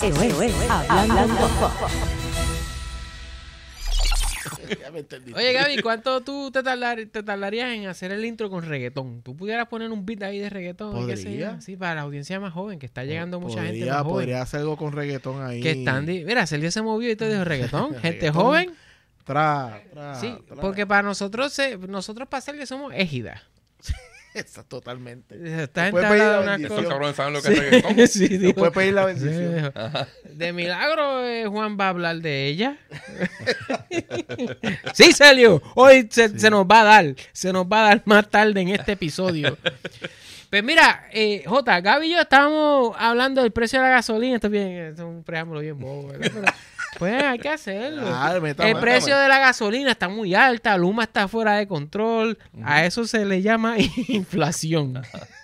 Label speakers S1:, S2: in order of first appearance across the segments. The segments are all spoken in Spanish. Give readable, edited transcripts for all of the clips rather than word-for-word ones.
S1: Esto es Hablando Pop.
S2: Ya me entendí.
S3: Oye, Gaby, ¿cuánto tú te tardarías en hacer el intro con reggaetón? ¿Tú pudieras poner un beat ahí de reggaetón? ¿Qué sé yo?
S2: ¿Podría?
S3: Sí, para la audiencia más joven, que está llegando mucha gente más joven.
S2: Podría hacer algo con reggaetón ahí.
S3: Que están... Mira, Celio se movió y te dijo reggaetón. Gente
S2: Reggaetón.
S3: joven.
S2: Tra.
S3: Sí, porque para nosotros para Celio somos égidas.
S2: Está totalmente.
S3: Esta gente
S2: Puede pedir
S3: habla
S2: la
S3: de una
S2: bendición.
S4: Estos
S3: cosa...
S4: cabrones saben lo que es reggaetón.
S3: Sí,
S2: No
S3: dijo.
S2: puede pedir la
S3: Sí,
S2: bendición.
S3: dijo. De milagro, Juan va a hablar de ella. Sí, Celio. Hoy se nos va a dar. Se nos va a dar más tarde en este episodio. Pues mira, Jota, Gaby y yo estábamos hablando del precio de la gasolina. Esto es bien, es un preámbulo bien bobo, ¿verdad? Pero, pues hay que hacerlo. El precio de la gasolina está muy alta, Luma está fuera de control. A eso se le llama inflación.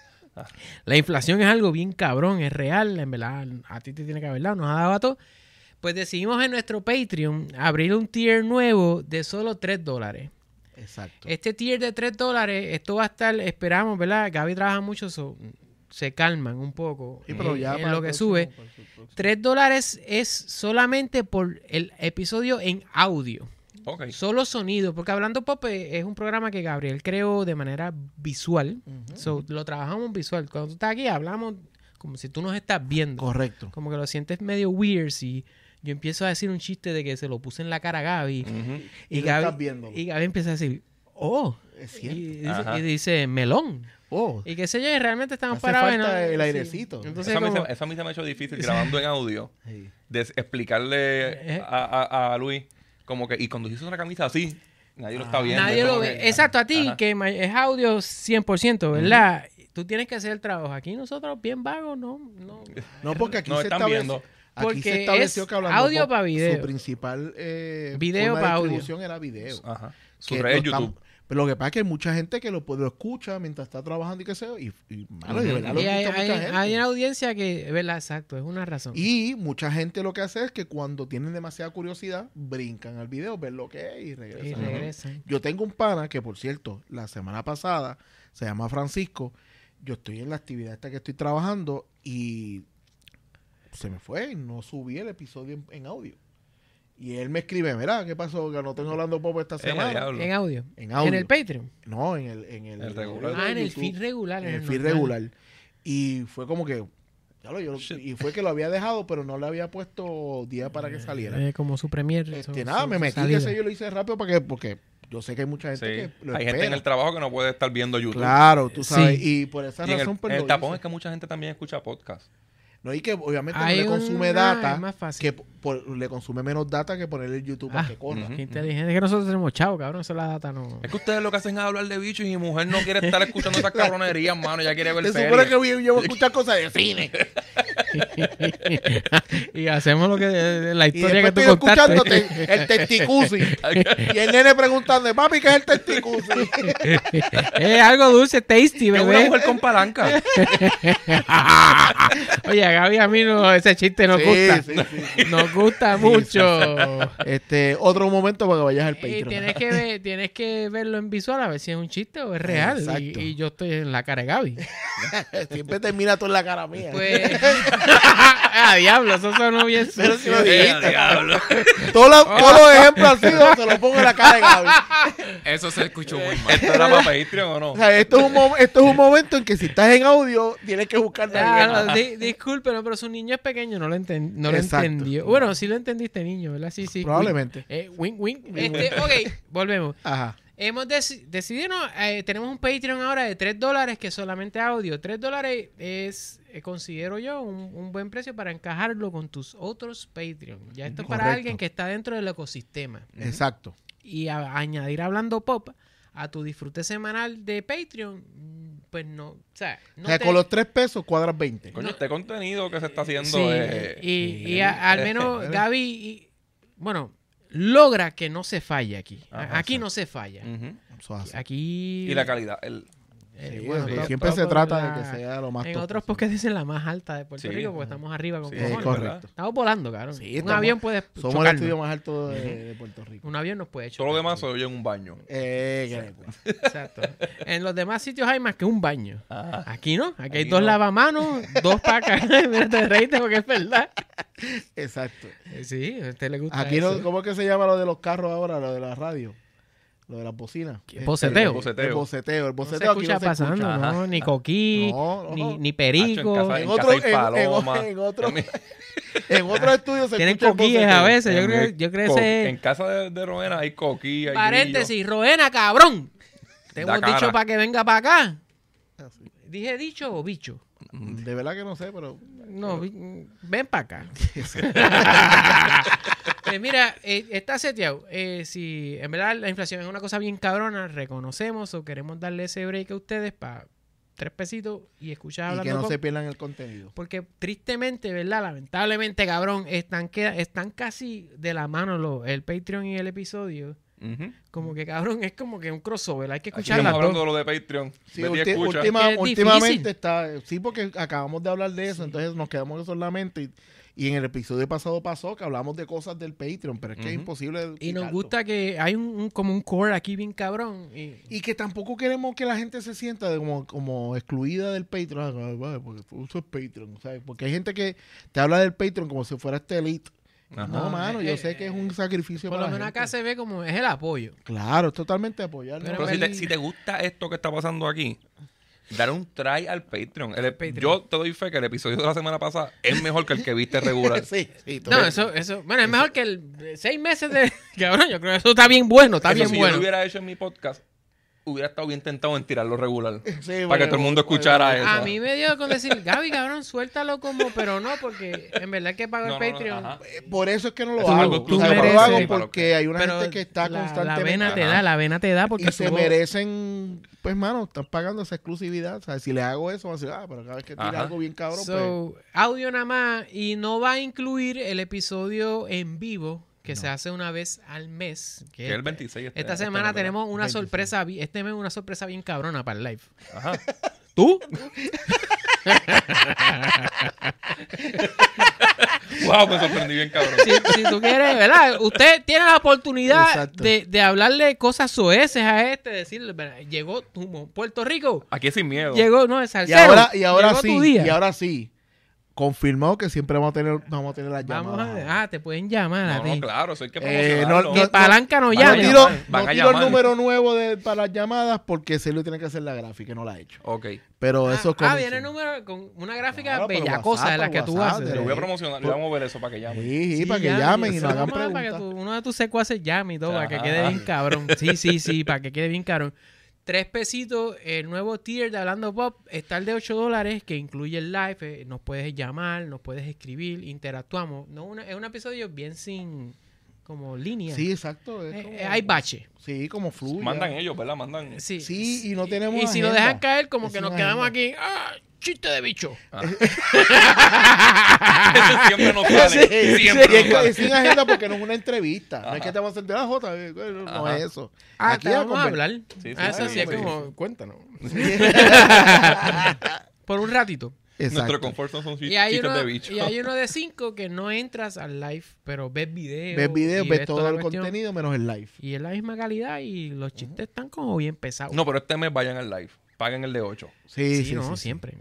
S3: La inflación es algo bien cabrón, es real, en verdad. A ti te tiene que haber dado, nos ha dado a todos. Pues decidimos en nuestro Patreon abrir un tier nuevo de solo $3.
S2: Exacto.
S3: Este tier de $3, esto va a estar, esperamos, ¿verdad? Gaby trabaja mucho, se calman un poco
S2: Sí, pero ya
S3: en
S2: para
S3: lo
S2: el
S3: que
S2: próximo,
S3: sube.
S2: para el próximo.
S3: $3 es solamente por el episodio en audio.
S4: Ok.
S3: Solo sonido, porque Hablando Pop es un programa que Gabriel creó de manera visual. So, lo trabajamos visual. Cuando tú estás aquí, hablamos como si tú nos estás viendo.
S2: Correcto.
S3: Como que lo sientes medio weird si yo empiezo a decir un chiste de que se lo puse en la cara a Gaby.
S2: Y lo estás viéndolo.
S3: Y Gaby empieza a decir, oh.
S2: Es cierto.
S3: Y dice, melón.
S2: Oh,
S3: Y qué sé yo, y realmente estamos
S2: hace
S3: parados.
S2: falta
S3: ¿no?
S2: el
S3: Sí.
S2: airecito.
S3: Entonces,
S4: Eso,
S3: como,
S4: eso a mí se me ha hecho difícil grabando en audio.
S2: sí.
S4: De explicarle a Luis como que, y cuando hizo una camisa así, nadie lo está viendo.
S3: nadie
S4: es
S3: lo
S4: como
S3: ve.
S4: que-
S3: Exacto, a ti,
S4: Ajá.
S3: que es audio 100%, ¿verdad? Tú tienes que hacer el trabajo. Aquí nosotros, bien vagos, no.
S2: No, porque aquí
S4: Nos
S2: se
S4: están
S2: estableció.
S4: viendo.
S2: Aquí
S3: Porque
S2: se estableció
S3: es
S2: que Hablando
S3: audio
S2: Pop,
S3: para video.
S2: Su principal
S3: Video
S2: forma
S3: para
S2: de
S3: audio.
S2: distribución era video.
S4: Ajá. Su
S2: Que
S4: red es
S2: lo estamos-
S4: YouTube.
S2: Pero lo que pasa es que hay mucha gente que lo escucha mientras está trabajando y qué sé yo. Y mano, de verdad lo
S3: Y
S2: escucha mucha gente.
S3: hay una audiencia que, ¿verdad? Exacto, es una razón.
S2: Y mucha gente lo que hace es que cuando tienen demasiada curiosidad, brincan al video, ven lo que es y regresan.
S3: Y regresan.
S2: Yo tengo un pana que, por cierto, la semana pasada se llama Francisco. Yo estoy en la actividad esta que estoy trabajando y se me fue, no subí el episodio en audio. Y él me escribe, mira, ¿qué pasó? Que no tengo Hablando Pop esta semana.
S4: diablo.
S3: En audio.
S2: En audio.
S3: En el Patreon.
S2: No, en el
S4: El regular.
S3: En el
S2: YouTube,
S3: feed regular.
S2: En el feed
S3: normal.
S2: regular. Y fue como que, y fue que lo había dejado, pero no le había puesto día para que saliera.
S3: Como su premier.
S2: Nada, me metí, qué sé yo, lo hice rápido porque yo sé que hay mucha gente
S4: Sí.
S2: que lo
S4: Hay
S2: espera.
S4: gente en el trabajo que no puede estar viendo YouTube.
S2: Claro, tú sabes.
S3: Sí.
S2: Y por esa
S4: Y en
S2: razón,
S4: el,
S2: pues
S4: en el
S2: lo
S4: tapón
S2: hice.
S4: es que mucha gente también escucha podcast.
S2: No, y que obviamente
S3: Hay
S2: no le consume
S3: una-
S2: data,
S3: es más fácil.
S2: que le consume menos data que ponerle el YouTube para que corra.
S4: Ujú.
S3: Qué inteligente. Es que nosotros tenemos chavo, cabrón. Eso la data no.
S4: Es que ustedes lo que hacen es hablar de bichos y mi mujer no quiere estar escuchando esas cabronerías, mano. Ella quiere ver
S2: Se
S4: series.
S2: supone que yo voy a escuchar cosas de cine.
S3: Y hacemos lo que la
S2: Y
S3: historia que
S2: después
S3: tú
S2: estoy
S3: contaste.
S2: escuchándote el testicusi. Y el nene preguntando, papi, ¿qué es el testicusi?
S3: Es algo dulce, tasty,
S4: Es una
S3: bebé.
S4: mujer con palanca.
S3: Oye, a Gaby a mí no, ese chiste nos gusta.
S2: Sí, sí.
S3: Nos gusta mucho.
S2: Otro momento para que vayas al
S3: Y
S2: Patreon.
S3: tienes que verlo en visual a ver si es un chiste o es real.
S2: Exacto.
S3: Y yo estoy en la cara de Gaby.
S2: Siempre termina tú en la cara mía.
S3: Pues. Diablo, eso sonó bien
S2: Pero si
S3: sucio.
S2: lo dijiste.
S4: Diablo.
S2: Todos los ejemplos han sido, se lo pongo en la cara de Gaby.
S5: Eso se escuchó muy mal.
S4: ¿Esto era para Patreon o no?
S2: O sea, esto es un momento en que si estás en audio, tienes que buscar
S3: Disculpe, no, pero su niño es pequeño, no lo
S2: Exacto.
S3: entendió. Bueno, sí lo entendiste, niño, ¿verdad? Sí, sí.
S2: Probablemente.
S3: Wink, wink. Ok, volvemos.
S2: Ajá.
S3: Hemos decidido, tenemos un Patreon ahora de $3 que es solamente audio. $3 es, considero yo, un buen precio para encajarlo con tus otros Patreon. Ya esto es para
S2: Correcto.
S3: alguien que está dentro del ecosistema.
S2: Exacto.
S3: Y añadir Hablando Pop a tu disfrute semanal de Patreon, pues no, o sea, no
S2: O sea,
S3: te-
S2: con los 3 pesos cuadras 20.
S4: Coño, este contenido que se está haciendo
S3: Sí,
S4: es...
S3: y al menos Gaby, bueno, logra que no se falle aquí.
S4: Ajá,
S3: Aquí
S4: sí.
S3: no se falla.
S4: Ujú.
S2: Eso hace.
S3: Aquí...
S4: Y la calidad.
S2: Sí,
S3: bueno,
S2: sí,
S3: top,
S2: siempre
S3: top,
S2: se trata
S3: la-
S2: de que sea lo más
S3: En
S2: top
S3: otros
S2: posible.
S3: podcasts dicen la más alta de Puerto
S4: Sí.
S3: Rico porque estamos arriba con
S4: Sí,
S3: cojones.
S2: correcto.
S3: Estamos volando, cabrón.
S2: Sí,
S3: un
S2: estamos-
S3: avión puede
S2: Somos el
S3: chocarnos.
S2: estudio más alto de Puerto Rico.
S3: Un avión nos puede
S4: Todo
S3: chocar.
S4: lo demás se oye en un baño.
S3: Exacto. En los demás sitios hay más que un baño.
S4: Ajá.
S3: Aquí no. Aquí hay
S4: Aquí
S3: dos
S4: no.
S3: lavamanos, dos para acá. Mira, te reíste porque es verdad.
S2: Exacto.
S3: Sí, a usted le gusta
S2: Aquí
S3: eso.
S2: no, ¿cómo es que se llama lo de los carros ahora? Lo de la radio. Lo de las bocinas.
S3: Boceteo.
S2: El boceteo. El
S3: No se
S2: boceteo aquí
S3: escucha
S2: no se
S3: pasando,
S2: escucha.
S3: ¿no? Ni coquí,
S2: No, no.
S3: ni perico.
S4: Hacho,
S2: En
S4: en
S2: otro,
S4: casa hay
S2: en
S4: paloma.
S2: en otros estudios se
S3: Tienen
S2: escucha el
S3: coquilles
S2: boceteo.
S3: a veces. Yo creo que
S4: En casa de Rowena hay coquí, hay
S3: paréntesis, Roena, cabrón. Te
S4: Da
S3: hemos dicho
S4: cara.
S3: para que venga para acá.
S2: Así.
S3: ¿Dije dicho o bicho?
S2: De verdad que no sé, pero...
S3: No, ven para acá. Mira, está seteado. Si en verdad la inflación es una cosa bien cabrona, reconocemos o queremos darle ese break a ustedes para 3 pesitos y escuchar
S2: Y
S3: hablando
S2: que no
S3: pop.
S2: se pierdan el contenido.
S3: Porque tristemente, ¿verdad? Lamentablemente, cabrón, están casi de la mano el Patreon y el episodio.
S4: Ujú.
S3: Como que, cabrón, es como que un crossover. Hay que
S4: Aquí
S3: escuchar
S4: estamos
S3: las
S4: hablando
S3: dos.
S4: de lo de Patreon.
S2: Sí,
S4: Betty escucha.
S3: Es difícil.
S2: últimamente está... Sí, porque acabamos de hablar de eso, entonces nos quedamos eso en la mente. Y en el episodio pasado pasó que hablamos de cosas del Patreon, pero es que es
S4: Ujú.
S2: imposible
S3: Y nos
S2: quitarlo.
S3: gusta que hay como un core aquí bien cabrón.
S2: Y que tampoco queremos que la gente se sienta como excluida del Patreon. Ah, vale, porque eso es Patreon, ¿sabes? Porque hay gente que te habla del Patreon como si fuera este elite.
S4: Ajá.
S2: No, mano, yo sé que es un sacrificio
S3: Por
S2: para
S3: lo
S2: la
S3: menos
S2: gente.
S3: acá se ve como es el apoyo.
S2: Claro, es totalmente apoyarlo.
S3: Pero
S4: Pero
S3: el-
S4: si te gusta esto que está pasando aquí, dar un try al Patreon.
S3: Patreon.
S4: Yo te doy fe que el episodio de la semana pasada es mejor que el que viste regular.
S2: sí, sí.
S3: No, eso, bueno, es mejor que el 6 meses de... Cabrón, yo creo que eso está bien bueno, está
S4: Eso,
S3: bien
S4: si yo
S3: bueno.
S4: lo hubiera hecho en mi podcast, hubiera estado bien tentado en tirarlo regular.
S2: Sí,
S4: para que todo el mundo escuchara eso.
S3: A mí me dio con decir, Gaby, cabrón, suéltalo como, pero no, porque en verdad que pago el
S4: No, no, no,
S3: Patreon.
S4: ajá.
S2: Por eso es que no lo
S4: Tú-
S2: hago.
S4: tú
S2: O sea, no lo
S3: mereces-
S2: hago porque hay una
S3: Pero
S2: gente que está
S3: la
S2: constantemente...
S3: vena te
S4: Ajá.
S3: da, la vena te da porque
S2: y se
S3: subo-
S2: merecen, pues, mano, están pagando esa exclusividad. O sea, si le hago eso, van a decir, pero cada vez que tira
S4: Ajá.
S2: algo bien cabrón,
S3: So, audio nada más y no va a incluir el episodio en vivo que se hace una vez al mes.
S4: Que es el 26.
S3: Esta
S4: este
S3: semana
S4: mes, ¿verdad?
S3: tenemos una
S2: 26.
S3: sorpresa, este mes una sorpresa bien cabrona para el live.
S4: Ajá.
S3: ¿Tú?
S4: Wow, me sorprendí bien, cabrón.
S3: Si tú quieres, ¿verdad? Usted tiene la oportunidad
S2: Exacto.
S3: de hablarle cosas soeces a decirle, ¿verdad? Llegó tu Puerto Rico,
S4: Aquí es sin miedo.
S3: llegó, no, el
S2: Y
S3: salsero.
S2: ahora
S3: llegó
S2: sí,
S3: tu día.
S2: y ahora sí, confirmado que siempre vamos a tener las
S3: Vamos
S2: llamadas.
S3: a te pueden llamar a
S4: No,
S3: ti.
S4: no, claro, eso hay que
S2: Eh,
S4: promocionarlo.
S3: Que palanca no
S4: Van a
S3: llame.
S2: No tiro,
S4: Van
S2: no
S4: a
S2: tiro el
S4: llamar.
S2: número nuevo para las llamadas porque Celio tiene que hacer la gráfica y no la ha hecho.
S4: Ok.
S2: Pero eso es como...
S3: viene el número con una gráfica
S2: Claro, pero
S3: bellacosa de
S2: WhatsApp,
S3: la que tú
S2: WhatsApp,
S3: haces.
S4: Lo voy a promocionar, le vamos a ver eso para que llame.
S2: Sí, para que
S3: llame,
S2: llamen y
S3: sí,
S2: nos hagan
S3: vamos a ver, para que
S2: preguntas.
S3: uno de tus secuaces llame y todo, para que
S4: Ajá.
S3: quede bien cabrón. Sí, para que quede bien cabrón. 3 pesitos, el nuevo tier de Hablando Pop está el de $8, que incluye el live. Nos puedes llamar, nos puedes escribir, interactuamos. Es un episodio bien sin como línea.
S2: Sí, exacto. es como-
S3: Hay bache.
S2: Sí, como fluye.
S4: Mandan ellos, ¿verdad? Mandan.
S3: Sí,
S2: Sí, y no tenemos
S3: Y si lo
S2: agenda.
S3: dejan caer, como
S2: Es
S3: que
S2: una
S3: nos quedamos
S2: agenda.
S3: aquí. Chiste de bicho.
S4: Eso siempre nos sale.
S2: Sí,
S4: Siempre
S2: y es,
S4: nos sale.
S2: es sin agenda porque no es una entrevista. No es
S4: Ajá.
S2: que te vamos a sentar, Jota, no
S4: Ajá.
S2: es eso.
S3: Aquí
S2: a
S3: vamos a
S2: conver-
S3: hablar.
S4: Sí, sí,
S3: Eso
S4: sí,
S3: sí es
S4: sí,
S3: como, cuéntanos. Por un ratito.
S4: Nuestro
S2: Exacto.
S4: confort son
S3: Y hay,
S4: chistes
S3: uno,
S4: de bicho.
S3: y hay uno de 5 que no entras al live, pero ves videos.
S2: Ves videos,
S3: y
S2: ves todo
S3: toda
S2: el
S3: la cuestión.
S2: contenido menos el live.
S3: Y es la misma calidad y los chistes están como bien pesados.
S4: No, pero este mes vayan al live. Paguen el de 8.
S2: Sí,
S3: Sí, no,
S2: sí.
S3: siempre.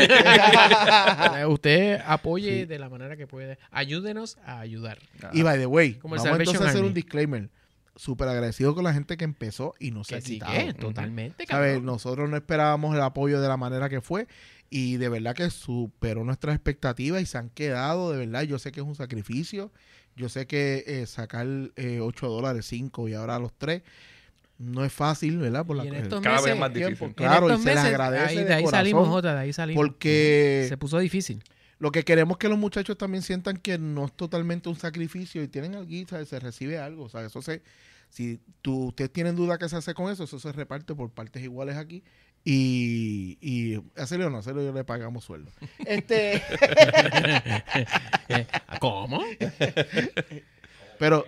S3: Usted apoye de la manera que puede. Ayúdenos a ayudar.
S2: Y by the way,
S3: Como el
S2: vamos
S3: Salvation
S2: entonces a hacer
S3: Army.
S2: un disclaimer. Súper agradecido con la gente que empezó y no se ha
S3: Que sí
S2: quitado.
S3: que, totalmente,
S2: ¿Sabes?
S3: cabrón.
S2: Nosotros no esperábamos el apoyo de la manera que fue y de verdad que superó nuestras expectativas y se han quedado, de verdad. Yo sé que es un sacrificio. Yo sé que sacar $8, 5 y ahora los 3 no es fácil, ¿verdad? Por
S3: Y en
S2: el
S3: estos
S4: Cada vez
S3: meses-
S4: más
S2: tiempo.
S4: difícil.
S3: En
S2: Claro, y
S3: estos
S2: se les
S3: meses,
S2: agradece
S3: de ahí
S2: de
S3: salimos,
S2: corazón,
S3: Jota, de ahí salimos.
S2: porque
S3: Se puso difícil.
S2: lo que queremos es que los muchachos también sientan que no es totalmente un sacrificio y tienen algo, ¿sabes? Se recibe algo, o sea, eso si ustedes tienen duda que se hace con eso, eso se reparte por partes iguales aquí y hacerle o no hacerlo, yo le pagamos sueldo. Pero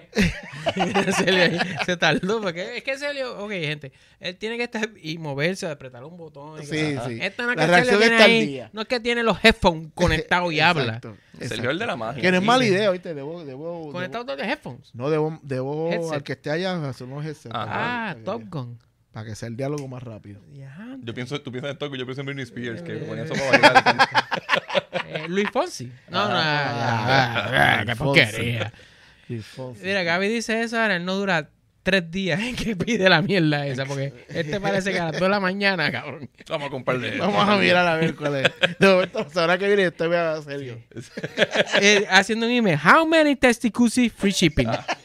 S3: se tardó, porque es que Celio, ok, gente, él tiene que estar y moverse, apretar un botón.
S2: sí,
S3: Ajá.
S2: sí.
S3: Esto no es
S2: La
S3: que
S2: reacción
S3: Celio tiene
S2: está al
S3: ahí,
S2: día.
S3: no es que tiene los headphones conectados y habla.
S2: Exacto,
S4: Sergio el de la magia.
S2: Que no es
S3: Sí,
S2: mala
S3: sí.
S2: idea, ¿oíste? Debo
S3: Conectados todos los headphones.
S2: no, debo
S3: Headset.
S2: al que esté allá hacer unos headsets.
S3: Ah,
S2: para
S3: Top Gun.
S2: para que sea el diálogo más rápido.
S3: Ya.
S4: Tú piensas en Toco, yo pienso en Britney Spears, que ponía eso para bailar.
S3: Luis Fonsi. No, qué
S2: Luis
S3: porquería.
S2: Luis Fonsi.
S3: Mira, Gaby dice eso, ahora él no dura 3 días en que pide la mierda esa, porque este parece que a las 2 de la mañana, cabrón.
S4: Vamos a compartir.
S2: Vamos a mirar a ver cuál es. De momento, la semana que viene estoy a serio.
S3: Haciendo un email. How many testicusi free shipping?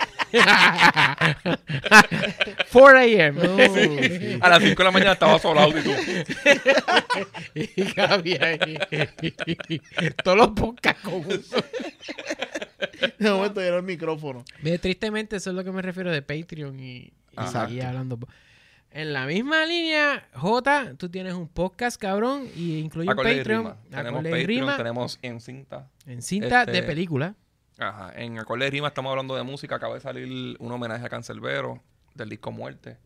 S3: 4 a.m.
S2: Sí.
S4: A las 5 de la mañana estaba solado y tú.
S3: Y Gaby ahí. Todos los podcasts con uso.
S2: De momento era el micrófono.
S3: Ve, tristemente, eso es lo que me refiero de Patreon y hablando. En la misma línea, Jota, tú tienes un podcast, cabrón, y incluye un
S4: Acorde y
S3: Patreon.
S4: Rima. Tenemos
S3: Acorde y
S4: Patreon,
S3: Rima,
S4: tenemos En Cinta.
S3: en cinta
S4: este-
S3: de película.
S4: Ajá, en Acorde de Rima estamos hablando de música. Acaba de salir un homenaje a Canserbero del disco Muerte.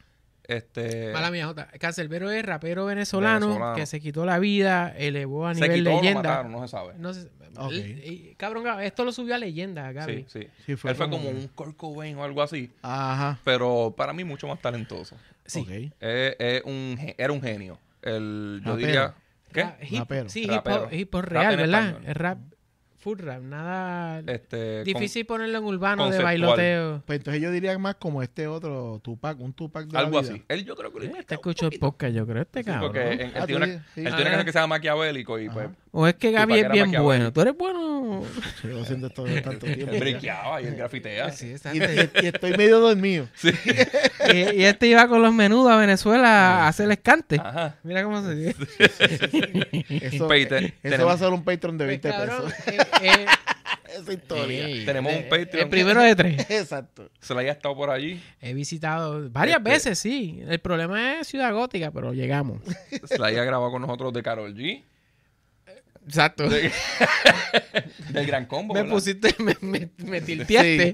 S3: Mala mía, Jota. Canserbero es rapero venezolano que se quitó la vida, elevó a
S4: Se
S3: nivel
S4: quitó o lo
S3: leyenda.
S4: mataron, no se sabe.
S3: No sé,
S2: Ok.
S3: cabrón, esto lo subió a leyenda, Gaby.
S4: Sí, sí.
S2: Sí,
S4: Él fue como un Kurt Cobain o algo así.
S2: Ajá.
S4: Pero para mí mucho más talentoso.
S3: Sí.
S2: Ok.
S4: Era un genio. Yo
S2: Rapero.
S4: diría... ¿Qué?
S2: Rapero.
S3: Sí,
S4: Rapero.
S3: hip hop
S4: Rap
S3: real,
S4: en
S3: ¿verdad?
S4: español.
S3: Es rap, full rap, nada difícil
S4: con-
S3: ponerlo en urbano de
S4: conceptual.
S3: bailoteo.
S2: Pues entonces yo diría más como este otro Tupac, un Tupac de la
S4: algo
S2: vida.
S4: así. Él yo creo que lo
S3: Te
S4: imita un
S3: escucho el
S4: poquito.
S3: podcast, yo creo,
S4: Sí,
S3: cabrón.
S4: porque él
S2: Ah,
S4: tiene una,
S2: sí, sí.
S4: él tiene una canción que se llama Maquiavélico y pues
S3: O es que Gaby
S4: Tupac
S3: es
S4: era
S3: bien
S4: maquiavélico.
S3: bueno. Tú eres bueno.
S2: Sí, lo siento esto de tanto tiempo.
S4: él briqueaba y él grafitea.
S3: Sí,
S2: Y,
S3: exacto.
S2: y estoy medio dormido.
S4: Sí.
S3: y este iba con los menudos a Venezuela a hacer el cante.
S4: Ajá.
S3: Mira cómo se dice.
S2: Eso,
S4: Patreon.
S2: eso va a ser un Patreon de 20
S3: Cabrón,
S2: pesos. Esa historia.
S3: ey,
S4: Tenemos un Patreon.
S3: El primero de 3.
S2: Exacto.
S4: Se la haya estado por allí.
S3: He visitado varias veces, sí. El problema es Ciudad Gótica, pero llegamos.
S4: Se la haya grabado con nosotros de Karol G.
S3: Exacto.
S4: Del Gran Combo.
S3: Me
S4: ¿verdad?
S3: pusiste, me tilteaste.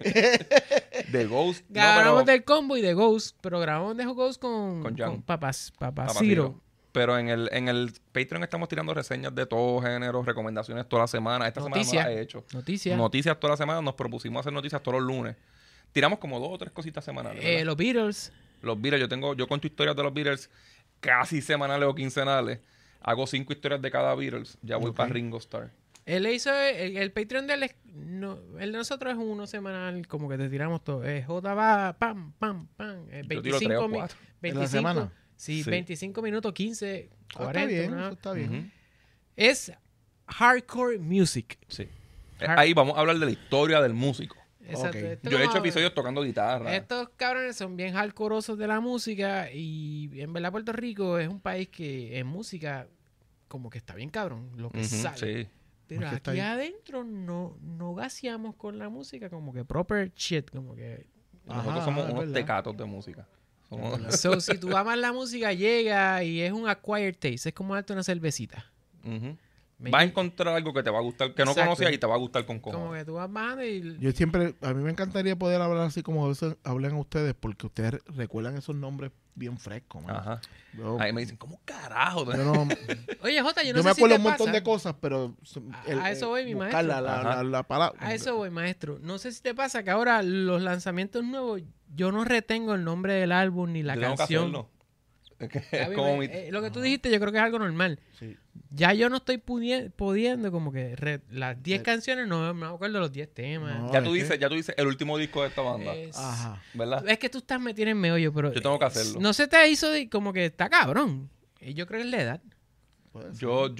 S4: De Ghost. No,
S3: Grabamos
S4: pero-
S3: del combo y de Ghost, pero grabamos de Ghost con
S4: Jan.
S3: Papaciro.
S4: Papaciro. Pero en el Patreon estamos tirando reseñas de todo género, recomendaciones toda la semana. Esta semana
S3: Noticias.
S4: no las he hecho.
S3: Noticias.
S4: Noticias toda la semana. Nos propusimos hacer noticias todos los lunes. Tiramos como 2 o 3 cositas semanales. ¿verdad?
S3: Los Beatles.
S4: Los Beatles, yo cuento historias de los Beatles casi semanales o quincenales. Hago 5 historias de cada Beatles. Ya voy para Ringo Starr.
S3: Él hizo el Patreon de él, no, el de nosotros es uno semanal, como que te tiramos todo. J va, pam, pam, pam.
S4: Yo tiro 3 o 4.
S2: ¿En la semana?
S3: Sí,
S4: Sí.
S3: 25 minutos, 15,
S2: Ah,
S3: 40.
S2: está bien,
S3: una-
S2: eso está bien.
S4: Ujú.
S3: Es hardcore music.
S4: Sí.
S3: Hard-
S4: Ahí vamos a hablar de la historia del músico.
S3: Exacto.
S2: Ok.
S3: Esto
S4: Yo he hecho
S3: como-
S4: episodios tocando guitarra.
S3: Estos cabrones son bien hardcoreosos de la música y en verdad Puerto Rico es un país que en música como que está bien cabrón lo que
S4: Ujú,
S3: sale.
S4: sí.
S3: Pero
S2: Es que está
S3: aquí
S2: bien.
S3: adentro no gaseamos con la música como que proper shit, como que...
S4: Nosotros
S2: Ajá,
S4: somos
S2: es
S4: unos
S2: verdad.
S4: tecatos de música. Somos-
S3: So, si tú amas la música, llega y es un acquired taste. Es como darte una cervecita.
S4: Ujú.
S3: Me-
S4: Vas a encontrar algo que te va a gustar, que no
S3: Exacto.
S4: conocías y te va a gustar con
S3: Como
S4: cojones.
S3: que tú vas bajando y...
S2: Yo siempre, a mí me encantaría poder hablar así como a veces hablan ustedes, porque ustedes recuerdan esos nombres bien frescos, man.
S4: Ajá.
S2: Yo,
S4: Ahí me dicen, ¿cómo carajo?
S2: yo no,
S3: Oye, Jota, yo no
S2: yo
S3: sé
S2: me
S3: si
S2: acuerdo
S3: te
S2: un montón
S3: pasa.
S2: de cosas, pero
S3: A eso voy, mi
S2: buscar
S3: maestro.
S2: la palabra.
S3: A eso voy, maestro. No sé si te pasa que ahora los lanzamientos nuevos, yo no retengo el nombre del álbum ni la
S4: Yo tengo que
S3: canción.
S4: hacerlo. Es que es
S3: Gaby,
S4: como mi...
S3: lo que tú dijiste, yo creo que es algo normal.
S2: Sí.
S3: Ya yo no estoy pudiendo como que las 10 canciones, no me acuerdo los 10 temas.
S2: No.
S4: Ya tú
S2: es que-
S4: dices el último disco de esta banda.
S2: Ajá.
S4: ¿Verdad?
S3: Es que tú estás metido en meollo, pero...
S4: Yo tengo que hacerlo.
S3: No se te hizo como que está cabrón. Y yo creo que es la edad.
S2: Puede ser.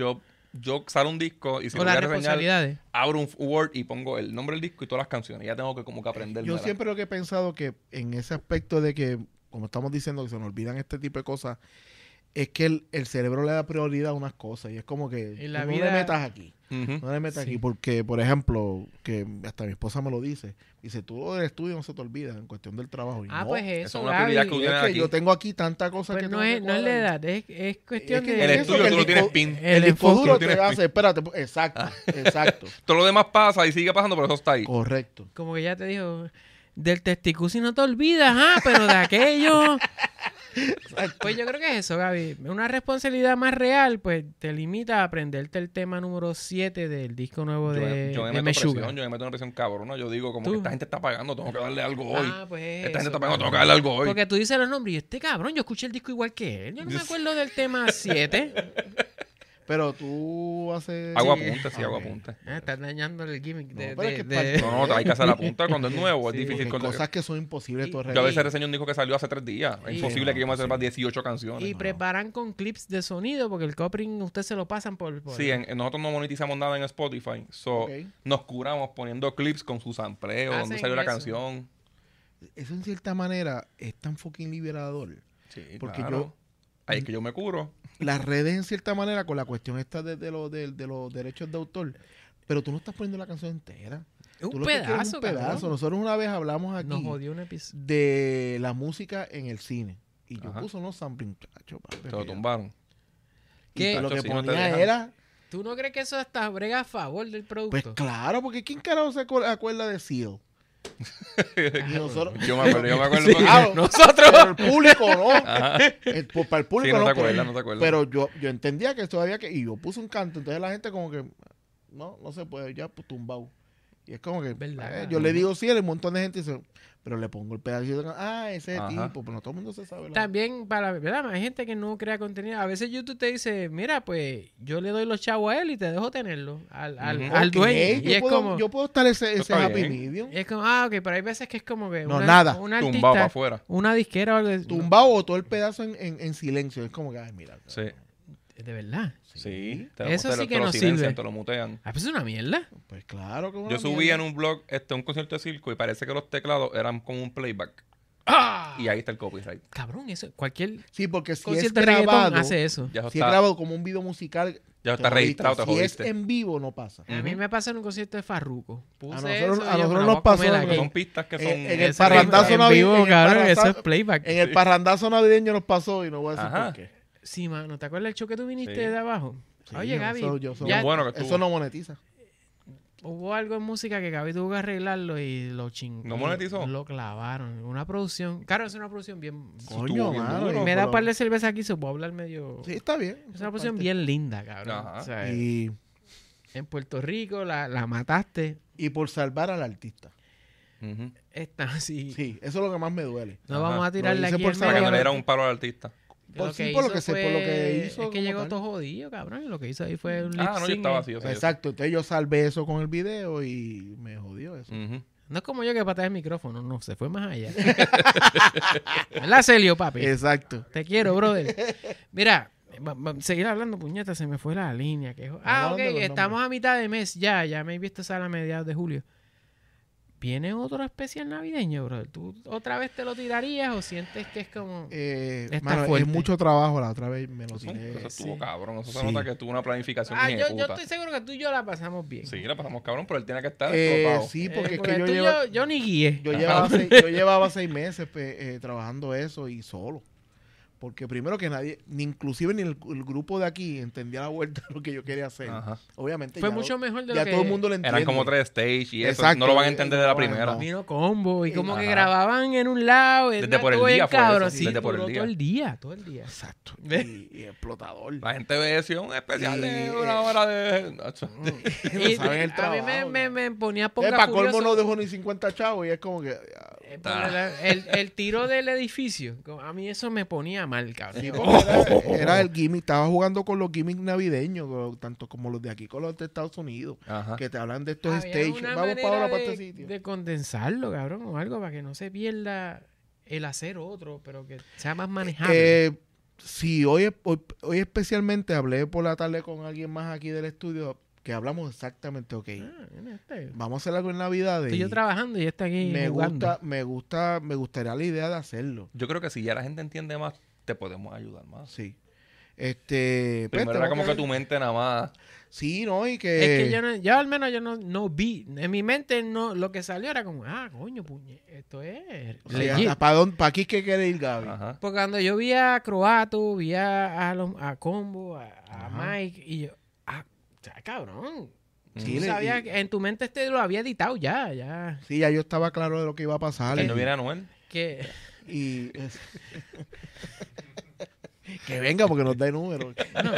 S4: Yo salgo un disco y si
S3: O
S4: lo voy
S3: las
S4: a reseñar,
S3: responsabilidades.
S4: abro un Word y pongo el nombre del disco y todas las canciones. Ya tengo que como que aprender.
S2: Yo siempre lo que he pensado que en ese aspecto de que, como estamos diciendo, que se nos olvidan este tipo de cosas, es que el cerebro le da prioridad a unas cosas y es como que
S3: Y la
S2: no
S3: vida-
S2: le metas aquí.
S4: Ujú.
S2: No le metas
S3: Sí.
S2: aquí porque, por ejemplo, que hasta mi esposa me lo dice. Dice, tú lo del estudio no se te olvida en cuestión del trabajo. Y
S3: Ah,
S2: no,
S3: pues
S4: Eso
S3: eso,
S4: es una
S3: Gaby.
S4: prioridad que tú
S2: es
S4: tienes
S2: que
S4: aquí.
S2: yo tengo aquí tanta cosa
S3: Pues
S2: que
S3: no
S2: tengo que
S3: es la
S2: cuadrar.
S3: edad, es cuestión
S2: Es que
S3: de...
S4: El
S2: eso,
S4: estudio
S2: que
S4: tú
S2: el
S4: no tienes
S2: disco-
S4: pin.
S2: El disco
S3: enfoque.
S2: duro
S4: Tú
S2: te
S4: tienes
S2: hace, espérate, exacto, exacto,
S4: Todo lo demás pasa y sigue pasando, pero eso está ahí.
S2: correcto.
S3: Como que ya te dijo, del testicusi no te olvidas, pero de aquello... Pues yo creo que es eso, Gaby. Una responsabilidad más real, pues te limita a aprenderte el tema número 7 del disco nuevo
S4: Yo
S3: de
S4: me meto
S3: Meshuggah.
S4: presión, yo me meto una presión cabrona. Yo digo, como
S3: ¿Tú?
S4: que esta gente está pagando, tengo que darle algo hoy.
S3: Ah, pues es
S4: Esta gente
S3: eso,
S4: está pagando,
S3: cabrón.
S4: tengo que darle algo hoy.
S3: Porque tú dices los nombres y este cabrón, yo escuché el disco igual que él. Yo no me acuerdo del tema 7.
S2: Pero tú haces...
S4: Hago apuntes, sí, hago
S2: Ok.
S4: apuntes.
S3: Estás dañando el gimmick
S2: No,
S3: de...
S2: pero es que
S3: de-
S2: parte-
S4: No, hay que hacer la punta cuando es nuevo, es
S3: Sí,
S4: difícil.
S2: Porque hay
S4: con-
S2: cosas que son imposibles
S3: Y-
S2: tú
S4: Yo a
S2: arreglar.
S4: veces reseño un disco que salió hace 3 días. Es
S3: Y-
S4: imposible
S2: Sí,
S4: que yo me
S2: no,
S4: sepa 18 canciones.
S3: Y preparan con clips de sonido porque el copring usted se lo pasan por...
S4: Sí, nosotros no monetizamos nada en Spotify. So,
S2: Ok.
S4: nos curamos poniendo clips con sus sampleos, donde
S3: Hacen
S4: salió la
S3: eso.
S4: canción.
S2: Eso en cierta manera es tan fucking liberador.
S4: Sí,
S2: Porque
S4: claro. Ahí es que yo me curo.
S2: Las redes en cierta manera con la cuestión esta de los derechos de autor, pero tú no estás poniendo la canción entera. Tú
S3: Un
S2: lo que quieres es
S3: pedazo,
S2: un pedazo.
S3: cabrón.
S2: Nosotros una vez hablamos aquí
S3: Nos jodió un episodio.
S2: de la música en el cine. Y yo
S4: Ajá.
S2: puse unos sampling, chacho, papi,
S4: Te lo
S2: que-
S4: tumbaron.
S3: ¿Qué?
S2: y lo que
S4: Chacho, si no te
S2: ponía
S4: dejan.
S2: era,
S3: ¿Tú no crees que eso hasta brega a favor del
S2: pues
S3: producto?
S2: claro, porque ¿quién carajo se acuerda de Seal? Y nosotros,
S4: Yo me acuerdo,
S2: Sí,
S4: porque-
S2: claro,
S3: nosotros.
S2: pero el público no.
S4: Ajá.
S2: Para el público
S4: Sí, no te
S2: pero-
S4: acuerdas, no te acuerdas.
S2: Pero yo entendía que todavía que... Y yo puse un canto, entonces la gente como que... No se puede, ya pues tumbado. Y es como que...
S3: ¿Verdad?
S2: yo le digo sí, hay un montón de gente dice... Pero le pongo el pedacito de... ese
S4: Ajá.
S2: tipo, pero no todo el mundo se sabe.
S3: También, para la verdad, hay gente que no crea contenido. A veces YouTube te dice, mira, pues yo le doy los chavos a él y te dejo tenerlo al
S4: Ujú.
S3: al
S2: Ok,
S3: dueño. Y es como,
S2: yo puedo estar ese
S4: está
S2: happy
S4: bien.
S2: medium.
S3: ok, pero hay veces que es como que
S2: No, nada.
S3: una
S4: Tumbado para
S3: artista,
S4: afuera.
S3: una disquera o algo
S2: Tumbado o todo el pedazo en silencio. Es como que, ay, mira.
S4: Sí.
S3: de verdad.
S4: Sí.
S3: Eso sí que
S4: te lo
S3: no
S4: silencian,
S3: sirve.
S4: te lo mutean.
S3: Ah, pues es una mierda.
S2: Pues claro que
S4: Yo subí en un blog un concierto de circo y parece que los teclados eran como un playback.
S3: ¡Ah!
S4: Y ahí está el copyright.
S3: Cabrón, eso, cualquier
S2: Sí, porque si es
S3: concierto de reggaetón
S2: grabado...
S3: hace eso.
S4: Ya eso
S2: Si es
S4: está,
S2: grabado como un video musical...
S4: ya está
S2: te
S4: registrado, te
S2: jodiste. Si es
S4: jodiste.
S2: en vivo, no pasa.
S3: A mí me pasa en un concierto de Farruko. Puse
S2: nosotros-
S3: eso y
S2: a
S3: yo,
S2: nosotros
S3: me la
S2: nos
S3: voy a comer
S2: pasó-
S3: aquí.
S4: Porque son pistas que son...
S2: en el
S3: Eso
S2: parrandazo
S3: en
S2: navideño,
S3: vivo,
S2: en el
S3: cabrón, eso es
S2: parrandazo-
S3: playback.
S2: En el parrandazo navideño nos pasó y no voy a decir
S4: Ajá.
S2: por qué.
S3: Sí, mano, ¿te acuerdas del show que tú viniste
S4: Sí.
S3: de abajo?
S2: Sí,
S3: Oye, Gaby,
S2: eso-
S3: ya
S4: Bien bueno que estuvo.
S2: Eso no monetiza.
S3: hubo algo en música que Gaby tuvo que arreglarlo y lo chingó.
S4: ¿No monetizó?
S3: Lo clavaron. Una producción. Claro, es una producción bien...
S4: estuvo
S2: Coño,
S4: bien
S2: mano.
S4: duro.
S3: Me da
S2: pero-
S3: un par de cerveza aquí, se puede hablar medio...
S2: Sí, está bien.
S3: Es una producción bien linda, cabrón.
S4: Ajá.
S3: O sea,
S2: Y,
S3: en Puerto Rico la mataste.
S2: y por salvar al artista.
S4: Ujú.
S3: Está así.
S2: Sí, eso es lo que más me duele.
S3: No
S4: Ajá.
S3: vamos a tirarle
S2: Lo hice
S3: aquí
S2: por
S3: el
S2: saber
S4: Para que
S3: medio.
S4: no le diera un palo al artista.
S2: Por,
S3: Lo
S2: sí,
S3: que
S2: por lo
S3: hizo
S2: que sé, por lo que
S3: fue-
S2: hizo.
S3: Es que
S2: como
S3: llegó
S2: tal.
S3: todo jodido, cabrón. Y lo que hizo ahí fue un lip
S4: Ah, no, yo
S3: sync.
S4: estaba así. O sea, yo-
S2: Exacto, entonces yo salvé eso con el video y me jodió eso.
S4: Ujú.
S3: No es como yo que pateé el micrófono, no, se fue más allá. ¿Verdad, Celio, papi?
S2: Exacto.
S3: Te quiero, brother. Mira, seguir hablando, puñeta, se me fue la línea.
S2: Hablando
S3: Ok,
S2: de los
S3: estamos
S2: nombres.
S3: a mitad de mes, ya me he visto sale a mediados de julio. ¿Viene otro especial navideño, brother? ¿Tú otra vez te lo tirarías o sientes que es como... Está
S2: Mano,
S3: fuerte.
S2: es mucho trabajo, la otra vez me lo
S4: Eso,
S2: tiré.
S4: eso estuvo
S3: sí.
S4: cabrón. Eso se
S2: Sí.
S4: nota que tuvo una planificación
S3: Ah,
S4: bien
S3: yo estoy seguro que tú y yo la pasamos bien.
S4: Sí, la pasamos cabrón, pero él tiene que estar explotado.
S2: Sí, porque es
S3: Porque
S2: que yo,
S3: tú y
S2: lleva-
S3: yo ni guié.
S2: yo, llevaba yo llevaba 6 meses trabajando eso y solo. Porque primero que nadie, ni inclusive ni el grupo de aquí entendía la vuelta de lo que yo quería hacer.
S4: Ajá.
S2: Obviamente
S3: Fue
S2: ya
S3: mucho
S2: lo-
S3: mejor de
S2: ya
S3: lo que...
S2: todo el mundo lo entiende.
S4: Eran como 3 stage y eso.
S2: Exacto,
S4: No lo van a entender de la
S2: no,
S4: primera.
S2: no.
S3: Vino combo y como que
S4: Ajá.
S3: grababan en un lado.
S4: Desde por el día fue
S3: cabrón.
S4: eso,
S3: Sí,
S4: desde por el
S3: duró
S4: día.
S3: todo el día.
S2: Exacto.
S3: ¿Ves?
S2: Y explotador.
S4: La gente ve eso, un especial de
S2: Y-
S4: una hora de... Nacho.
S3: Y
S2: saben el
S3: a mí
S2: trabajo,
S3: me ponía poca
S2: Para colmo
S3: furioso.
S2: no dejó ni 50 chavos y es como que...
S3: Por el tiro del edificio. A mí eso me ponía mal, cabrón.
S2: Sí,
S3: Yo,
S2: porque era el gimmick, estaba jugando con los gimmicks navideños, tanto como los de aquí con los de Estados Unidos,
S4: Ajá.
S2: que te hablan de estos
S3: había
S2: stages.
S3: una
S2: Vamos
S3: manera
S2: para ahora para
S3: de,
S2: este sitio.
S3: de condensarlo, cabrón, o algo para que no se pierda el hacer otro, pero que sea más manejable.
S2: Sí, hoy especialmente hablé por la tarde con alguien más aquí del estudio, que hablamos exactamente, ok,
S3: Mira,
S2: vamos a hacer algo en Navidad.
S3: estoy yo trabajando y está aquí
S2: me
S3: jugando.
S2: gustaría la idea de hacerlo.
S4: Yo creo que si ya la gente entiende más, te podemos ayudar más.
S2: Sí. Pues,
S4: Primero era como que tu mente nada más.
S2: Sí, ¿no? Y
S3: Es que yo al menos no vi. En mi mente no, lo que salió era como, coño, puñe, esto es legit.
S2: ¿Para aquí qué quiere ir Gaby?
S4: Ajá.
S3: Porque cuando yo vi a Croato, vi a Combo, a Mike, y yo, cabrón.
S2: Sí,
S3: Tú sabías que en tu mente lo había editado ya.
S2: Sí, ya yo estaba claro de lo que iba a pasar.
S4: Que no viene Anuel.
S3: Que
S2: que venga porque nos da el número.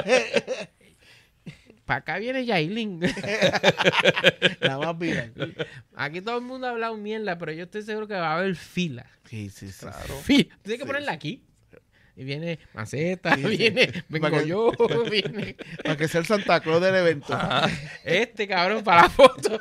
S3: para acá viene Yailin.
S2: La más viral.
S3: Aquí todo el mundo ha hablado mierda, pero yo estoy seguro que va a haber fila.
S2: Sí.
S4: Claro.
S3: Fila. Tienes que ponerla aquí. Y viene Maceta, viene Vengo
S2: Para que-
S3: yo, viene
S2: Para que sea el Santa Claus del evento.
S3: este cabrón para la foto.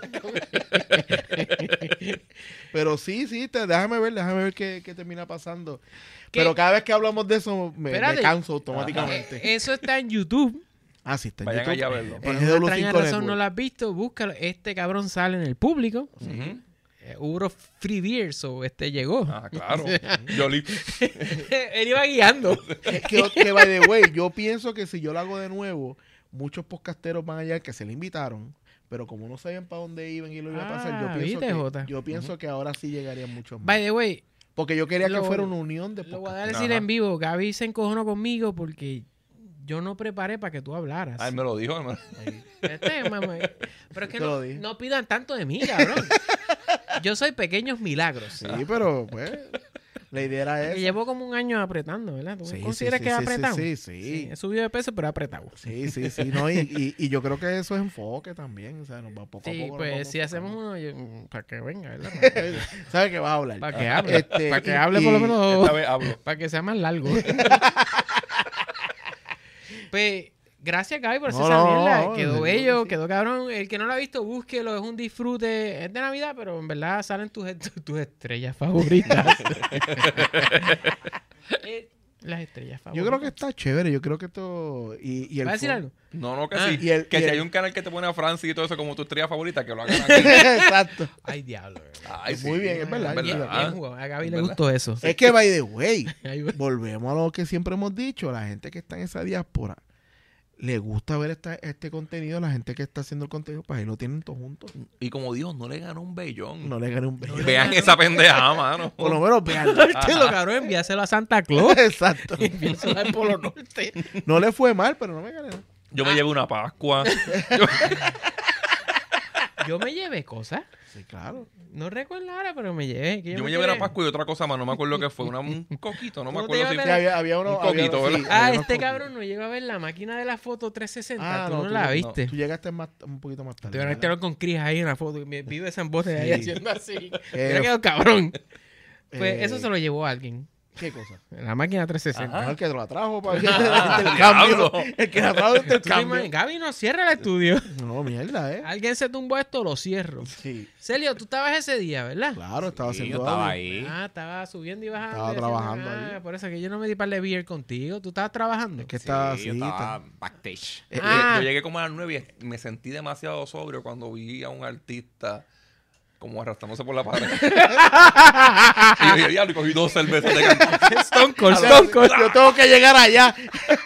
S2: Pero sí, déjame ver qué termina pasando.
S3: ¿Qué?
S2: Pero cada vez que hablamos de eso me
S3: Espérate.
S2: canso automáticamente.
S3: Eso está en YouTube.
S2: Ah, sí, está en
S4: Vayan
S2: YouTube.
S4: allá a verlo.
S3: Por
S2: Es
S3: una
S2: GW5
S3: extraña razón
S2: Network.
S3: no lo has visto, búscalo. Este cabrón sale en el público.
S4: Ujú.
S3: Hubo free beers o llegó.
S4: Ah, claro. Yoli.
S3: Él iba guiando.
S2: que by the way, yo pienso que si yo lo hago de nuevo, muchos podcasteros van allá que se le invitaron, pero como no sabían para dónde iban y lo iba a pasar,
S3: ¿viste, Jota?
S2: yo pienso que ahora sí llegarían muchos más.
S3: By the way,
S2: Porque yo quería que
S3: lo-
S2: fuera una unión de
S3: lo voy a
S2: podcasteros.
S3: decir
S4: Ajá.
S3: en vivo. Gaby se encojonó conmigo porque yo no preparé para que tú hablaras.
S4: Ah, él me lo dijo. Él
S3: Mamá. Pero es que
S2: Te lo dije.
S3: no pidan tanto de mí, cabrón. Yo soy pequeños milagros.
S2: Sí, pero pues la idea era
S3: Que
S2: esa.
S3: llevo como un año apretando, ¿verdad? ¿Tú
S2: Sí,
S3: consideras
S2: sí,
S3: que he
S2: sí,
S3: apretado?
S2: sí.
S3: He subido de peso, pero he apretado.
S2: Sí, no, y yo creo que eso es enfoque también, o sea, nos va poco a
S3: Sí,
S2: poco. nos
S3: pues
S2: vamos
S3: si hacemos
S2: enfocando.
S3: uno, para que venga, ¿verdad?
S2: ¿Sabe que vas a hablar?
S3: Para que hable. Para que
S2: y-
S3: hable por lo
S2: y-
S3: menos.
S4: Esta vez hablo.
S3: Para que sea más largo. Pues, gracias, Gaby, por hacer
S2: No,
S3: esa
S2: no,
S3: mierda.
S2: no,
S3: Quedó
S2: seguro
S3: bello,
S2: que sí.
S3: quedó cabrón. El que no lo ha visto, búsquelo. Es un disfrute. Es de Navidad, pero en verdad salen tus estrellas favoritas. Las estrellas favoritas.
S2: Yo creo que está chévere, yo creo que esto... Y el
S3: ¿Vas a decir
S2: fo-
S3: algo?
S4: No, que
S3: Ah.
S4: sí.
S2: Y el-
S4: que
S2: y
S4: si
S2: el-
S4: hay un canal que te pone a Francis y todo eso como tu estrella favorita, que lo hagan aquí.
S2: Exacto.
S3: Ay, diablo.
S4: Ay,
S2: Muy bien, es verdad.
S3: Bien,
S4: ¿verdad?
S3: bien jugado. A Gaby
S4: Es
S3: le
S4: verdad.
S3: gustó eso.
S2: Es que, by the way,
S3: Ahí va.
S2: volvemos a lo que siempre hemos dicho, la gente que está en esa diáspora, le gusta ver este contenido, la gente que está haciendo el contenido, pues ahí lo tienen todos juntos.
S4: Y como Dios, no le ganó un bellón.
S2: No le gané un beso.
S4: Vean esa pendejada, mano.
S2: Por lo menos vean.
S3: Te lo cabrón, envíaselo a Santa Claus.
S2: Exacto.
S3: Envíaselo al Polo Norte.
S2: No le fue mal, pero no me gané nada.
S4: Yo me llevé una Pascua.
S3: Yo me llevé cosas.
S2: Sí, claro.
S3: No recuerdo ahora, pero me llevé. Que
S4: Yo me llevé una Pascua y otra cosa más. No me acuerdo qué fue. Un coquito. No me
S3: ¿Cómo te
S4: acuerdo si
S3: llevaste
S2: Sí, había uno.
S4: Un coquito,
S2: había uno-
S4: ¿verdad?
S3: Ah,
S2: había
S3: este
S2: unos
S3: cabrón no llegó a ver la máquina de la foto 360.
S2: Ah,
S3: tú
S2: no,
S3: no
S2: tú
S3: la
S2: no.
S3: viste.
S2: Tú llegaste un poquito más tarde.
S3: Te van a
S2: ¿verdad?
S3: estar con Chris ahí en la foto. Vive ese embote ahí
S2: Sí.
S3: haciendo así.
S2: Eh,
S3: Mira quedó cabrón. Pues
S2: eh,
S3: eso se lo llevó a alguien.
S2: ¿Qué cosa?
S3: La máquina 360.
S2: No, el que te la trajo para que
S4: Ah,
S2: intercambio.
S4: diablo.
S2: El que la trajo de
S3: ¿Tú te
S2: intercambio.
S3: imaginas? Gaby no cierra el estudio.
S2: No, mierda,
S3: Alguien se tumbó esto, lo cierro.
S2: Sí,
S3: Celio, tú estabas ese día, ¿verdad?
S2: claro, estaba
S5: Sí,
S2: haciendo
S5: yo estaba
S2: audio.
S5: ahí.
S3: Ah, estaba subiendo y bajando.
S2: Estaba
S3: y haciendo-
S2: trabajando ahí.
S3: Por eso que yo no me di par de beer contigo. ¿Tú estabas trabajando?
S2: Es que está
S5: Sí, yo
S2: así.
S5: estaba backstage.
S3: Ah.
S4: Yo llegué como a las 9 y me sentí demasiado sobrio cuando vi a un artista como arrastrándose por la pared. Y yo dije, diablo, y cogí 2 cervezas de canto.
S3: Stone Cold,
S2: O sea,
S3: Stone Cold.
S2: yo tengo que llegar allá.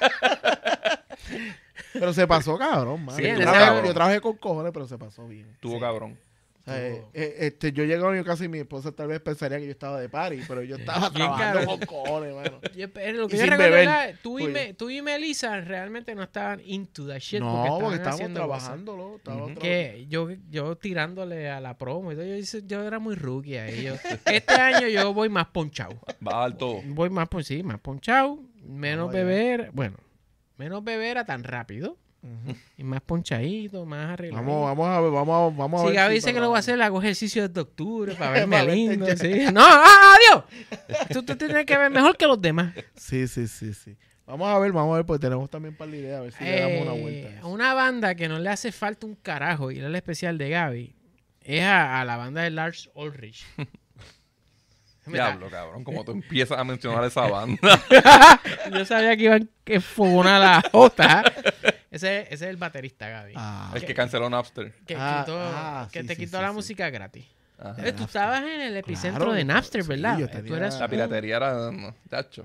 S2: Pero se pasó, cabrón, man.
S3: Sí,
S2: yo,
S3: en
S2: trabajé,
S4: esa-
S2: yo trabajé con cojones, pero se pasó bien.
S4: Estuvo cabrón.
S2: O sea, yo llegué a mi casa y mi esposa tal vez pensaría que yo estaba de party, pero yo estaba
S3: Bien
S2: trabajando
S3: cabrón.
S2: con cojones, mano.
S3: Lo que
S2: Y
S3: yo
S2: sin
S3: recuerdo
S2: beber.
S3: era, tú
S2: Pues-
S3: y Melissa realmente no estaban into that shit.
S2: No, porque
S3: estaban
S2: estábamos
S3: haciendo cosas.
S2: trabajándolo.
S3: Que yo tirándole a la promo y todo, yo era muy rookie ahí. Este año yo voy más ponchado.
S4: Va alto.
S3: Voy más, sí, más ponchado, menos
S2: Vamos allá.
S3: beber, bueno, menos beber a tan rápido y más ponchadito, más arreglado.
S2: Vamos a
S3: Si
S2: ver.
S3: Gaby
S2: si
S3: dice que lo va a hacer, hago ejercicio de octubre para verme
S2: Para verte
S3: lindo.
S2: ya.
S3: ¿Sí? No, adiós. Tú tienes que ver mejor que los demás.
S2: Sí. Vamos a ver, porque tenemos también para la idea, a ver si le damos una vuelta. a eso.
S3: Una banda que no le hace falta un carajo ir al especial de Gaby es a la banda de Lars Ulrich.
S4: Diablo, cabrón. Como tú empiezas a mencionar esa banda.
S3: Yo sabía que iban a enfogonar a la Jota. Ese es el baterista, Gaby.
S2: Ah,
S4: El que canceló Napster.
S3: Que,
S2: sí,
S3: te
S2: sí,
S3: quitó
S2: sí,
S3: la
S2: sí.
S3: música gratis.
S4: Ajá.
S3: Tú estabas en el epicentro
S2: Claro,
S3: de Napster,
S2: sí,
S3: ¿verdad?
S2: yo
S3: Tú
S2: tenía-
S3: eras
S4: La piratería era... no, chacho.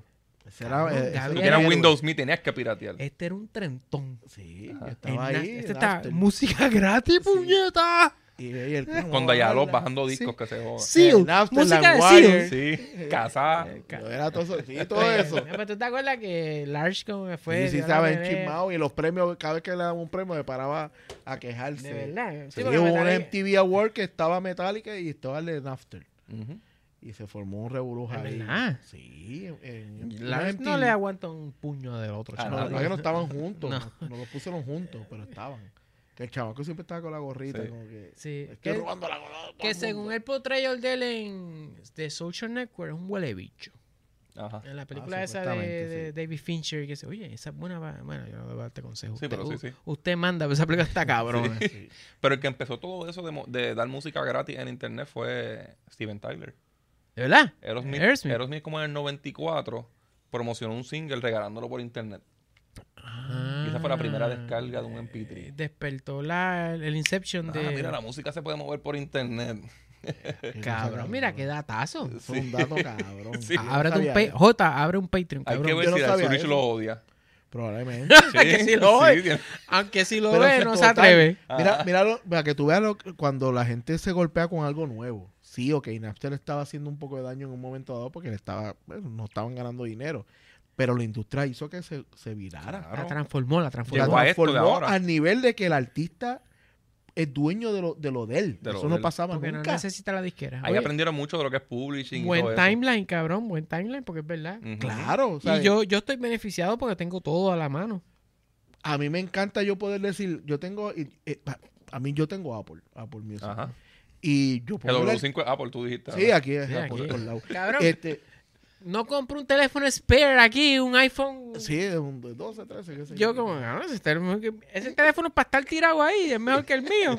S2: Ese era,
S3: Cabrón,
S2: ese
S3: Gaby
S4: Si
S2: era
S4: era
S2: un
S4: Windows Me, tenías que piratear.
S3: Este era un trentón.
S2: Sí,
S3: En
S2: estaba ahí.
S3: Este
S2: en
S3: está
S2: After.
S3: música gratis, puñeta.
S2: Y el,
S4: Con Dayalos
S2: la-
S4: bajando discos que se joda.
S3: Seal,
S2: Napster,
S3: música de
S2: LimeWire.
S3: Seal.
S4: Sí, casa.
S2: Yo era todo eso, sí, todo eso.
S3: Pero tú te acuerdas que Large como fue.
S2: Sí,
S3: dio la
S2: estaba
S3: bebé.
S2: enchismado y los premios, cada vez que le daban un premio me paraba a quejarse.
S3: De verdad.
S2: Sí,
S3: porque
S2: hubo un
S3: Metallica-
S2: MTV Award que estaba Metallica y estaba el de Napster.
S4: Ujú.
S2: Y se formó un reburuja
S3: ¿De
S2: ahí.
S3: verdad?
S2: Sí.
S3: Large no le aguanta un puño del otro.
S4: Ah,
S2: No,
S3: chaval.
S2: la verdad que no estaban juntos.
S3: No.
S2: No los pusieron juntos, pero estaban. Que el chamaco siempre estaba con la gorrita.
S4: Sí.
S2: Como que,
S3: Sí.
S2: estoy
S3: Que,
S2: robando la gorra.
S3: que según el portrayal de él en The Social Network es un huele bicho.
S4: Ajá.
S3: En la película esa
S2: supuestamente,
S3: de
S2: sí.
S3: David Fincher, que dice, oye, esa es buena. Bueno, yo no debo darte consejo.
S4: Sí, pero sí.
S3: Usted manda, pero esa película está cabrona.
S2: Sí.
S4: Pero el que empezó todo eso de dar música gratis en internet fue Steven Tyler.
S3: ¿De verdad?
S4: Aerosmith,
S3: Aerosmith.
S4: Aerosmith como en el 94 promocionó un single regalándolo por internet. Y esa fue la primera descarga de un MP3.
S3: Despertó el Inception de...
S4: Mira, la música se puede mover por internet.
S3: Cabrón, mira qué datazo.
S2: Fue un dato cabrón.
S4: Sí.
S2: Yo no
S3: Ábrete un
S2: sabía eso.
S3: J, abre un Patreon,
S4: Hay
S3: cabrón.
S4: que ver
S2: Yo no
S4: si
S2: sabía
S4: Zurich
S2: eso.
S4: lo odia.
S2: Probablemente.
S3: Que sí lo ve.
S4: tiene-
S3: Aunque si lo
S2: Pero
S3: ve,
S2: ese
S3: no se
S2: total-
S3: atreve.
S2: Mira, para que tú veas cuando la gente se golpea con algo nuevo. Sí, ok, Napster estaba haciendo un poco de daño en un momento dado porque no estaban ganando dinero. Pero la industria hizo que se virara.
S4: Claro.
S3: La transformó.
S2: La
S4: Llegó a esto de
S2: transformó
S4: ahora.
S2: al nivel de que el artista es dueño de lo de él.
S4: De lo
S2: Eso
S4: de
S2: no
S4: él.
S2: pasaba
S3: Porque no
S2: nunca.
S3: necesita la disquera.
S4: Ahí
S3: Oye,
S4: aprendieron mucho de lo que es publishing y
S3: buen
S4: todo eso.
S3: timeline, cabrón. Buen timeline, porque es verdad.
S4: Ujú.
S2: Claro. o sea,
S3: Y yo estoy beneficiado porque tengo todo a la mano.
S2: a mí me encanta yo poder decir, yo tengo Apple Music.
S4: Ajá.
S2: Y yo
S4: El
S2: puedo ver-
S4: W5 es Apple, tú dijiste.
S2: Sí, aquí es
S3: Sí,
S2: Apple
S3: aquí.
S2: por el lado.
S3: Cabrón,
S2: No,
S3: no compro un teléfono spare aquí, un iPhone.
S2: sí, es un 12, 13, qué sé
S3: Yo como, no, ese teléfono es para estar tirado ahí, es mejor que el mío.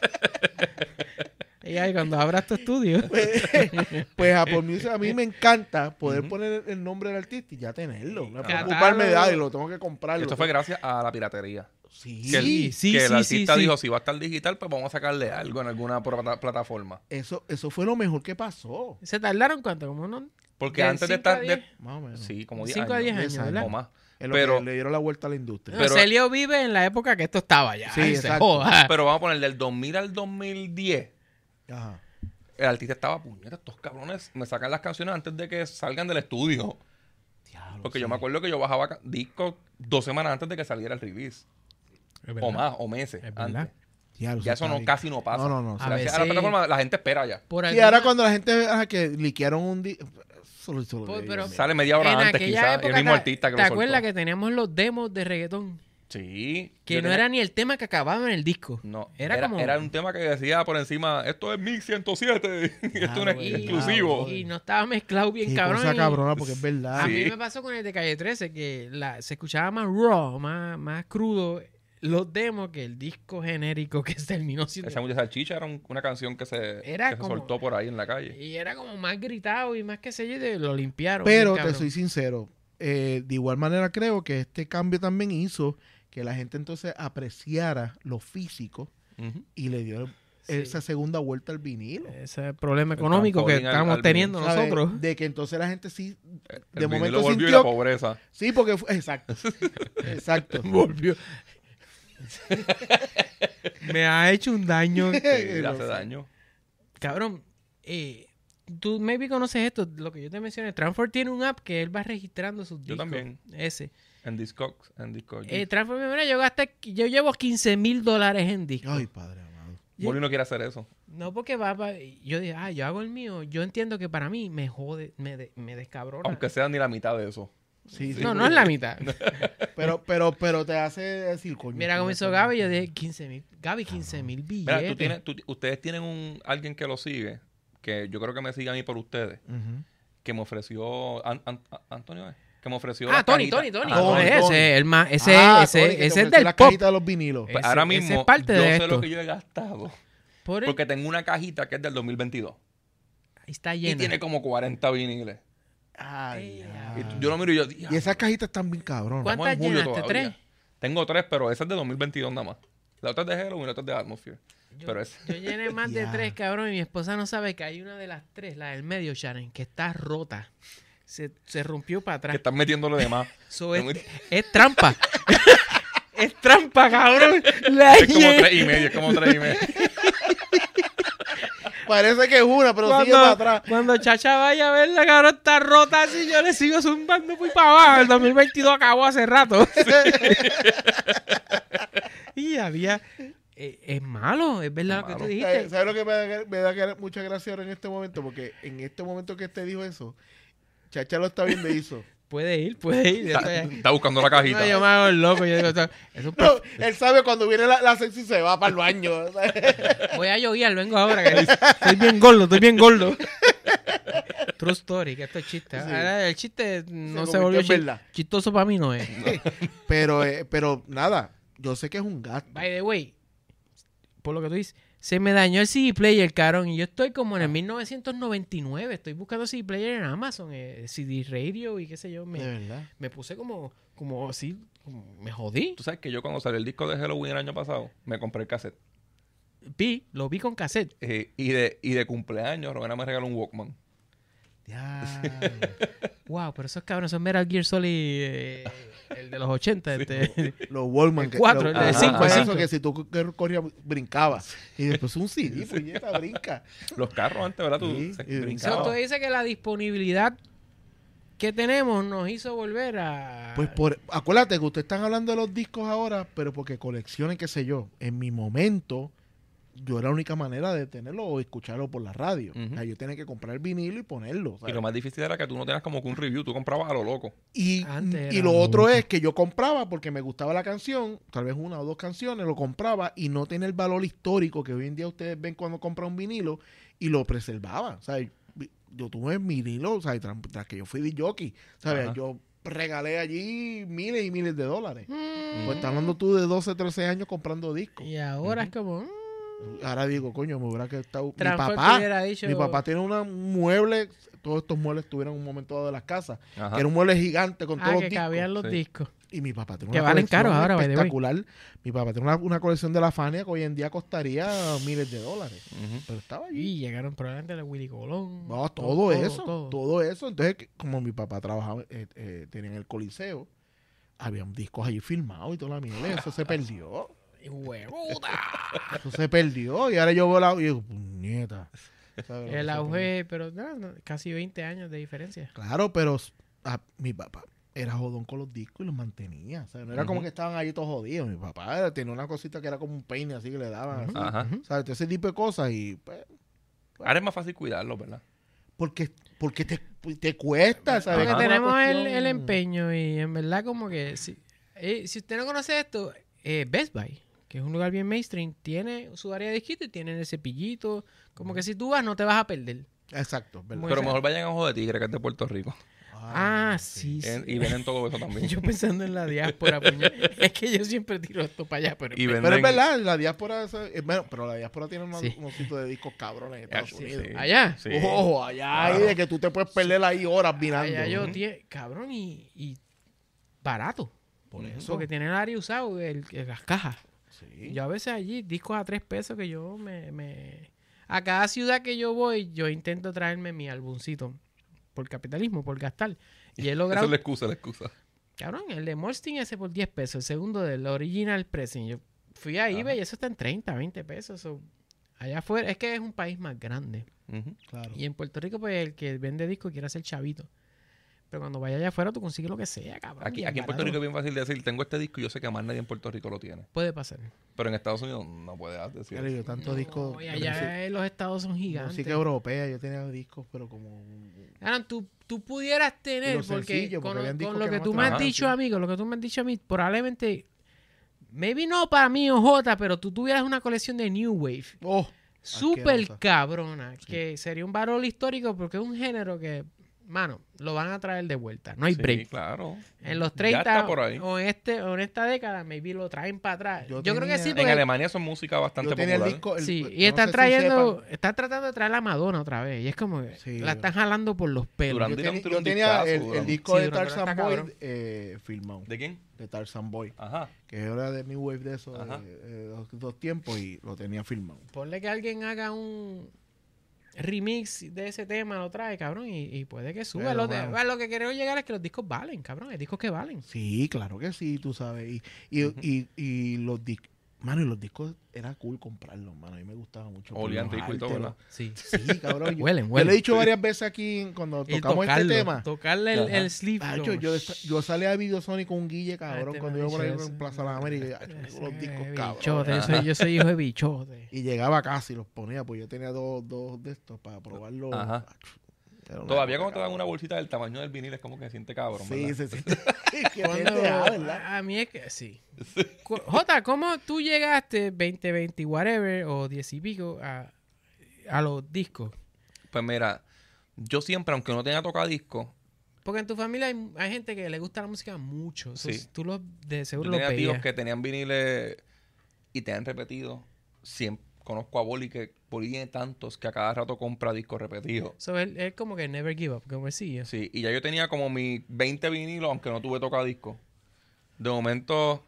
S3: Y ahí cuando abras tu estudio.
S2: Pues Apple Music a mí me encanta poder
S4: Ujú.
S2: poner el nombre del artista y ya tenerlo. No
S3: Catálogo.
S2: preocuparme de y lo tengo que comprar.
S4: Esto fue gracias a la piratería.
S2: Sí,
S4: Que el,
S3: sí,
S4: que el
S3: sí,
S4: artista
S3: sí.
S4: dijo, si va a estar digital, pues vamos a sacarle algo en alguna plataforma.
S2: eso fue lo mejor que pasó.
S3: ¿Se tardaron cuánto? Como unos
S4: Porque
S3: de
S4: antes de
S3: 5 a
S4: estar...
S3: 10.
S2: Más o menos.
S4: Sí, como 10
S3: 5 a 10 años,
S2: 10
S3: ¿verdad?
S4: o más.
S2: Es lo
S4: Pero-
S2: que le dieron la vuelta a la industria.
S3: Pero
S4: Pero-
S3: Celio vive en la época que esto estaba ya.
S2: Sí,
S3: se
S2: exacto.
S3: joda.
S4: Pero vamos a poner del 2000 al 2010.
S2: Ajá.
S4: El artista estaba, puñeta, estos cabrones me sacan las canciones antes de que salgan del estudio.
S2: Diablo,
S4: Porque
S2: sí.
S4: yo me acuerdo que yo bajaba discos 2 semanas antes de que saliera el release.
S3: Es
S4: O
S3: verdad.
S4: más, o meses
S3: Es verdad.
S4: antes.
S2: Diablo,
S4: Ya eso
S2: está
S4: no
S2: bien.
S4: casi no pasa.
S2: No.
S3: A
S4: Gracias a la
S3: veces-
S4: plataforma, la gente espera ya.
S3: Por
S2: Sí,
S3: alguna-
S2: ahora cuando la gente que liquearon un día. Solo
S3: Pues,
S2: leí,
S3: pero-
S2: mira.
S4: Sale media hora
S3: en
S4: antes
S3: aquella
S4: quizás.
S3: época,
S4: El mismo artista que
S3: ¿te
S4: lo
S3: acuerdas
S4: soltó.
S3: que teníamos los demos de reggaetón?
S4: Sí.
S3: Que
S4: Yo
S3: no
S4: tenía-
S3: era ni el tema que acababa en el disco.
S4: No,
S3: Era como-
S4: era un tema que decía por encima, esto es 1107, esto no es
S2: Claro,
S4: exclusivo.
S3: Y no estaba mezclado bien
S2: Qué
S3: cabrón.
S2: cosa
S3: y-
S2: cabrona, porque es verdad.
S3: A
S4: Sí.
S3: mí me pasó con el de Calle 13 que se escuchaba más raw, más crudo los demos que el disco genérico que terminó siendo.
S4: Esa mucha salchicha era una canción que
S3: Era
S4: que se
S3: como-
S4: soltó por ahí en la calle.
S3: Y era como más gritado y más que sé yo, y lo limpiaron.
S2: Pero
S3: bien
S2: te
S3: cabrón.
S2: soy sincero, de igual manera creo que este cambio también hizo que la gente entonces apreciara lo físico
S4: Ujú.
S2: y le dio esa segunda vuelta al vinilo.
S3: Ese problema económico que
S4: trampolín al
S3: estamos
S4: vinilo.
S3: teniendo
S2: ¿Sabes?
S3: nosotros.
S2: De que entonces la gente sí,
S4: El
S2: de
S4: vinilo
S2: momento
S4: volvió y
S2: sintió...
S4: la pobreza.
S2: Sí, porque fue... Exacto. Exacto.
S3: Volvió. Me ha hecho un daño.
S4: Sí, le
S2: Lo
S4: hace
S2: sé.
S4: daño.
S3: Cabrón, tú maybe conoces esto, lo que yo te mencioné. Transfer tiene un app que él va registrando sus discos.
S4: Yo también.
S3: Ese.
S4: En Discogs.
S3: Transfer, mira, yo llevo $15,000 en discos.
S2: Ay, padre amado.
S4: Boli no quiere hacer eso.
S3: No, porque yo dije, yo hago el mío. Yo entiendo que para mí me jode, me descabrona.
S4: Aunque sea ni la mitad de eso.
S2: Sí, sí,
S3: no, no es la mitad.
S2: pero te hace decir, coño.
S3: Mira cómo hizo Gaby, yo dije 15,000. Gaby, 15,000
S4: Mira,
S3: billetes.
S4: ustedes tienen alguien que lo sigue, que yo creo que me sigue a mí por ustedes,
S2: Ujú.
S4: que me ofreció, Antonio, que me ofreció
S3: Ah,
S4: la
S3: Tony.
S4: cajita.
S3: Tony,
S4: Ah,
S2: Tony,
S3: ese,
S2: Tony.
S3: el más, ese
S2: Tony, que te
S3: ese es
S2: ofreció
S3: del
S2: la
S3: pop.
S2: cajita de los vinilos.
S4: Pues
S3: ese-
S4: ahora
S3: ese
S4: mismo
S3: es parte
S4: yo
S3: de
S4: sé
S3: esto.
S4: lo que yo he gastado,
S3: Por el-
S4: porque tengo una cajita que es del 2022
S3: ahí está
S4: y
S3: llena.
S4: tiene como 40 viniles.
S2: Ay,
S3: Ey,
S2: ay.
S4: Yo lo miro y yo,
S2: Y esas cajitas están bien cabronas.
S3: ¿Cuántas
S4: estamos en julio
S3: llenaste?
S4: todavía.
S3: ¿3?
S4: Tengo 3, pero esa es de 2022 nada más. La otra es de Halloween y la otra es de Atmosphere. Pero es...
S3: Yo llené más de
S2: Ya.
S3: 3, cabrón, y mi esposa no sabe que hay una de las 3, la del medio, Sharon, que está rota. se rompió para
S4: Que
S3: atrás.
S4: están metiéndole de más.
S3: So, es trampa. Es trampa, cabrón. La
S4: Es como
S3: llena.
S4: 3.5, es como 3.5.
S2: Parece que es una, pero sigue para atrás.
S3: Cuando Chacha vaya a verla, cabrón, está rota así, yo le sigo zumbando muy para abajo. El 2022 acabó hace rato. Y había... es malo, es verdad lo que tú dijiste.
S2: ¿Sabes lo que me da mucha gracia ahora en este momento? Porque en este momento que te dijo eso, Chacha lo está viendo y hizo.
S3: Puede ir. Yo
S4: Está buscando la cajita.
S3: No, yo me hago el loco. Yo digo, es un
S2: No, él sabe cuando viene la sexy se va para el baño.
S3: voy a lloviar, vengo ahora. Que estoy bien gordo. True story, que esto es chiste.
S2: Sí.
S3: Ahora, el chiste no se
S2: convirtió
S3: volvió
S2: en verdad.
S3: chistoso para mí, no es.
S2: Pero nada, yo sé que es un gasto.
S3: By the way, por lo que tú dices, se me dañó el CD player, cabrón, y yo estoy como en el 1999. Estoy buscando CD player en Amazon, CD radio y qué sé yo.
S2: De verdad.
S3: Me puse como así, me jodí.
S4: Tú sabes que yo cuando salió el disco de Halloween el año pasado, me compré el cassette.
S3: Lo vi con cassette.
S4: Y de cumpleaños, Rowena me regaló un Walkman.
S2: Ya.
S3: Wow, pero esos cabrones son Metal Gear Solid, el de los 80.
S2: Los Wallman.
S3: El 4, el de 5,
S2: Eso
S3: 5.
S2: que si tú corrías, brincabas. Y después un CD, puñeta, brinca.
S4: Los carros antes, ¿verdad? Tú
S2: Sí,
S4: se
S2: y
S4: brincabas.
S3: So, tú dices que la disponibilidad que tenemos nos hizo volver a...
S2: Pues acuérdate que ustedes están hablando de los discos ahora, pero porque coleccionen, qué sé yo. En mi momento, yo era la única manera de tenerlo o escucharlo por la radio.
S4: Ujú.
S2: O sea, yo tenía que comprar el vinilo y ponerlo.
S4: Y
S2: ¿sabes?
S4: lo más difícil era que tú no tenías como que un review, tú comprabas a lo loco.
S2: Y
S3: Antes era
S2: lo otro
S3: loco.
S2: es que yo compraba porque me gustaba la canción, tal vez una o dos canciones, lo compraba y no tenía el valor histórico que hoy en día ustedes ven cuando compran un vinilo y lo preservaba. O sea, yo tuve vinilo, o sea, tras que yo fui de jockey, ¿sabes?
S4: Ajá.
S2: Yo regalé allí miles y miles de dólares.
S3: Mm.
S2: Pues estás hablando tú de 12, 13 años comprando discos.
S3: Y ahora es como...
S2: Ahora digo, coño, me hubiera quedado... Mi
S3: Transport
S2: papá,
S3: hubiera dicho...
S2: mi papá tiene un mueble, todos estos muebles tuvieron un momento dado de las casas,
S4: Ajá.
S2: que era un mueble gigante con todos
S3: Ah,
S2: los
S3: que
S2: discos.
S3: cabían los
S4: Sí.
S3: discos.
S2: Y mi papá tiene
S3: Que
S2: una
S3: valen
S2: colección
S3: caros ahora, by the way.
S2: espectacular. Mi papá tiene una colección de la Fania que hoy en día costaría miles de dólares.
S4: Ujú.
S2: Pero estaba allí.
S3: Y llegaron probablemente los Willy Colón.
S2: No, todo eso. Entonces, como mi papá trabajaba, tenía en el Coliseo, había discos allí filmados y toda la mierda. Eso se perdió.
S3: ¡Huevuda!
S2: Eso se perdió. Y ahora yo veo y digo, puñeta. ¿Sabes lo que
S3: El
S2: se
S3: auge, pero no, casi 20 años de diferencia.
S2: Claro, pero mi papá era jodón con los discos y los mantenía. O sea, no era como
S4: Ujú.
S2: que estaban ahí todos jodidos. Mi papá tenía una cosita que era como un peine así que le daban. así.
S4: Ajá.
S2: ¿Sabes? Ese tipo de cosas. Y pues,
S4: Ahora es más fácil cuidarlo, ¿verdad?
S2: porque te cuesta, ¿sabes?
S3: Porque
S2: Es una
S3: tenemos
S2: cuestión-
S3: el empeño y en verdad como que... Si usted no conoce esto, Best Buy, que es un lugar bien mainstream, tiene su área de disquito y tiene el cepillito. Como que si tú vas no te vas a perder.
S2: Exacto, ¿verdad?
S3: Muy
S4: Pero
S3: bien.
S4: mejor vayan a Ojo de Tigre, que es de Puerto Rico.
S3: Ah, sí.
S4: Y venden todo eso también.
S3: Yo pensando en la diáspora, puñal. Es que yo siempre tiro esto para allá, pero...
S4: Y
S2: Pero
S4: venden-
S2: es verdad, la diáspora, bueno, pero la diáspora tiene
S3: Sí.
S2: unos sitios de discos cabrones en Estados
S4: Sí,
S2: Unidos.
S4: sí.
S3: Allá.
S4: Sí.
S2: Ojo, allá hay de que tú te puedes perder ahí horas mirando.
S3: Allá yo,
S2: Ujú.
S3: cabrón, y barato.
S2: Por eso.
S3: Porque tiene el área usado, las cajas.
S2: Sí.
S3: Yo a veces allí, discos a 3 pesos que yo A cada ciudad que yo voy, yo intento traerme mi álbumcito. Por capitalismo, por gastar. Y he
S4: Esa
S3: logrado...
S4: es la excusa.
S3: Cabrón, el de Molstein ese por 10 pesos. El segundo del original pressing. Yo fui a eBay y eso está en 30, 20 pesos. So, allá afuera, es que es un país más grande.
S4: Ujú.
S2: Claro.
S3: Y en Puerto Rico, pues el que vende discos quiere hacer chavito. Pero cuando vaya allá afuera, tú consigues lo que sea, cabrón.
S4: Aquí
S3: y
S4: en Puerto
S3: barato.
S4: Rico es bien fácil de decir, tengo este disco y yo sé que más nadie en Puerto Rico lo tiene.
S3: Puede pasar.
S4: Pero en Estados Unidos no puedes decir
S2: Claro,
S4: eso.
S2: yo tantos discos.
S3: No, y allá los estados son gigantes.
S2: Música europea, yo tenía discos, pero como.
S3: Aaron, tú pudieras tener,
S2: Lo
S3: porque
S2: sencillo, porque
S3: con
S2: habían discos
S3: lo
S2: que
S3: que
S2: no
S3: tú
S2: te
S3: me has
S2: daban,
S3: dicho
S2: sí.
S3: a mí, con lo que tú me has dicho a mí, probablemente, maybe no para mí o Jota, pero tú tuvieras una colección de New Wave.
S2: Oh,
S3: Súper
S2: asquerosa.
S3: cabrona, que sería un valor histórico porque es un género que, mano, lo van a traer de vuelta. No hay
S4: Sí,
S3: break.
S4: claro.
S3: En los
S4: Ya
S3: 30
S4: está por ahí.
S3: o en esta década, maybe lo traen para atrás.
S2: Yo
S3: Yo creo que
S2: tenía-
S3: sí,
S2: En
S4: En
S3: porque
S4: Alemania eso es música bastante
S2: yo tenía el
S4: popular.
S2: disco.
S3: sí,
S2: yo
S3: y
S2: no
S3: están
S2: sé si
S3: trayendo,
S2: sepan,
S3: están tratando de traer a Madonna otra vez. Y es como que
S2: Sí,
S3: la están jalando por los pelos.
S4: Durán
S2: yo,
S4: Durán
S2: tenía-
S4: tiene
S2: yo
S4: un
S2: tenía
S4: discazo,
S2: el
S4: Durán.
S2: disco
S3: Sí,
S2: de
S3: Durán
S2: Tarzan
S3: está
S2: Boy
S3: cabrón.
S2: filmado.
S4: ¿De quién?
S2: De Tarzan Boy.
S4: Ajá.
S2: Que era de New Wave de esos
S4: Ajá.
S2: dos tiempos y lo tenía filmado.
S3: Ponle que alguien haga remix de ese tema lo trae, cabrón, y puede que suba.
S2: Pero, mano.
S3: A lo que quiero llegar es que los discos valen, cabrón. Hay discos que valen.
S2: Sí, claro que sí, tú sabes. Y los discos, mano, y los discos era cool comprarlos, mano. A mí me gustaba mucho.
S4: Olían rico y todo, ¿verdad?
S3: Sí.
S2: Sí, cabrón.
S3: Huelen.
S2: Yo le he dicho varias veces aquí cuando
S3: Y
S2: tocamos este tema.
S3: Tocarle
S4: Ajá.
S3: el sleeve.
S2: Tacho,
S3: como,
S2: yo salía de Videosonic con un Guille, cabrón,
S3: Este
S2: cuando
S3: me
S2: iba por ahí
S3: dicho
S2: en
S3: eso.
S2: Plaza de las Américas. Yo, los discos, cabrón.
S3: bichote, yo soy hijo de bichote.
S2: Y llegaba a casa y los ponía, pues yo tenía dos de estos para probarlos.
S4: Ajá.
S2: Era una
S4: Todavía
S2: época,
S4: cuando te dan
S2: cabrón.
S4: una bolsita del tamaño del vinil es como que se siente cabrón,
S2: Sí,
S4: ¿verdad?
S2: sí. Qué
S3: Cuando-
S2: pendeja, ¿verdad?
S3: a mí es que sí. Jota, ¿cómo tú llegaste 20, whatever, o 10 y pico a los discos?
S4: Pues mira, yo siempre, aunque no tenga tocadiscos,
S3: Porque en tu familia hay gente que le gusta la música mucho. So,
S4: Sí.
S3: Tú de seguro
S4: yo
S3: los
S4: tenía tíos
S3: veías.
S4: que tenían viniles y te han repetido. Siempre conozco a Boli que Boli tiene tantos que a cada rato compra discos repetidos.
S3: So, él como que never give up, como decía.
S4: Sí, y ya yo tenía como mis 20 vinilos, aunque no tuve tocadiscos. De momento,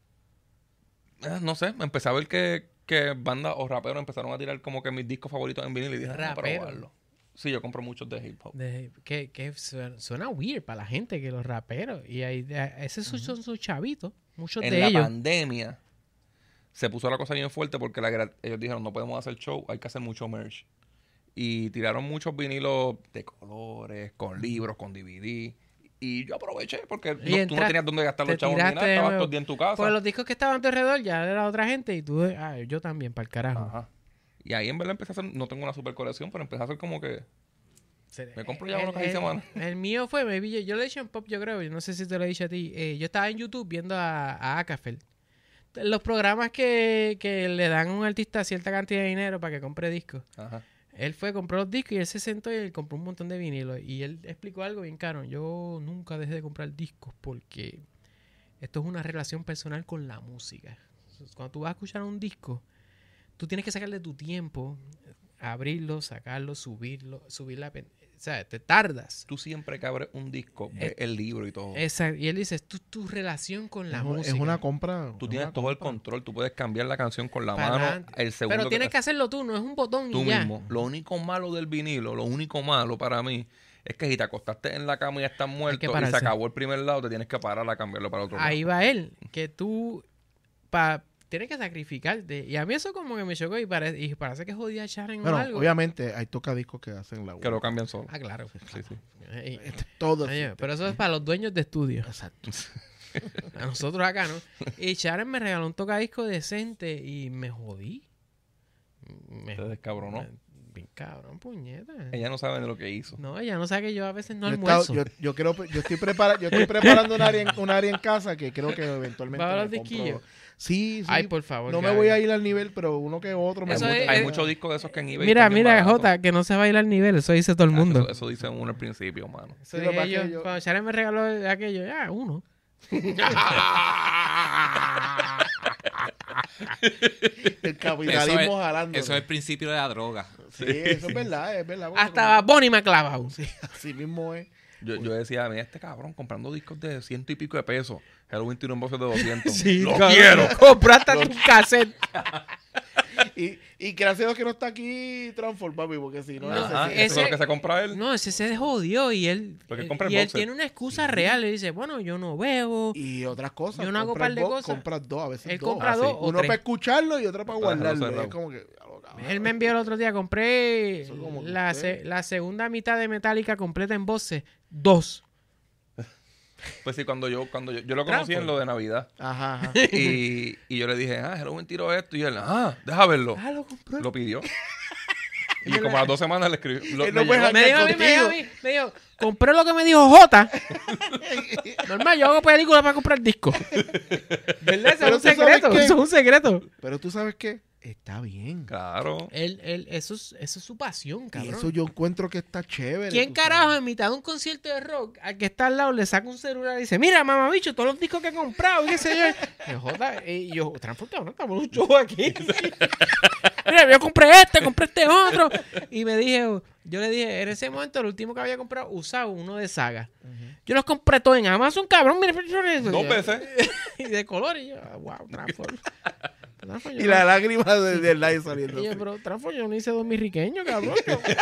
S4: no sé, empecé a ver que bandas o raperos empezaron a tirar como que mis discos favoritos en vinil y dije, vamos a
S3: Rapero.
S4: probarlo. Sí, yo compro muchos de hip hop.
S3: Que suena weird para la gente, que los raperos. Y esos son sus chavitos. Muchos
S4: En
S3: de
S4: la
S3: ellos.
S4: pandemia se puso la cosa bien fuerte porque ellos dijeron, no podemos hacer show, hay que hacer mucho merch. Y tiraron muchos vinilos de colores, con libros, con DVD. Y yo aproveché porque tú no tenías dónde gastar los
S3: te
S4: chavos ni
S3: tiraste
S4: nada,
S3: de
S4: estabas
S3: nuevo.
S4: todo el día en tu casa.
S3: Pues los discos que estaban a tu alrededor ya era otra gente y tú, yo también, para el carajo.
S4: Ajá. Y ahí en verdad empecé a hacer, no tengo una super colección, pero empecé a hacer como que me compro ya uno cada semana.
S3: El mío fue, yo lo he dicho en pop, yo creo, yo no sé si te lo he dicho a ti. Yo estaba en YouTube viendo a Akafel. Los programas que le dan a un artista cierta cantidad de dinero para que compre discos.
S4: Ajá.
S3: Él fue, compró los discos y él se sentó y él compró un montón de vinilos. Y él explicó algo bien caro. Yo nunca dejé de comprar discos porque esto es una relación personal con la música. Cuando tú vas a escuchar un disco, tú tienes que sacarle tu tiempo, abrirlo, sacarlo, subirlo, subir la... O sea, te tardas.
S4: Tú siempre que abres un disco, ves el libro y todo.
S3: Exacto. Y él dice, es tu relación con la música.
S2: Es una compra.
S4: Tú
S2: es
S4: tienes
S2: una
S4: todo el
S2: compra.
S4: control, tú puedes cambiar la canción con la
S3: Para
S4: mano,
S3: adelante.
S4: el segundo
S3: Pero tienes
S4: te-
S3: que hacerlo tú, no es un botón
S4: tú
S3: y ya.
S4: mismo. Lo único malo del vinilo, lo único malo para mí, es que si te acostaste en la cama y ya estás muerto y se
S3: pararse.
S4: acabó el primer lado, te tienes que parar a cambiarlo para otro
S3: Ahí
S4: lado.
S3: va él, que tú tienes que sacrificarte. Y a mí eso como que me chocó y parece que jodía a Sharon o
S2: Bueno,
S3: algo.
S2: obviamente hay tocadiscos que hacen la
S4: Que lo cambian solo.
S3: Ah, claro.
S4: Sí, sí.
S2: Todo.
S3: Oye, pero eso es para los dueños de estudio.
S2: Exacto.
S3: A nosotros acá, ¿no? Y Sharon me regaló un tocadisco decente y me jodí.
S4: Se descabronó.
S3: Bien cabrón, puñeta.
S4: Ella no sabe de lo que hizo.
S3: No, ella no sabe que yo a veces no
S2: Yo, he estado-
S3: almuerzo.
S2: yo estoy preparando un área en casa que creo que eventualmente
S3: ¿Va a
S2: me
S3: los
S2: compro.
S3: disquillos?
S2: Sí, sí.
S3: Ay, por favor.
S2: No me
S3: Gaby.
S2: voy a ir al nivel, pero uno que otro me
S3: Eso
S2: gusta.
S3: es-
S4: Hay muchos discos de esos que en eBay
S3: Mira,
S4: están bien
S3: mira,
S4: baratos.
S3: Jota, que no se va a ir al nivel. Eso dice todo el mundo.
S4: Eso dice uno al principio, mano.
S3: Eso
S2: Sí, lo que
S3: dije
S2: pasa es
S3: yo.
S2: que yo-
S3: Cuando Sharon me regaló aquello, uno.
S2: El capitalismo jalando.
S5: Eso es el principio de la droga.
S2: Sí, eso es verdad, es verdad.
S3: Hasta Bonnie me ha clavado.
S2: Sí, así mismo es.
S4: Yo decía, mira este cabrón comprando discos de 100 y pico de pesos. Halloween tiene un boxe de 200.
S3: Sí,
S4: ¡Lo
S3: cabrón.
S4: quiero!
S3: Compraste tu cassette.
S2: Y gracias a Dios que no está aquí Transform, papi, porque si no,
S4: Ajá,
S2: ese-
S4: eso es lo que se compra él.
S3: No, ese se jodió y él,
S4: Porque compra el
S3: y él
S4: boxer.
S3: tiene una excusa real. Le dice, bueno, yo no bebo.
S2: Y otras cosas.
S3: Yo no hago
S2: compras
S3: par de
S2: dos,
S3: cosas.
S2: Compras dos, a veces
S3: Él
S2: dos.
S3: compra
S2: Ah,
S3: dos
S2: sí.
S3: o
S2: Uno
S3: tres.
S2: para escucharlo y otro para
S4: Para dejarlo
S2: guardarlo.
S4: cerrado.
S2: Es como que... cabrón.
S3: Él me envió el otro día, compré
S2: Eso como que
S3: la,
S2: usted.
S3: la segunda mitad de Metallica completa en voces. 2.
S4: Pues sí, cuando yo lo conocí en lo de Navidad.
S2: Ajá, ajá.
S4: Y yo le dije, Halloween tiró esto. Y él, deja verlo.
S3: Lo compró.
S4: Lo pidió. Y como a las 2 semanas le escribió.
S2: Él no
S4: me
S2: puede
S4: llegó.
S3: Me dijo a mí,
S2: contigo.
S3: me dijo, compré lo que me dijo Jota. Normal, yo hago películas para comprar discos. ¿Verdad? Eso es
S2: Pero
S3: un
S2: tú sabes
S3: secreto.
S2: qué.
S3: Eso es un secreto.
S2: Pero tú sabes qué, está bien.
S4: Claro.
S3: Eso es su pasión,
S2: Y
S3: cabrón.
S2: eso yo encuentro que está chévere.
S3: ¿Quién
S2: tú
S3: carajo
S2: sabes.
S3: en mitad de un concierto de rock al que está al lado le saca un celular y dice, mira, mamabicho, todos los discos que he comprado, y qué sé yo? Y Jota, y yo, transportado, ¿no? Estamos en un show aquí. Mira, yo compré este otro. Y yo le dije, en ese momento, el último que había comprado, usado uno de Saga. Yo los compré todos en Amazon, cabrón. Mira,
S4: 2 veces.
S3: Y de color, y yo, wow, Transform. Transform,
S2: Y la lágrima del live saliendo.
S3: Y yo, pero Transform, yo no hice dominriqueño, cabrón.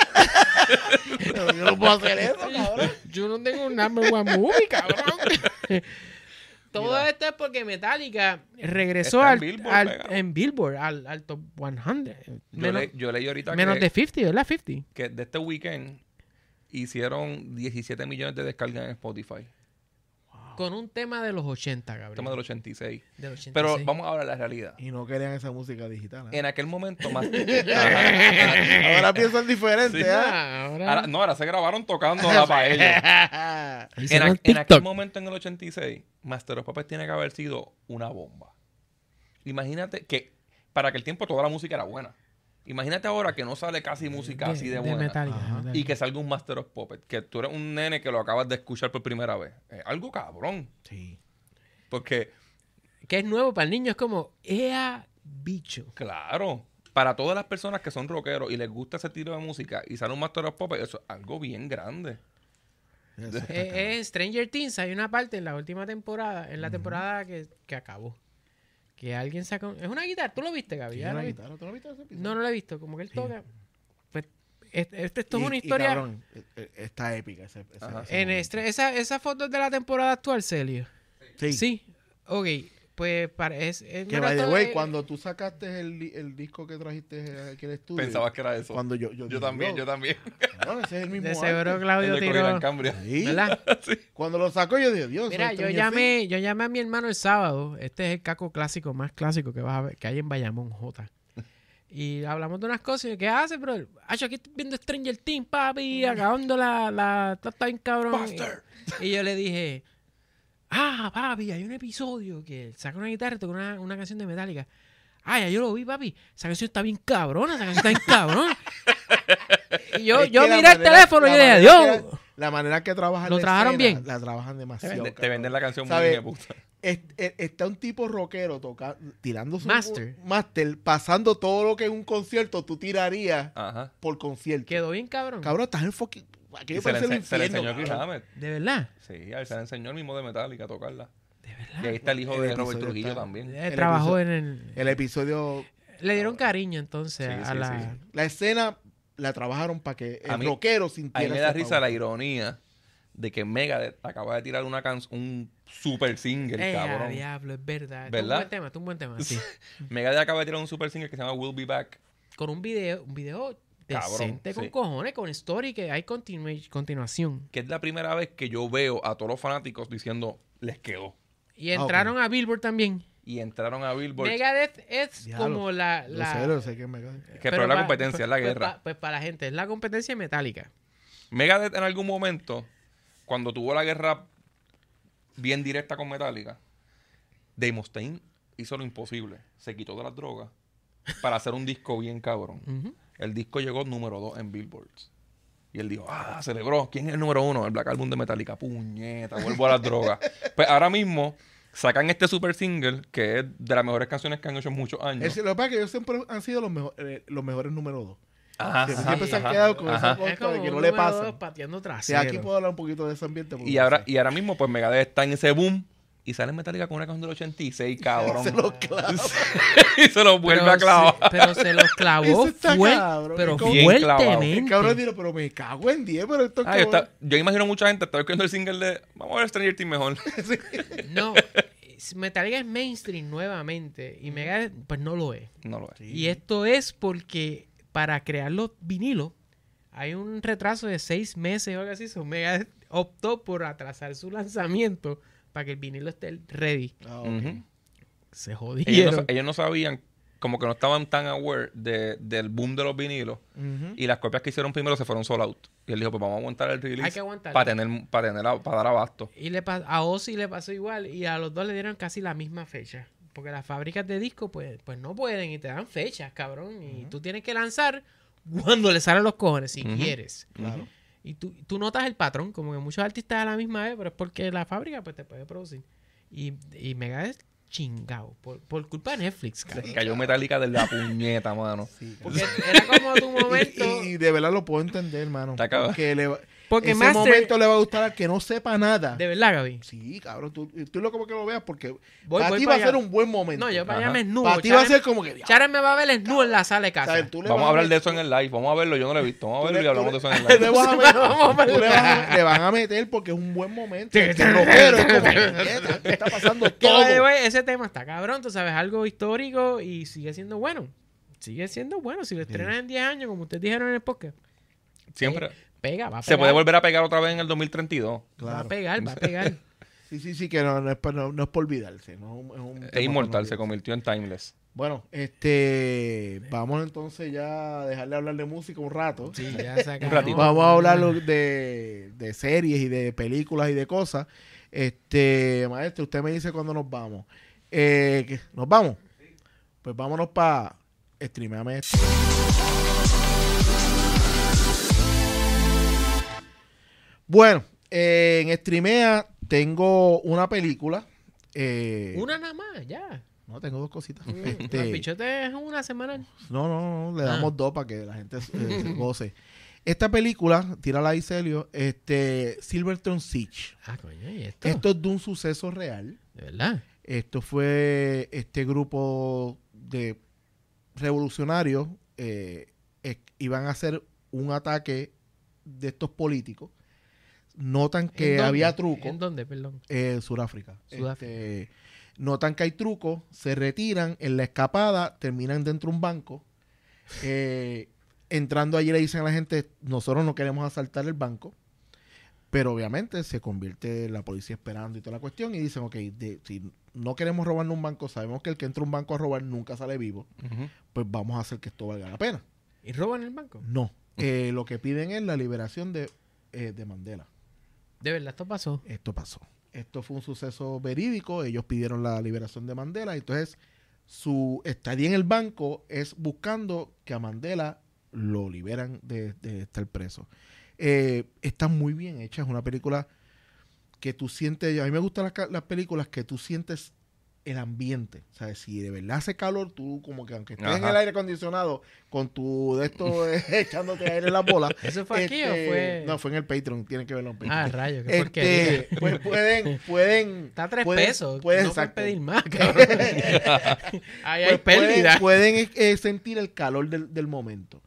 S2: Yo no puedo hacer eso, cabrón.
S3: Yo no tengo un number one movie, cabrón. Todo esto es porque Metallica regresó
S4: Está en Billboard, pegado.
S3: en Billboard al top 100.
S4: Yo leí ahorita
S3: Menos
S4: que,
S3: de 50, ¿verdad? 50.
S4: que de este weekend hicieron 17 millones de descargas en Spotify.
S3: Con un tema de los 80, Gabriel.
S4: Tema del 86.
S3: Del 86.
S4: Pero vamos a hablar de la realidad.
S2: Y no querían esa música digital. ¿eh?
S4: En aquel momento más...
S2: Ahora piensan diferente,
S4: Sí.
S2: ¿ah?
S4: ahora se grabaron tocando la paella.
S3: Hicieron
S4: En
S3: TikTok.
S4: aquel momento, en el 86, Master of Puppets tiene que haber sido una bomba. Imagínate que para aquel tiempo toda la música era buena. Imagínate ahora que no sale casi música así de buena.
S3: Metallica,
S2: Ajá.
S3: de Metallica.
S4: Y que salga un Master of Puppets. Que tú eres un nene que lo acabas de escuchar por primera vez. Es algo cabrón.
S2: Sí.
S4: Porque,
S3: Que es nuevo para el niño. Es como, ¡ea, bicho!
S4: claro, para todas las personas que son rockeros y les gusta ese tipo de música y sale un Master of Puppets, eso es algo bien grande.
S2: Eso está cabrón.
S3: En Stranger Things hay una parte en la última temporada, en la temporada que acabó, que alguien sacó... Es una guitarra. ¿Tú lo viste, Gaby?
S2: Sí,
S3: ¿Ya
S2: una
S3: lo viste?
S2: guitarra. ¿Tú no viste ese episodio?
S3: No, no lo he visto. Como que él toca... Pues, esto es
S2: Y-
S3: una
S2: y,
S3: historia...
S2: cabrón, está épica ese
S3: En
S2: momento.
S3: esa foto es de la temporada actual, Celio.
S2: Sí.
S3: Sí. Ok. Pues
S2: Que by the way, cuando tú sacaste el disco que trajiste aquí al estudio.
S4: Pensabas que era eso.
S2: Cuando yo
S4: también.
S2: Cabrón, ese es el mismo
S3: de
S2: arte.
S3: seguro
S4: El
S3: Claudio
S4: de
S3: tiró...
S4: Corrigan Cambria.
S2: Sí.
S3: ¿Verdad?
S2: Cuando lo sacó yo dije, Dios.
S3: Mira,
S2: eso
S3: yo
S2: es
S3: llamé a mi hermano el sábado. Este es el caco clásico, más clásico que vas a ver, que hay en Bayamón, J. Y hablamos de unas cosas. Y yo, ¿qué haces, bro? Aquí estoy viendo Stranger Things, papi, acabando está bien cabrón. Y yo le dije, papi, hay un episodio que saca una guitarra y toca una canción de Metallica. Ya yo lo vi, papi. Esa canción está bien cabrona, esa canción está bien cabrona. Y yo
S2: Es que la
S3: miré el
S2: manera-
S3: teléfono y yo
S2: la
S3: dije,
S2: manera
S3: adiós.
S2: La manera que trabajan
S3: ¿Lo
S2: la
S3: trabajaron
S2: escena,
S3: bien?
S2: La trabajan demasiado.
S4: Te
S2: cabrón.
S4: venden la canción muy
S2: ¿Sabe?
S4: bien de puta.
S2: Está un tipo rockero tirando su
S3: Master.
S2: master, pasando todo lo que en un concierto tú tirarías
S4: Ajá.
S2: por concierto.
S3: Quedó bien cabrón.
S2: Cabrón, estás en fucking...
S4: Y
S2: Aquello
S4: se le,
S2: parece el
S4: se le
S2: infierno,
S4: enseñó a Chris
S2: cabrón.
S4: Hammett.
S3: De verdad.
S4: Sí, a él se le enseñó el mismo de Metallica a tocarla.
S3: De verdad.
S4: Y ahí está el hijo
S2: El
S4: de
S2: episodio
S4: Robert Trujillo
S2: está-
S4: también.
S3: Trabajó
S2: episodio-
S3: en
S2: El episodio...
S3: Le dieron cariño entonces
S4: Sí,
S3: a
S4: sí,
S3: la...
S4: sí.
S2: La escena la trabajaron para que
S4: A
S2: el
S4: mí-
S2: rockero
S4: A
S2: sintiera...
S4: mí me da
S2: ese
S4: risa
S2: power.
S4: la ironía de que Megadeth acaba de tirar un super single, cabrón.
S3: Diablo, es verdad.
S4: ¿Verdad?
S3: Esto es un buen tema, sí.
S4: Megadeth acaba de tirar un super single que se llama We'll Be Back.
S3: Con un video
S4: Cabrón,
S3: decente, con
S4: sí.
S3: cojones, con story, que hay continuación.
S4: Que es la primera vez que yo veo a todos los fanáticos diciendo, les quedó.
S3: Y entraron a Billboard también.
S4: Y entraron a Billboard.
S3: Megadeth es
S2: Diablo,
S3: como la...
S2: Lo sé que me...
S4: Que pero es la competencia, es la guerra.
S3: Pues para la gente, es la competencia metálica.
S4: Megadeth en algún momento, cuando tuvo la guerra bien directa con Metallica, Dave Mustaine hizo lo imposible. Se quitó de las drogas para hacer un disco bien cabrón.
S3: Ujú.
S4: El disco llegó número 2 en Billboard. Y él dijo, celebró. ¿Quién es el número 1? El Black Album de Metallica. Puñeta, vuelvo a las drogas. Pues ahora mismo sacan este super single que es de las mejores canciones que han hecho en muchos años.
S2: Lo que pasa es que ellos siempre han sido los mejores número 2.
S4: Ajá,
S2: Siempre se han
S4: ajá,
S2: quedado con
S4: ajá.
S2: esa cosa
S3: Es como
S2: de que
S3: un
S2: no le
S3: número
S2: pasa.
S3: dos pateando
S2: Sí,
S3: trasero.
S2: aquí puedo hablar un poquito de ese ambiente. porque
S4: Y ahora mismo, pues Megadeth está en ese boom y sale Metallica con una canción del 86, cabrón.
S2: se lo clava.
S4: Y se lo vuelve a clavar.
S3: Pero se los clavó
S2: Eso está
S3: fuerte,
S2: cabrón.
S3: pero
S2: Es como-
S4: Bien clavado.
S2: El
S3: fuertemente.
S2: cabrón dijo, pero me cago en 10, pero esto es
S4: Yo imagino mucha gente está escuchando el single de vamos a ver Stranger Things mejor.
S3: No, Metallica es mainstream nuevamente y Megadeth pues no lo es.
S4: No lo es.
S3: Y esto es porque para crear los vinilos hay un retraso de 6 meses o algo así. Megadeth optó por atrasar su lanzamiento para que el vinilo esté ready.
S4: Ujú.
S3: Se jodieron.
S4: Ellos no sabían, como que no estaban tan aware del boom de los vinilos. Y las copias que hicieron primero se fueron sold out. Y él dijo, pues vamos a aguantar el release.
S3: Hay que aguantarlo.
S4: para dar abasto.
S3: Y a Ozzy le pasó igual y a los dos le dieron casi la misma fecha. Porque las fábricas de discos pues no pueden y te dan fechas, cabrón. Y tú tienes que lanzar cuando le salen los cojones, si quieres.
S2: Claro.
S3: Y tú notas el patrón, como que muchos artistas a la misma vez, pero es porque la fábrica pues te puede producir. Y Megadeth chingado por culpa de Netflix,
S4: Se
S3: cabrón.
S4: cayó Metallica de la puñeta, mano.
S2: Sí,
S3: Porque era como tu momento.
S2: y de verdad lo puedo entender, hermano.
S4: Está cabrón.
S2: Porque
S3: Porque
S2: ese
S3: Master...
S2: momento le va a gustar al que no sepa nada.
S3: De verdad, Gaby.
S2: Sí, cabrón, tú loco porque lo veas porque
S3: Voy
S2: para ti
S3: para
S2: va a ser
S3: allá.
S2: un buen momento.
S3: No, yo para allá
S4: Ajá.
S3: me desnudo.
S2: Para ti va a ser como que...
S3: Chara me va a ver desnudo en la sala de casa.
S2: ¿sabes? Tú le
S4: Vamos
S2: vas
S4: a hablar
S2: meter-
S4: de eso en el live. Vamos a verlo. Yo no lo he visto. Vamos a
S2: tú
S4: verlo y
S2: le-
S4: hablamos de eso en el
S2: tú le
S4: live.
S2: vas a meter-
S3: Vamos a
S2: tú le van a meter porque es un buen momento. El que rockero es como, "Nieta, ¿qué está pasando
S3: Que, by the
S2: todo?"
S3: way, ese tema está cabrón, tú sabes, algo histórico y sigue siendo bueno. Sigue siendo bueno. Si lo estrenas en 10 años, como ustedes dijeron en el podcast,
S4: Siempre
S3: pega, va a pegar.
S4: se puede volver a pegar otra vez en el 2032.
S3: Va a
S2: Claro.
S3: pegar, va a pegar.
S2: Sí, que no es por olvidarse. No, es un tema
S4: Es
S2: para
S4: inmortal.
S2: no
S4: Se
S2: olvidarse.
S4: convirtió en timeless.
S2: Bueno, vamos entonces ya a dejarle hablar de música un rato.
S3: Sí, ya se acabó.
S4: ratito.
S2: Vamos a hablar de series y de películas y de cosas. Maestro, usted me dice cuándo nos vamos. ¿Nos vamos? Pues vámonos para streameame esto. Bueno, en Streamea tengo una película.
S3: Una nada más, ya.
S2: No, tengo dos cositas.
S3: El bichote es una semanal.
S2: No, le damos dos para que la gente se goce. Esta película, tírala ahí, Celio, Silverstone Siege.
S3: Ah, coño, ¿y esto?
S2: Esto es de un suceso real.
S3: ¿De verdad?
S2: Esto fue este grupo de revolucionarios iban a hacer un ataque de estos políticos. Notan
S3: ¿En
S2: que
S3: dónde?
S2: había truco.
S3: ¿En dónde, perdón?
S2: Sudáfrica.
S3: Sudáfrica.
S2: Notan que hay truco, se retiran en la escapada, terminan dentro de un banco. Entrando allí le dicen a la gente, nosotros no queremos asaltar el banco. Pero obviamente se convierte la policía esperando y toda la cuestión y dicen, ok, si no queremos robarnos un banco, sabemos que el que entra a un banco a robar nunca sale vivo, pues vamos a hacer que esto valga la pena.
S3: ¿Y roban el banco?
S2: No, lo que piden es la liberación de Mandela.
S3: ¿De verdad esto pasó?
S2: Esto pasó. Esto fue un suceso verídico, ellos pidieron la liberación de Mandela, entonces su estadía en el banco es buscando que a Mandela lo liberan de estar preso. Está muy bien hecha, es una película que tú sientes, a mí me gustan las películas que tú sientes el ambiente, o sea, si de verdad hace calor, tú como que aunque estés en el aire acondicionado con tu de esto echándote aire en las bolas.
S3: ¿Eso fue aquí o fue...?
S2: No, fue en el Patreon, tienen que verlo en Patreon.
S3: Ah, rayo, qué porquería.
S2: Pues pueden
S3: Está a 3
S2: pueden-
S3: pesos.
S2: pueden-
S3: no puedes
S2: exacto.
S3: pedir más, cabrón. Ahí hay
S2: pues
S3: pérdida.
S2: pueden sentir el calor del momento.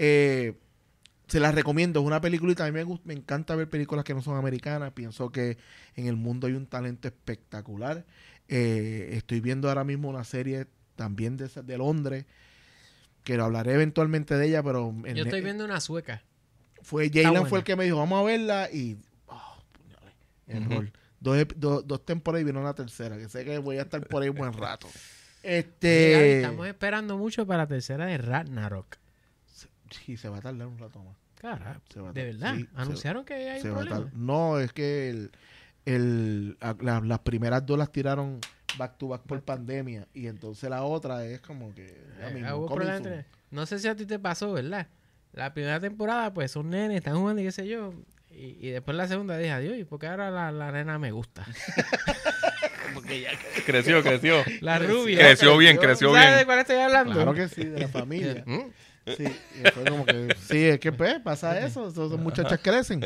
S2: Se las recomiendo, es una peliculita. A mí me encanta ver películas que no son americanas. Pienso que en el mundo hay un talento espectacular. Estoy viendo ahora mismo una serie también de Londres, que lo hablaré eventualmente de ella, pero
S3: Yo estoy viendo una sueca.
S2: Jaylan
S3: buena.
S2: fue el que me dijo, vamos a verla, y puñales, error. Dos temporadas y vino una tercera, que sé que voy a estar por ahí un buen rato.
S3: Estamos esperando mucho para la tercera de Ragnarok.
S2: Sí, se va a tardar un rato más.
S3: Carajo,
S2: Se va a
S3: de
S2: tardar.
S3: verdad.
S2: Sí,
S3: Anunciaron que hay
S2: se
S3: un
S2: va a
S3: problema.
S2: tardar. No, es que las primeras dos las tiraron back to back por pandemia, y entonces la otra es como que ya mismo,
S3: Hubo
S2: coming
S3: problemas
S2: soon.
S3: entre- No sé si a ti te pasó, ¿verdad? La primera temporada, pues son nenes, están jugando y qué sé yo. Y después la segunda dije, adiós, ¿y por qué ahora la nena me gusta?
S4: Creció.
S3: La rubia.
S4: Creció bien.
S3: ¿Sabes de cuál estoy hablando?
S2: Claro que sí, de la familia.
S3: ¿Mm?
S2: Sí, y fue como que, sí, es que pues, pasa eso, esas muchachas crecen.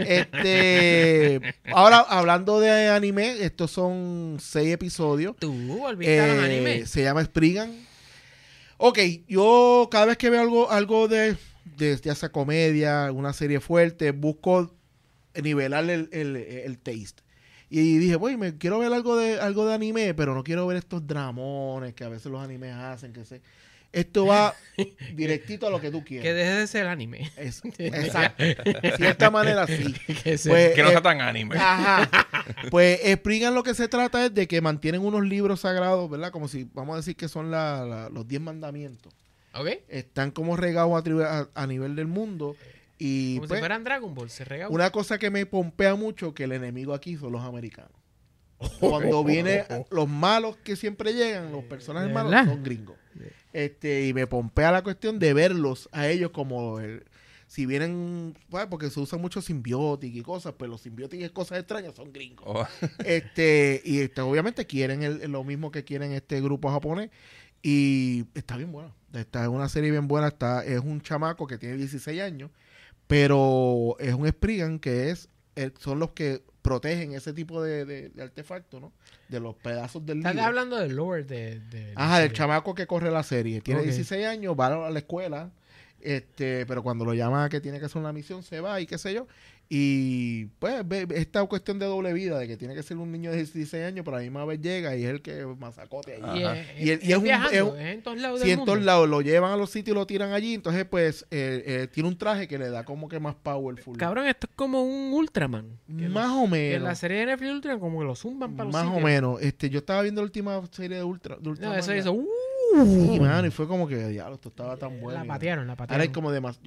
S2: Ahora, hablando de anime, estos son 6 episodios.
S3: Tú volviste a los animes.
S2: Se llama Spriggan. Ok, yo cada vez que veo algo de ya sea comedia, una serie fuerte, busco nivelar el taste. Y dije, voy, me quiero ver algo de anime, pero no quiero ver estos dramones que a veces los animes hacen, esto va directito a lo que tú
S3: Que
S2: quieres.
S3: deje de ser anime.
S2: Exacto. De cierta manera, sí.
S3: Que se-
S2: Pues,
S4: Que no sea tan anime.
S2: Ajá. Pues Spriggan lo que se trata es de que mantienen unos libros sagrados, ¿verdad? Como si, vamos a decir que son los 10 mandamientos.
S3: ¿Ok?
S2: Están como regados a nivel del mundo. Y
S3: Como
S2: pues,
S3: si fueran Dragon Ball, se rega.
S2: una cosa que me pompea mucho, que el enemigo aquí son los americanos. Cuando vienen los malos que siempre llegan, los personajes
S3: ¿De
S2: malos
S3: verdad?
S2: son gringos. Y me pompea la cuestión de verlos a ellos como si vienen, bueno, porque se usa mucho simbiótico y cosas, pues los simbióticos y cosas extrañas son gringos.
S4: Oh.
S2: Obviamente quieren lo mismo que quieren este grupo japonés, y está bien buena. Esta es una serie bien buena. Es un chamaco que tiene 16 años, Pero es un Spriggan que son los que protegen ese tipo de artefactos, ¿no? De los pedazos del
S3: Estás
S2: libro.
S3: hablando del lore de
S2: Ajá, del chamaco que corre la serie. Tiene
S3: Ok.
S2: 16 años, va a la escuela, pero cuando lo llama que tiene que hacer una misión, se va y qué sé yo. Y pues ve esta cuestión de doble vida, de que tiene que ser un niño de 16 años, pero a la misma vez llega y es el que masacote ahí.
S3: Y
S4: Ajá.
S3: es
S2: Y es un-
S3: viajando,
S2: es un-
S3: es en todos lados
S2: Sí,
S3: del
S2: en
S3: mundo.
S2: todos lados lo llevan a los sitios y lo tiran allí. Entonces, pues, tiene un traje que le da como que más powerful.
S3: Cabrón, esto es como un Ultraman. Que
S2: Más
S3: los-
S2: o
S3: que en la
S2: menos.
S3: serie de Netflix Ultraman como que lo zumban para los
S2: Más o
S3: sitios.
S2: menos. Yo estaba viendo la última serie de
S3: No,
S2: Ultraman.
S3: eso hizo.
S2: Sí, mano, y fue como que, diablo, esto estaba tan bueno.
S3: La
S2: Y-
S3: patearon.
S2: Ahora es como demás.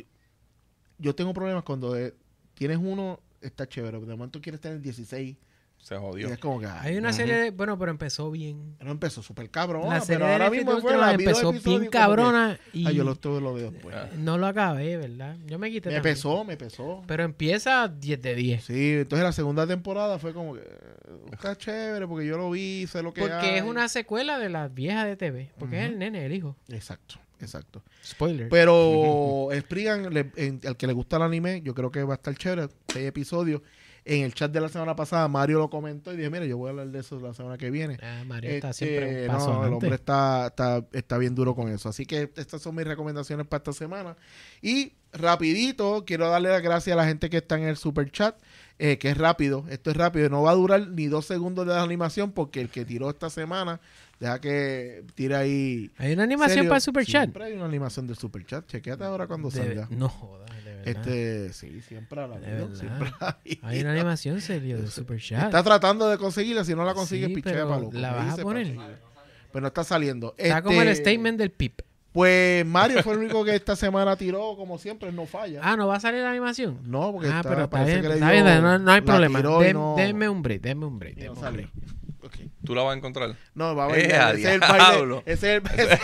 S2: Yo tengo problemas cuando tienes uno, está chévere, pero de momento quieres tener 16.
S4: Se
S2: Y
S4: jodió.
S2: es como que.
S3: Hay una serie de... Bueno, pero empezó bien.
S2: No empezó súper cabrón.
S3: La serie
S2: pero
S3: de
S2: ahora
S3: Netflix
S2: mismo fue
S3: Ultraman
S2: la vi dos
S3: empezó
S2: episodios
S3: bien
S2: como que,
S3: cabrona y
S2: yo lo veo después.
S3: no lo acabé, ¿verdad? Yo me quité
S2: Me
S3: también.
S2: pesó.
S3: Pero empieza 10 de 10.
S2: Sí, entonces la segunda temporada fue como que está chévere porque yo lo vi, sé lo que
S3: Porque
S2: hay.
S3: es una secuela de las viejas de TV. Porque es el nene, el hijo.
S2: Exacto.
S3: Spoiler.
S2: Pero Spriggan, al que le gusta el anime, yo creo que va a estar chévere. 6 episodios. En el chat de la semana pasada, Mario lo comentó y dije, mira, yo voy a hablar de eso la semana que viene.
S3: Mario está siempre un paso
S2: no, el
S3: adelante.
S2: hombre está bien duro con eso. Así que estas son mis recomendaciones para esta semana. Y rapidito, quiero darle las gracias a la gente que está en el super chat, que es rápido. Esto es rápido. No va a durar ni 2 segundos de la animación porque el que tiró esta semana, deja que tire ahí.
S3: Hay una animación
S2: ¿Serio?
S3: para el super chat.
S2: Siempre hay una animación del super chat. Chequéate ahora cuando salga.
S3: No jodas, de verdad.
S2: Sí, siempre la
S3: De
S2: veo,
S3: verdad.
S2: siempre
S3: Hay una animación serio de super chat.
S2: Está tratando de conseguirla, si no la consigue,
S3: Sí,
S2: pichea
S3: pero
S2: para loco.
S3: ¿la
S2: Me
S3: vas a
S2: dice
S3: poner?
S2: para conseguirla. Pero no está saliendo.
S3: Está como el statement del PIP.
S2: Pues Mario fue el único que esta semana tiró, como siempre, no falla.
S3: Ah, ¿no va a salir la animación?
S2: No, porque
S3: Pero está
S2: parece
S3: bien,
S2: que le
S3: está
S2: dio-
S3: bien, no hay
S2: la
S3: problema.
S2: tiró y no-
S3: Denme un break.
S2: y no salió. Ok.
S4: ¿Tú la vas a encontrar?
S2: No, va a
S4: ¡Eh,
S2: bailar.
S4: a
S2: Ese es el
S4: diablo!
S2: baile. Ese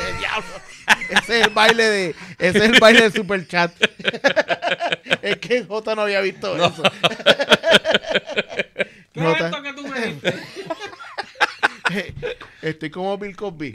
S2: es el baile ese es el baile de super chat. Es que Jota no había visto eso.
S3: ¿Qué
S2: No,
S3: es esto que tú me dijiste?
S2: Estoy como Bill Cosby.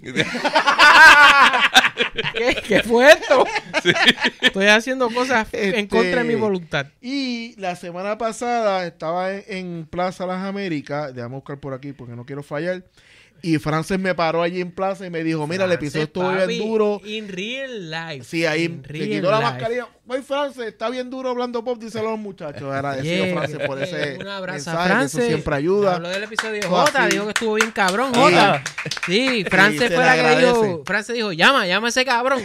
S3: ¿Qué fue esto? Estoy haciendo cosas en contra de mi voluntad.
S2: Y la semana pasada estaba en Plaza Las Américas, déjame buscar por aquí porque no quiero fallar, y Frances me paró allí en Plaza y me dijo, mira, el episodio estuvo bien duro.
S3: In real life.
S2: Sí, ahí
S3: In
S2: se
S3: real
S2: quitó la
S3: life.
S2: mascarilla. Oye, Frances, está bien duro hablando pop, díselo a los muchachos. Agradecido,
S3: Yeah.
S2: Frances, por ese
S3: Un abrazo a
S2: mensaje, que
S3: Frances.
S2: eso siempre ayuda.
S3: Habló del episodio de
S2: Todo
S3: Jota,
S2: así.
S3: dijo que estuvo bien cabrón,
S2: Sí.
S3: Jota. Sí, Frances
S2: se
S3: fue
S2: le
S3: la que
S2: agradece.
S3: dijo, Frances dijo, llama a ese cabrón.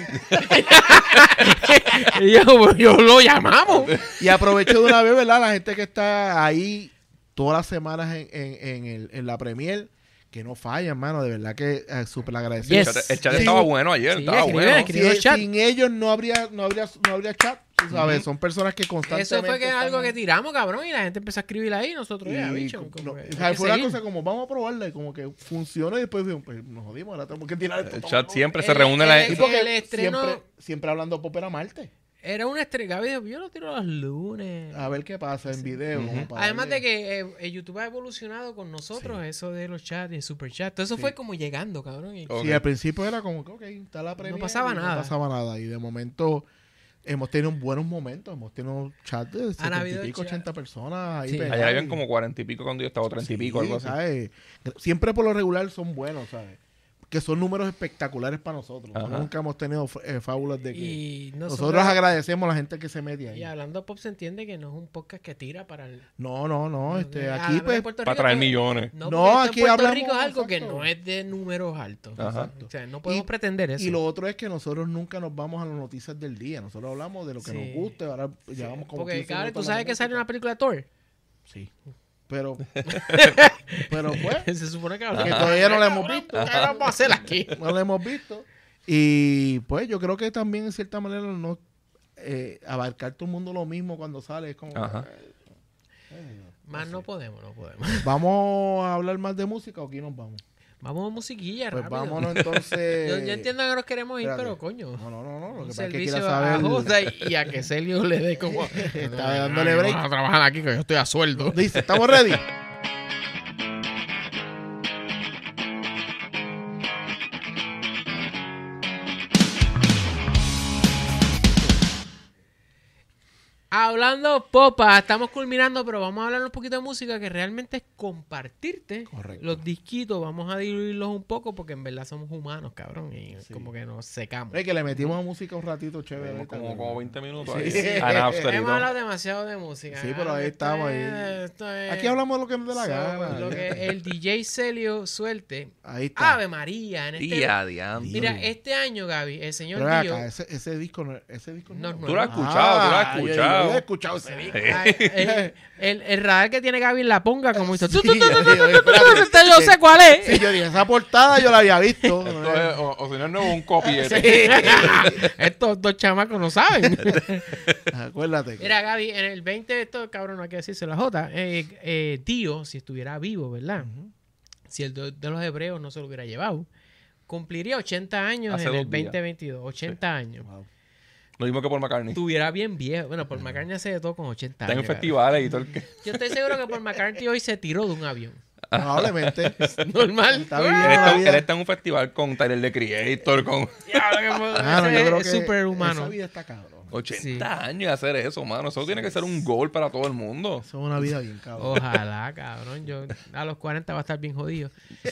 S3: Y yo lo llamamos.
S2: Y aprovecho de una vez, ¿verdad? La gente que está ahí todas las semanas en la premier, que no falla, hermano. De verdad que súper agradecido.
S3: Yes.
S4: El chat
S2: Sí.
S4: estaba bueno ayer,
S3: Sí,
S4: estaba
S3: escribe,
S4: bueno.
S3: escribe. el chat.
S2: Sin ellos no habría chat, tú ¿sabes? Son personas que constantemente...
S3: Eso fue que
S2: están-
S3: algo que tiramos, cabrón, y la gente empezó a escribir ahí, nosotros ya,
S2: y
S3: bicho.
S2: no,
S3: como que
S2: o
S3: hay
S2: sea,
S3: que
S2: fue una
S3: seguir.
S2: cosa como vamos a probarla y como que funciona y después pues, nos jodimos, ahora tenemos que tirar esto.
S4: El chat siempre se
S3: El-
S4: reúne la
S3: el-
S2: Sí, porque
S3: el estreno-
S2: siempre hablando pop era martes.
S3: Era un estreno, Gaby dijo, yo lo tiro los lunes.
S2: A ver qué pasa en video. como para
S3: Además de
S2: darle-
S3: que YouTube ha evolucionado con nosotros, eso de los chats y el super chat. Todo eso fue como llegando, cabrón. Y-
S4: Ok.
S2: Sí, al principio era como que, ok, está la premiere.
S3: pasaba
S2: y
S3: nada.
S2: No pasaba nada. Y de momento hemos tenido buenos momentos. Hemos tenido chat de 70
S3: habido
S2: y pico,
S3: chat.
S2: 80 personas. Ahí
S3: Sí.
S2: pegadas
S4: Ayer habían
S2: y-
S4: como 40 y pico cuando yo estaba, 30 y pico, algo así.
S2: ¿sabes? Siempre por lo regular son buenos, ¿sabes? Que son números espectaculares para nosotros.
S4: Ajá.
S2: Nunca hemos tenido fábulas de que...
S3: Y
S2: Nosotros agradecemos a la gente que se mete ahí.
S3: Y hablando pop se entiende que no es un podcast que tira para el...
S2: No,
S3: que
S2: aquí
S3: habla de
S2: pues...
S3: Puerto
S4: Para
S3: Rico,
S4: traer
S3: pues,
S4: millones.
S3: No,
S2: No,
S3: porque esto
S2: aquí
S3: en Puerto
S2: hablamos-
S3: Rico es algo que
S2: exacto.
S3: no es de números altos.
S4: Ajá.
S3: O sea, no podemos
S2: Y-
S3: pretender eso.
S2: Y lo otro es que nosotros nunca nos vamos a las noticias del día. Nosotros hablamos de lo que
S3: Sí.
S2: nos guste. Ahora llevamos como
S3: Porque
S2: 15
S3: cabrón, tú
S2: minutos
S3: sabes
S2: hablando
S3: que sale
S2: de
S3: una película de Thor.
S2: música. Sí. Pero pues,
S3: Se supone que
S2: que todavía no la hemos visto.
S3: ¿Qué vamos a hacer aquí?
S2: No la hemos visto. Y pues yo creo que también en cierta manera no abarcar todo el mundo lo mismo cuando sale. Es como...
S4: Ajá.
S3: Más no podemos.
S2: ¿Vamos a hablar más de música o aquí nos vamos?
S3: Vamos a musiquilla,
S2: Pues
S3: rápido.
S2: vámonos entonces.
S3: Yo entiendo que nos queremos ir,
S2: espérate.
S3: pero coño.
S2: No. Lo que
S3: Un
S2: pasa es que
S3: servicio
S2: quiero
S3: a
S2: saber.
S3: Jota y a que Celio le dé como...
S2: Está dándole break.
S3: Vamos a trabajar aquí que yo estoy a sueldo.
S2: Dice, ¿estamos ready?
S3: Hablando popa, estamos culminando, pero vamos a hablar un poquito de música que realmente es compartirte
S2: Correcto.
S3: los disquitos. Vamos a diluirlos un poco porque en verdad somos humanos, cabrón, y
S2: Sí.
S3: como que nos secamos.
S2: Es que le metimos a música un ratito chévere.
S4: Tenemos
S2: ahorita,
S4: como 20 minutos
S2: Sí.
S4: ahí. An after y
S3: Hemos
S4: todo.
S3: hablado demasiado de música.
S2: Sí, pero ahí
S3: Esto
S2: estamos
S3: es-
S2: ahí.
S3: esto es-
S2: Aquí hablamos de lo que nos dé la
S3: So,
S2: gana.
S3: lo que el DJ Celio suelte.
S2: Ahí está.
S3: Ave María. En este,
S4: Día, adiante.
S3: mira, este año, Gaby, el señor
S2: Pero ven
S3: Dio...
S2: acá, ese disco no
S3: No,
S2: es
S3: no.
S4: Tú lo has escuchado, tú lo has escuchado.
S2: Yo he escuchado ese disco.
S3: Ay, el radar que tiene Gaby en la ponga, como hizo.
S2: Sí,
S3: Yo sé cuál es.
S2: Sí, yo dije, esa portada yo la había visto.
S4: Esto es, o si no es nuevo, un copy.
S3: Estos dos chamacos no saben.
S2: Acuérdate.
S3: Mira, Gaby, en el 20, esto cabrón, no hay que decirse la J. Dio, si estuviera vivo, ¿verdad? Si el de los hebreos no se lo hubiera llevado, cumpliría 80 años
S4: Hace
S3: en el
S4: 2 días.
S3: 2022. 80 años.
S2: Wow.
S4: Lo mismo que por McCartney.
S3: Estuviera bien viejo. Bueno, Paul McCartney hace de todo con 80
S4: Está en
S3: años. Gaby.
S4: festivales y todo el que...
S3: Yo estoy seguro que Paul McCartney hoy se tiró de un avión.
S2: Probablemente.
S3: Normal.
S2: Está viviendo
S4: Él
S2: la
S4: está,
S2: vida.
S4: él está en un festival con Tyler, the Creator, con
S2: Mano, yo creo
S3: es
S2: que
S3: súper
S2: esa
S3: humano.
S2: vida está cabrón.
S4: 80
S3: Sí.
S4: años y hacer eso, mano. Eso tiene que ser un gol para todo el mundo.
S2: Eso es una vida bien cabrón.
S3: Ojalá, cabrón. Yo a los 40 va a estar bien jodido.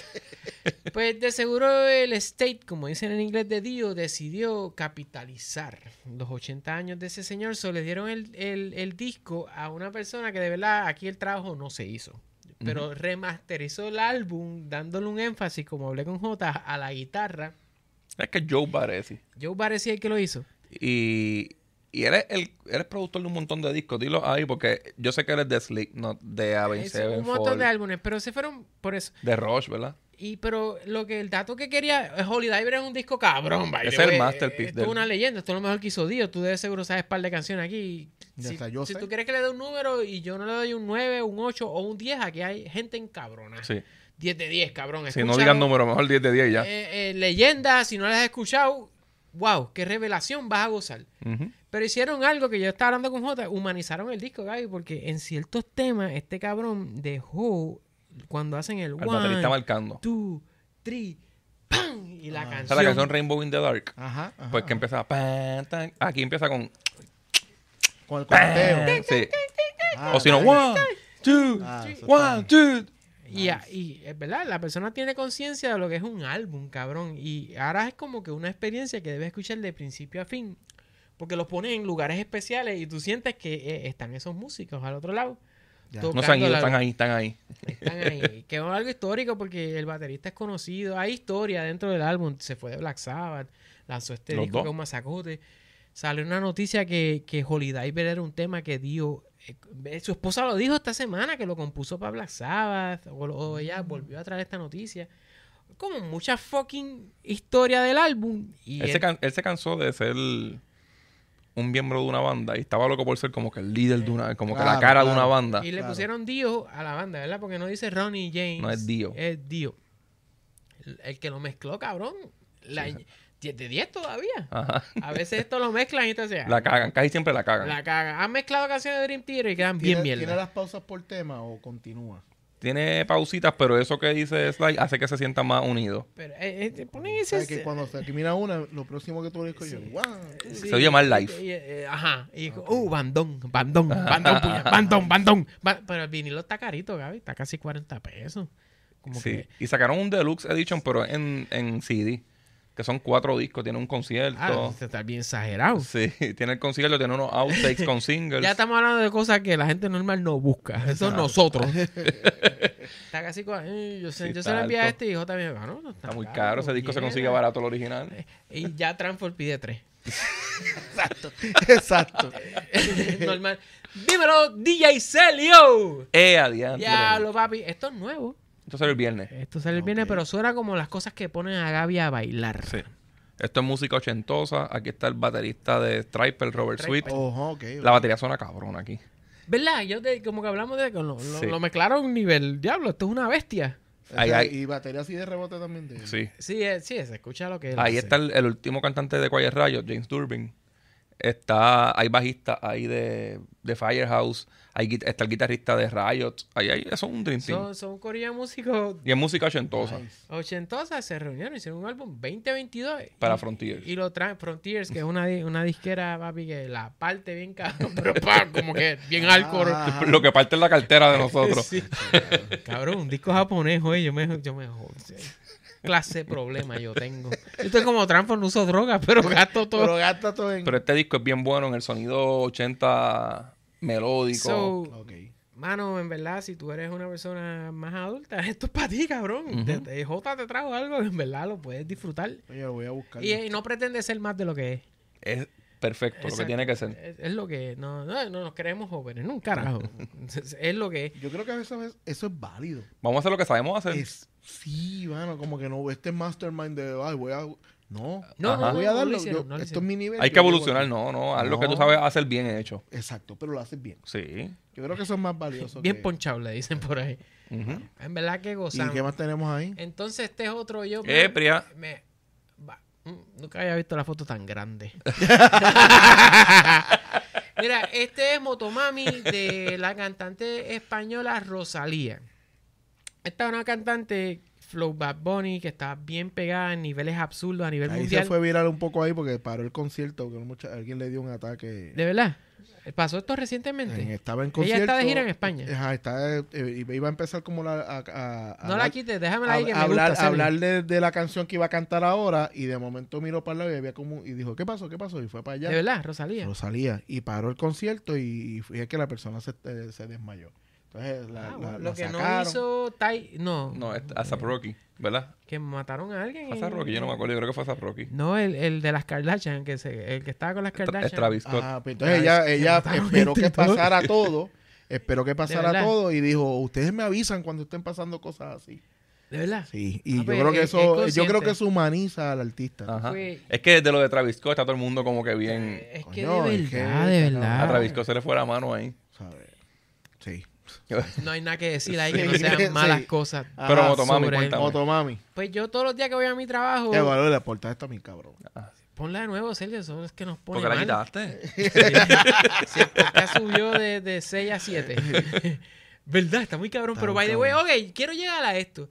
S3: Pues de seguro el State, como dicen en inglés de Dio, decidió capitalizar los 80 años de ese señor. So le dieron el disco a una persona que de verdad aquí el trabajo no se hizo. Pero remasterizó el álbum dándole un énfasis, como hablé con J, a la guitarra.
S4: Es que Joe Baresi.
S3: Joe parecía el que lo hizo.
S4: Y él es productor de un montón de discos. Dilo ahí porque yo sé que él es de Slipknot, de Avenged
S3: Es un montón de
S4: Sevenfold,
S3: álbumes, pero se fueron por eso.
S4: de Rush, ¿verdad?
S3: Pero el dato que quería, Holy Diver es un disco cabrón, by
S4: Es
S3: the
S4: el
S3: way.
S4: masterpiece
S3: Esto
S4: del-
S3: es una leyenda, esto es lo mejor que hizo Dio. Tú de seguro sabes un par de canciones aquí.
S2: Ya
S3: Si,
S2: está, yo
S3: si
S2: sé.
S3: tú quieres que le dé un número y yo no le doy un 9, un 8 o un 10, aquí hay gente en cabrona.
S4: Sí.
S3: 10 de 10, cabrón.
S4: Si no
S3: Escúchalo.
S4: digan número, mejor 10 de 10 ya.
S3: Leyenda, si no las has escuchado, wow, qué revelación, vas a gozar.
S4: Ujú.
S3: Pero hicieron algo que yo estaba hablando con Jota, humanizaron el disco, Gaby, porque en ciertos temas este cabrón dejó, cuando hacen el
S4: El baterista
S3: 1,
S4: marcando.
S3: 2, 3, ¡pam! Y la
S4: Esa
S3: canción.
S4: es la canción Rainbow in the Dark.
S2: Ajá. ajá,
S4: Pues que
S2: ajá.
S4: empieza... pan, tan. Aquí empieza con...
S2: Con el conteo.
S4: Sí.
S2: Ah,
S4: O si no,
S2: nice.
S4: 1, 2,
S2: Ah, eso
S4: 1,
S2: está-
S4: 2.
S3: Y es verdad, la persona tiene conciencia de lo que es un álbum, cabrón. Y ahora es como que una experiencia que debes escuchar de principio a fin. Porque los ponen en lugares especiales y tú sientes que están esos músicos al otro lado.
S2: Ya.
S4: No se han ido,
S3: tocando
S4: están
S3: la-
S4: ahí, están ahí.
S3: Están ahí. Que es algo histórico porque el baterista es conocido. Hay historia dentro del álbum. Se fue de Black Sabbath. Lanzó este
S4: Los
S3: disco
S4: dos.
S3: que es un masacote. Salió una noticia que Holy Diver era un tema que dio... su esposa lo dijo esta semana que lo compuso para Black Sabbath. O ella volvió a traer esta noticia. Como mucha fucking historia del álbum. Y
S4: Él se cansó de ser un miembro de una banda y estaba loco por ser como que el líder de una... Como que
S2: Claro,
S4: la cara de
S2: claro.
S4: una banda.
S3: y le
S2: Claro.
S3: pusieron Dio a la banda, ¿verdad? Porque no dice Ronnie James.
S4: No es Dio.
S3: Es Dio. El que lo mezcló, cabrón. 10 de 10 todavía.
S4: Ajá.
S3: A veces esto lo mezclan y entonces...
S4: La cagan, casi siempre la cagan.
S3: La cagan. Han mezclado canciones de Dream Theater y quedan bien
S2: ¿Tiene
S3: mierda.
S2: las pausas por tema o continúa?
S4: Tiene pausitas, pero eso que dice Sly hace que se sienta más unido.
S3: Pero ponen
S2: O sea,
S3: ese...
S2: que cuando se termina una, lo próximo que tú le dices,
S3: Sí.
S2: wow.
S3: Sí,
S4: Se oye más live.
S3: Ajá. Y bandón, puña, bandón. Pero el vinilo está carito, Gaby. Está casi 40 pesos. Como
S4: Sí.
S3: que...
S4: Y sacaron un Deluxe Edition, pero en CD. Que son 4 discos, tiene un concierto.
S3: este está bien exagerado.
S4: Sí, tiene el concierto, tiene unos outtakes con singles.
S3: Ya estamos hablando de cosas que la gente normal no busca. Eso es nosotros. Está casi... yo se
S4: está
S3: lo envié a
S4: alto.
S3: este y dijo también, no
S4: Está muy caro, ese disco se consigue barato el original.
S3: Y ya Transform pide 3.
S2: Exacto.
S3: Normal. Dímelo, DJ Celio.
S4: Adiante.
S3: Diablo, papi. Esto es nuevo.
S4: Esto sale el viernes.
S3: Esto sale el viernes, pero suena como las cosas que ponen a Gaby a bailar.
S4: Sí. Esto es música ochentosa. Aquí está el baterista de Striper, Robert
S3: Striper.
S4: Sweet.
S2: Ojo, ok.
S4: La batería suena cabrón aquí.
S3: ¿Verdad? Como que hablamos de...
S4: Sí.
S3: Lo mezclaron a un nivel. Diablo, esto es una bestia.
S4: Ahí, ahí.
S2: Y batería así de rebote también.
S4: Sí.
S3: Sí, se escucha lo que él
S4: Ahí
S3: hace.
S4: está el último cantante de Quiet Riot, James Durbin. hay bajistas ahí de Firehouse, está el guitarrista de Riot. Ahí, eso es un Dream Team.
S3: Son corillas músicos
S4: Y es música ochentosa.
S3: ochentosas, se reunieron, hicieron un álbum 2022.
S4: Para Frontiers.
S3: Y lo traen Frontiers, que es una disquera, papi, que la parte bien cabrón, pero como que bien hardcore.
S4: Lo que parte es la cartera de nosotros.
S3: Sí. Cabrón, un disco japonés, oye, yo me jodo. Clase de problema yo tengo. Yo estoy como Transform, no uso drogas, pero gasto todo.
S2: Pero gasta todo en...
S4: Pero este disco es bien bueno en el sonido 80 melódico.
S3: So,
S2: Ok.
S3: mano, en verdad, si tú eres una persona más adulta, esto es para ti, cabrón. Jota te trajo algo que en verdad lo puedes disfrutar.
S2: Oye, lo voy a buscar.
S3: Y no pretende ser más de lo que es.
S4: Es perfecto, lo que
S3: Exacto.
S4: tiene que ser.
S3: Es lo que es. No nos creemos jóvenes, no un carajo. Es lo que es.
S2: Yo creo que eso es válido.
S4: Vamos a hacer lo que sabemos hacer.
S2: Sí, mano, como que no, este mastermind de, ay, voy a... No,
S3: No
S2: voy a
S3: lo
S2: darlo.
S3: hicieron, no lo
S2: Esto es mi nivel.
S4: Hay que
S2: yo llego
S4: evolucionar,
S2: aquí.
S4: no. Haz lo que tú
S2: No.
S4: sabes hacer bien hecho.
S2: Exacto, pero lo haces bien.
S4: Sí.
S2: Yo creo que eso es más valioso.
S3: Bien
S2: que...
S3: ponchado, le dicen por ahí.
S4: Ujú.
S3: En verdad que
S2: ¿Y
S3: gozamos.
S2: qué más tenemos ahí?
S3: Entonces, este es otro yo.
S4: Priya.
S3: Nunca había visto la foto tan grande. Mira, este es Motomami de la cantante española Rosalía. Esta es una cantante Flow Bad Bunny que está bien pegada en niveles absurdos a nivel
S2: Ahí
S3: mundial.
S2: se fue viral un poco ahí porque paró el concierto, que alguien le dio un ataque.
S3: ¿De verdad? ¿Pasó esto recientemente?
S2: Estaba en
S3: Ella
S2: concierto.
S3: está de gira en España.
S2: Ajá, iba a empezar como
S3: No
S2: la
S3: la quites, déjamela ahí que me gusta.
S2: hablar de la canción que iba a cantar ahora y de momento miró para el lado y había como y dijo, ¿qué pasó? Y fue para allá.
S3: ¿De verdad, Rosalía?
S2: Rosalía. Y paró el concierto y fue que la persona se desmayó. Entonces
S3: Lo
S2: la
S3: que no
S2: sacaron.
S3: hizo
S4: No, es A$AP Rocky, ¿verdad?
S3: que mataron a alguien.
S4: A$AP Rocky, yo no me acuerdo, yo creo que fue A$AP Rocky.
S3: No, el de las Kardashian, el que estaba con las Kardashian.
S4: Es Travis Scott.
S2: Ajá, pues entonces ella
S3: mataron
S2: esperó
S3: gente
S2: que
S3: y todo.
S2: pasara todo. Esperó que pasara
S3: verdad?
S2: todo y dijo, ustedes me avisan cuando estén pasando cosas así.
S3: ¿De verdad?
S2: Sí, y yo
S3: pues,
S2: creo que
S3: es
S2: eso, yo
S3: consciente.
S2: creo que eso humaniza al artista.
S4: Ajá.
S3: Fue-
S4: Es que de lo de Travis Scott está todo el mundo como que bien...
S3: Es que
S2: Coño,
S3: de
S2: es que-
S3: verdad, de
S4: A
S3: verdad.
S4: Travis Scott se le fue la mano ahí.
S2: ¿Sabes? Sí.
S3: No hay nada que decir ahí que
S2: Sí,
S3: no sean
S2: sí.
S3: malas cosas.
S4: Pero
S2: Ajá,
S4: Motomami,
S3: sobre-
S4: cuéntame.
S2: Motomami.
S3: Pues yo todos los días que voy a mi trabajo,
S2: Qué valor le aporta esto a mi cabrón.
S3: ponla de nuevo, Sergio, eso es que nos pone
S4: ¿Por qué la
S3: mal.
S4: quitaste?
S3: Sí, porque subió de 6 a 7. ¿Verdad? Está muy cabrón.
S2: Está
S3: Pero
S2: muy
S3: by the way,
S2: cabrón.
S3: ok, quiero llegar a esto.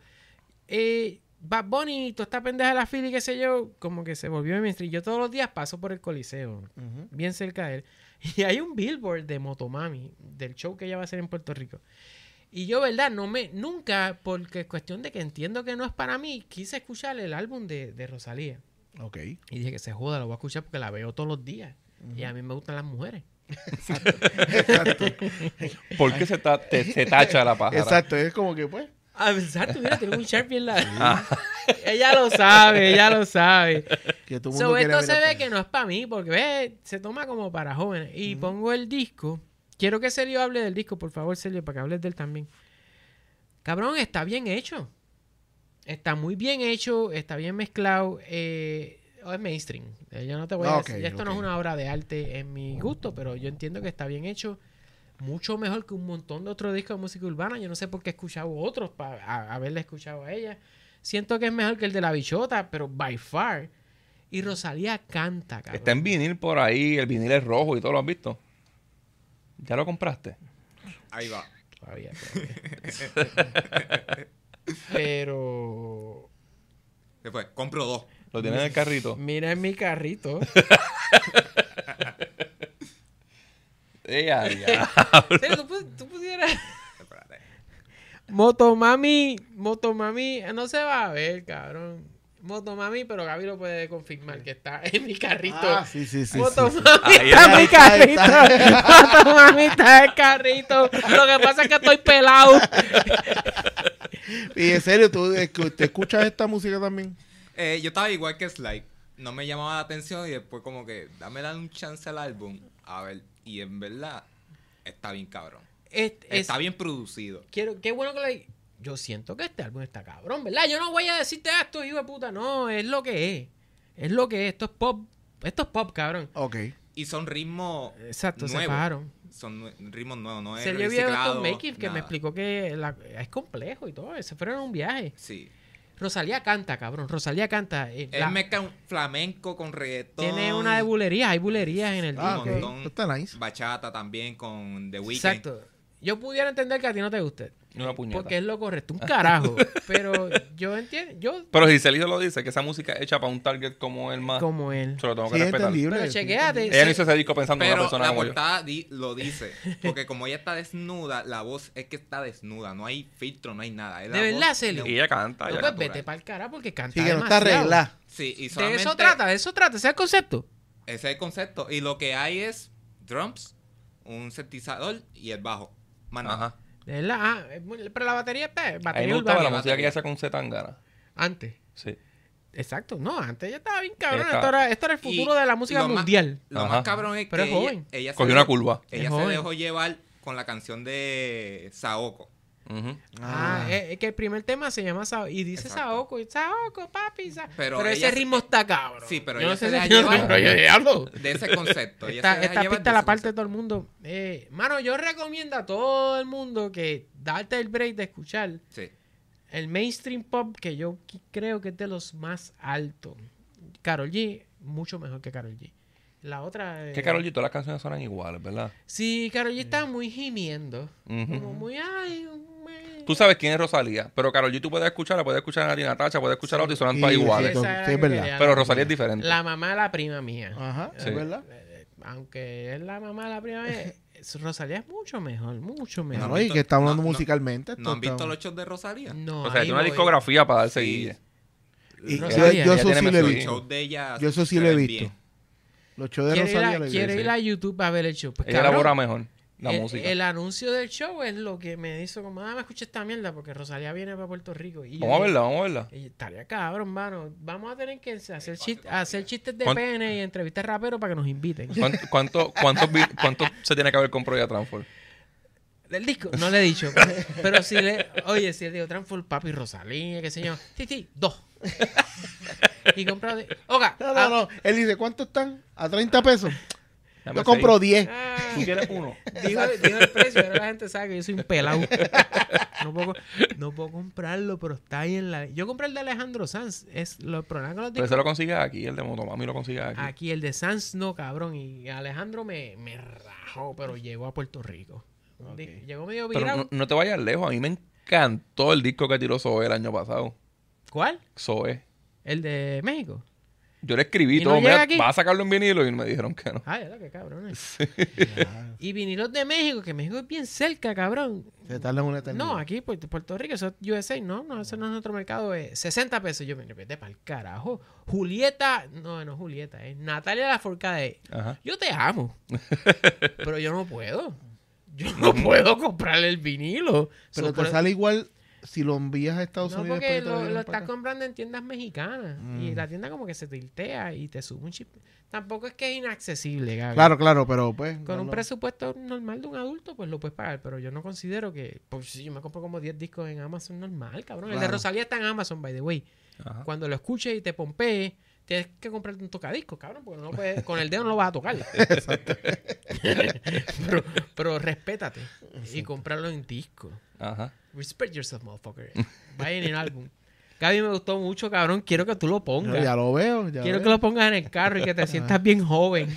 S3: Bad Bunny, toda esta pendeja de la fila y qué sé yo, como que se volvió mainstream. Yo todos los días paso por el Coliseo,
S2: Ujú.
S3: bien cerca de él. Y hay un billboard de Motomami, del show que ella va a hacer en Puerto Rico. Y yo, verdad, nunca, porque es cuestión de que entiendo que no es para mí, quise escuchar el álbum de Rosalía.
S2: Ok.
S3: Y dije que se joda, lo voy a escuchar porque la veo todos los días. Y a mí me gustan las mujeres.
S2: Exacto.
S4: ¿Por qué se tacha la pájara?
S2: Exacto. Es como que, pues.
S3: Exacto, mira, tiene un Sharpie en la... Ella lo sabe.
S2: Que todo el mundo
S3: So,
S2: quiere
S3: esto se
S2: mirar
S3: ve que no es para mí, porque ve, se toma como para jóvenes. Y pongo el disco. Quiero que Sergio hable del disco, por favor, Sergio, para que hables de él también. Cabrón, está bien hecho. Está muy bien hecho, está bien mezclado. Es mainstream. Yo no te voy a
S2: Ok,
S3: decir. Esto no
S2: ok.
S3: es una obra de arte en mi gusto, pero yo entiendo que está bien hecho. Mucho mejor que un montón de otros discos de música urbana. Yo no sé por qué he escuchado otros para haberle escuchado a ella. Siento que es mejor que el de La Bichota, pero by far. Y Rosalía canta, cabrón.
S4: Está en vinil por ahí, el vinil es rojo y todo lo has visto. ¿Ya lo compraste?
S5: Ahí va.
S3: Todavía. Pero...
S5: Después, compro 2.
S4: ¿Lo tienes en el carrito?
S3: Mira en mi carrito.
S4: Ya.
S3: Serio, tú pudieras...
S5: Espérate.
S3: Motomami, no se va a ver, cabrón. Motomami, pero Gaby lo puede confirmar que está en mi carrito.
S2: Ah, sí, sí, sí.
S3: Motomami
S4: Ahí
S3: está en mi
S2: está,
S3: carrito. Motomami está en el carrito. Lo que pasa es que estoy pelado.
S2: Y en serio, ¿te escuchas esta música también?
S5: Yo estaba igual que Sly. No me llamaba la atención y después como que dame dar un chance al álbum. A ver, y en verdad está bien cabrón. Está bien producido.
S3: Qué bueno que le... Yo siento que este álbum está cabrón, ¿verdad? Yo no voy a decirte esto, hijo de puta. No, es lo que es. Es lo que es. Esto es pop. Esto es pop, cabrón.
S2: Ok.
S5: Y son ritmos
S3: Exacto, se
S5: nuevos.
S3: fajaron.
S5: Son ritmos nuevos, no es
S3: Sergio vio
S5: reciclado.
S3: estos make que me
S5: nada.
S3: explicó que es complejo y todo. Se fueron a un viaje.
S5: Sí.
S3: Rosalía canta, cabrón. Rosalía canta.
S5: Él mezcla un flamenco con reggaetón.
S3: Tiene una de bulerías. Hay bulerías en el disco.
S2: Ok.
S5: montón.
S2: Está nice.
S5: Bachata también con The Weeknd.
S3: Exacto. Yo pudiera entender que a ti no te guste.
S4: Una puñeta.
S3: Porque es lo correcto. Un carajo. Pero yo entiendo.
S4: Pero si Celio lo dice, que esa música es hecha para un target como él más,
S3: Como él.
S4: se lo tengo que
S2: Sí, es
S4: respetar.
S2: entendible.
S3: Pero chequéate.
S4: Ella no hizo ese disco pensando en una
S5: Pero
S4: persona
S5: la
S4: como yo.
S5: portada lo dice. Porque como ella está desnuda, la voz es que está desnuda. No hay filtro, no hay nada. Es la
S3: ¿De verdad,
S5: voz
S3: Celio?
S4: Y ella canta,
S3: No,
S4: ella
S3: pues
S4: canta.
S3: vete para el carajo porque canta
S2: Sí, que no está
S3: demasiado.
S2: arreglada.
S5: Sí, y
S3: De
S5: solamente...
S3: eso trata. Ese es el concepto.
S5: Ese es el concepto. Y lo que hay es drums, un sintetizador y el bajo. Más nada.
S4: Ajá.
S3: De verdad. Pero la batería
S4: A mí
S3: batería
S4: me gustaba la
S3: urbana.
S4: música que ella hace con Zetangana.
S3: Antes.
S4: Sí.
S3: Exacto. No, antes ya estaba bien cabrón.
S4: Está-
S3: Esto era el futuro
S5: Y
S3: de la música
S5: lo más-
S3: mundial.
S5: Lo
S4: Ajá.
S5: más cabrón es
S3: Pero
S5: que
S3: es joven.
S5: ella se
S4: Cogió una
S5: dejó-
S4: curva.
S5: Ella
S3: Es
S5: se
S3: joven.
S5: dejó llevar con la canción de Saoko.
S4: Ujú.
S3: Es que el primer tema se llama Saoko. Y dice
S5: Exacto.
S3: Saoko. Y Saoko, papi.
S5: Pero
S3: Pero ese
S5: ella-
S3: ritmo está cabrón.
S5: Sí, pero
S3: yo
S5: ella
S3: no sé
S5: se
S3: si
S5: deja
S3: yo
S5: llevar.
S3: pero yo diablo.
S5: De ese concepto. Ella
S3: Esta,
S5: se deja
S3: esta
S5: llevar
S3: pista
S5: de
S3: la
S5: ese
S3: parte de
S5: concepto.
S3: todo el mundo. Mano, yo recomiendo a todo el mundo que darte el break de escuchar
S5: Sí.
S3: el mainstream pop, que yo creo que es de los más altos. Karol G, mucho mejor que Karol G. La otra...
S4: Que Karol G, todas las canciones suenan iguales, ¿verdad?
S3: Sí, Karol G está muy gimiendo.
S4: Ujú.
S3: Como muy... Ay,
S4: Tú sabes quién es Rosalía, pero Karol G tú puedes escucharla, puedes escuchar a Nati Natasha, puedes escuchar a otra y suenan todas
S2: Sí,
S4: iguales.
S2: sí,
S3: Esa era
S2: sí, es
S3: la que
S2: verdad.
S3: quería
S4: Pero
S3: la
S4: Rosalía es
S3: mía.
S4: diferente.
S3: La mamá de la prima mía.
S2: Ajá,
S4: Sí.
S2: es verdad.
S3: Aunque es la mamá de la prima mía, Rosalía es mucho mejor, mucho
S2: No,
S3: mejor.
S2: no, y que está hablando
S5: no,
S2: musicalmente.
S5: ¿No han
S2: esto
S5: visto
S2: está-
S5: los shows de Rosalía?
S3: No,
S4: O sea,
S3: ahí
S4: tiene una
S3: voy.
S4: discografía para darse
S5: Sí.
S4: guille.
S2: Y yo,
S3: Rosalía.
S2: yo
S4: Ella
S2: eso
S4: tiene
S2: sí lo he
S4: mención.
S5: Los
S2: visto.
S5: shows de ella.
S2: Yo eso sí
S5: se
S2: lo he
S5: ven
S2: visto.
S5: bien.
S2: Los shows de
S3: Quiero ir
S2: Rosalía
S3: a,
S2: lo he
S3: quiero
S2: visto.
S3: ir a YouTube a ver el show. Pues,
S4: Ella
S3: cabrón,
S4: elabora mejor la música.
S3: El anuncio del show es lo que me hizo como, me escucha esta mierda porque Rosalía viene para Puerto Rico. Y yo
S4: Vamos a
S3: dije,
S4: verla, vamos a verla.
S3: Estaría cabrón, mano. Vamos a tener que hacer, hacer chistes de
S4: ¿Cuánto-
S3: pene y entrevistas raperos para que nos inviten.
S4: ¿Cuánto se tiene que haber con Project Transform?
S3: Del disco, no le he dicho. Pero si le, oye, si le digo Transform, papi, Rosalía, qué sé yo. Sí, 2. Y comprado. Oga.
S2: No. Él dice, ¿cuántos están? ¿A 30 pesos?
S4: Dame
S2: Yo compro
S4: 6.
S2: 10.
S4: ¿Tú quieres uno?
S3: Dijo el precio, ahora la gente sabe que yo soy un pelado. No puedo comprarlo, pero está ahí en la... Yo compré el de Alejandro Sanz. Es lo problema con los
S4: Pero
S3: discos.
S4: ese lo consigues aquí, el de Motomami lo consigues aquí.
S3: Aquí el de Sanz no, cabrón. Y Alejandro me rajó, pero llegó a Puerto Rico. Llegó medio
S4: Pero
S3: virado.
S4: no te vayas lejos. A mí me encantó el disco que tiró Zoé el año pasado.
S3: ¿Cuál?
S4: Zoé.
S3: El de México.
S4: Yo le escribí
S3: ¿Y no
S4: todo.
S3: llega
S4: Mira,
S3: aquí?
S4: ¿vas a sacarlo en vinilo? Y me dijeron que no.
S3: Ay, qué cabrones. Y vinilos de México, que México es bien cerca, cabrón.
S2: Se tarda una eternidad.
S3: No, aquí Puerto Rico, eso es USA, no, ese no es nuestro mercado, es 60 pesos. Yo me repite para el carajo. Julieta, no Julieta, es Natalia Lafourcade.
S4: Ajá.
S3: Yo te amo, pero yo no puedo. Yo no puedo comprarle el vinilo.
S2: Pero
S3: So,
S2: te sale igual si lo envías a Estados
S3: no,
S2: Unidos.
S3: porque
S2: después te
S3: lo
S2: vienen
S3: estás
S2: para acá.
S3: comprando en tiendas mexicanas. Y la tienda como que se tiltea y te sube un chip. Tampoco es que es inaccesible, Gaby.
S2: Claro, pero pues...
S3: Con un
S2: no.
S3: presupuesto normal de un adulto, pues lo puedes pagar. Pero yo no considero que... Pues si yo me compro como 10 discos en Amazon normal, cabrón. El de
S2: Claro.
S3: Rosalía está en Amazon, by the way.
S4: Ajá.
S3: Cuando lo escuches y te pompees, tienes que comprarte un tocadiscos, cabrón. Porque no puedes, con el dedo no lo vas a tocar. pero respétate. Y comprarlo en disco.
S4: Ajá.
S3: Respect yourself, motherfucker. Vayan en álbum. Gaby, me gustó mucho, cabrón. Quiero que tú lo
S2: No,
S3: pongas.
S2: ya lo veo.
S3: Quiero que lo pongas en el carro y que te sientas bien joven.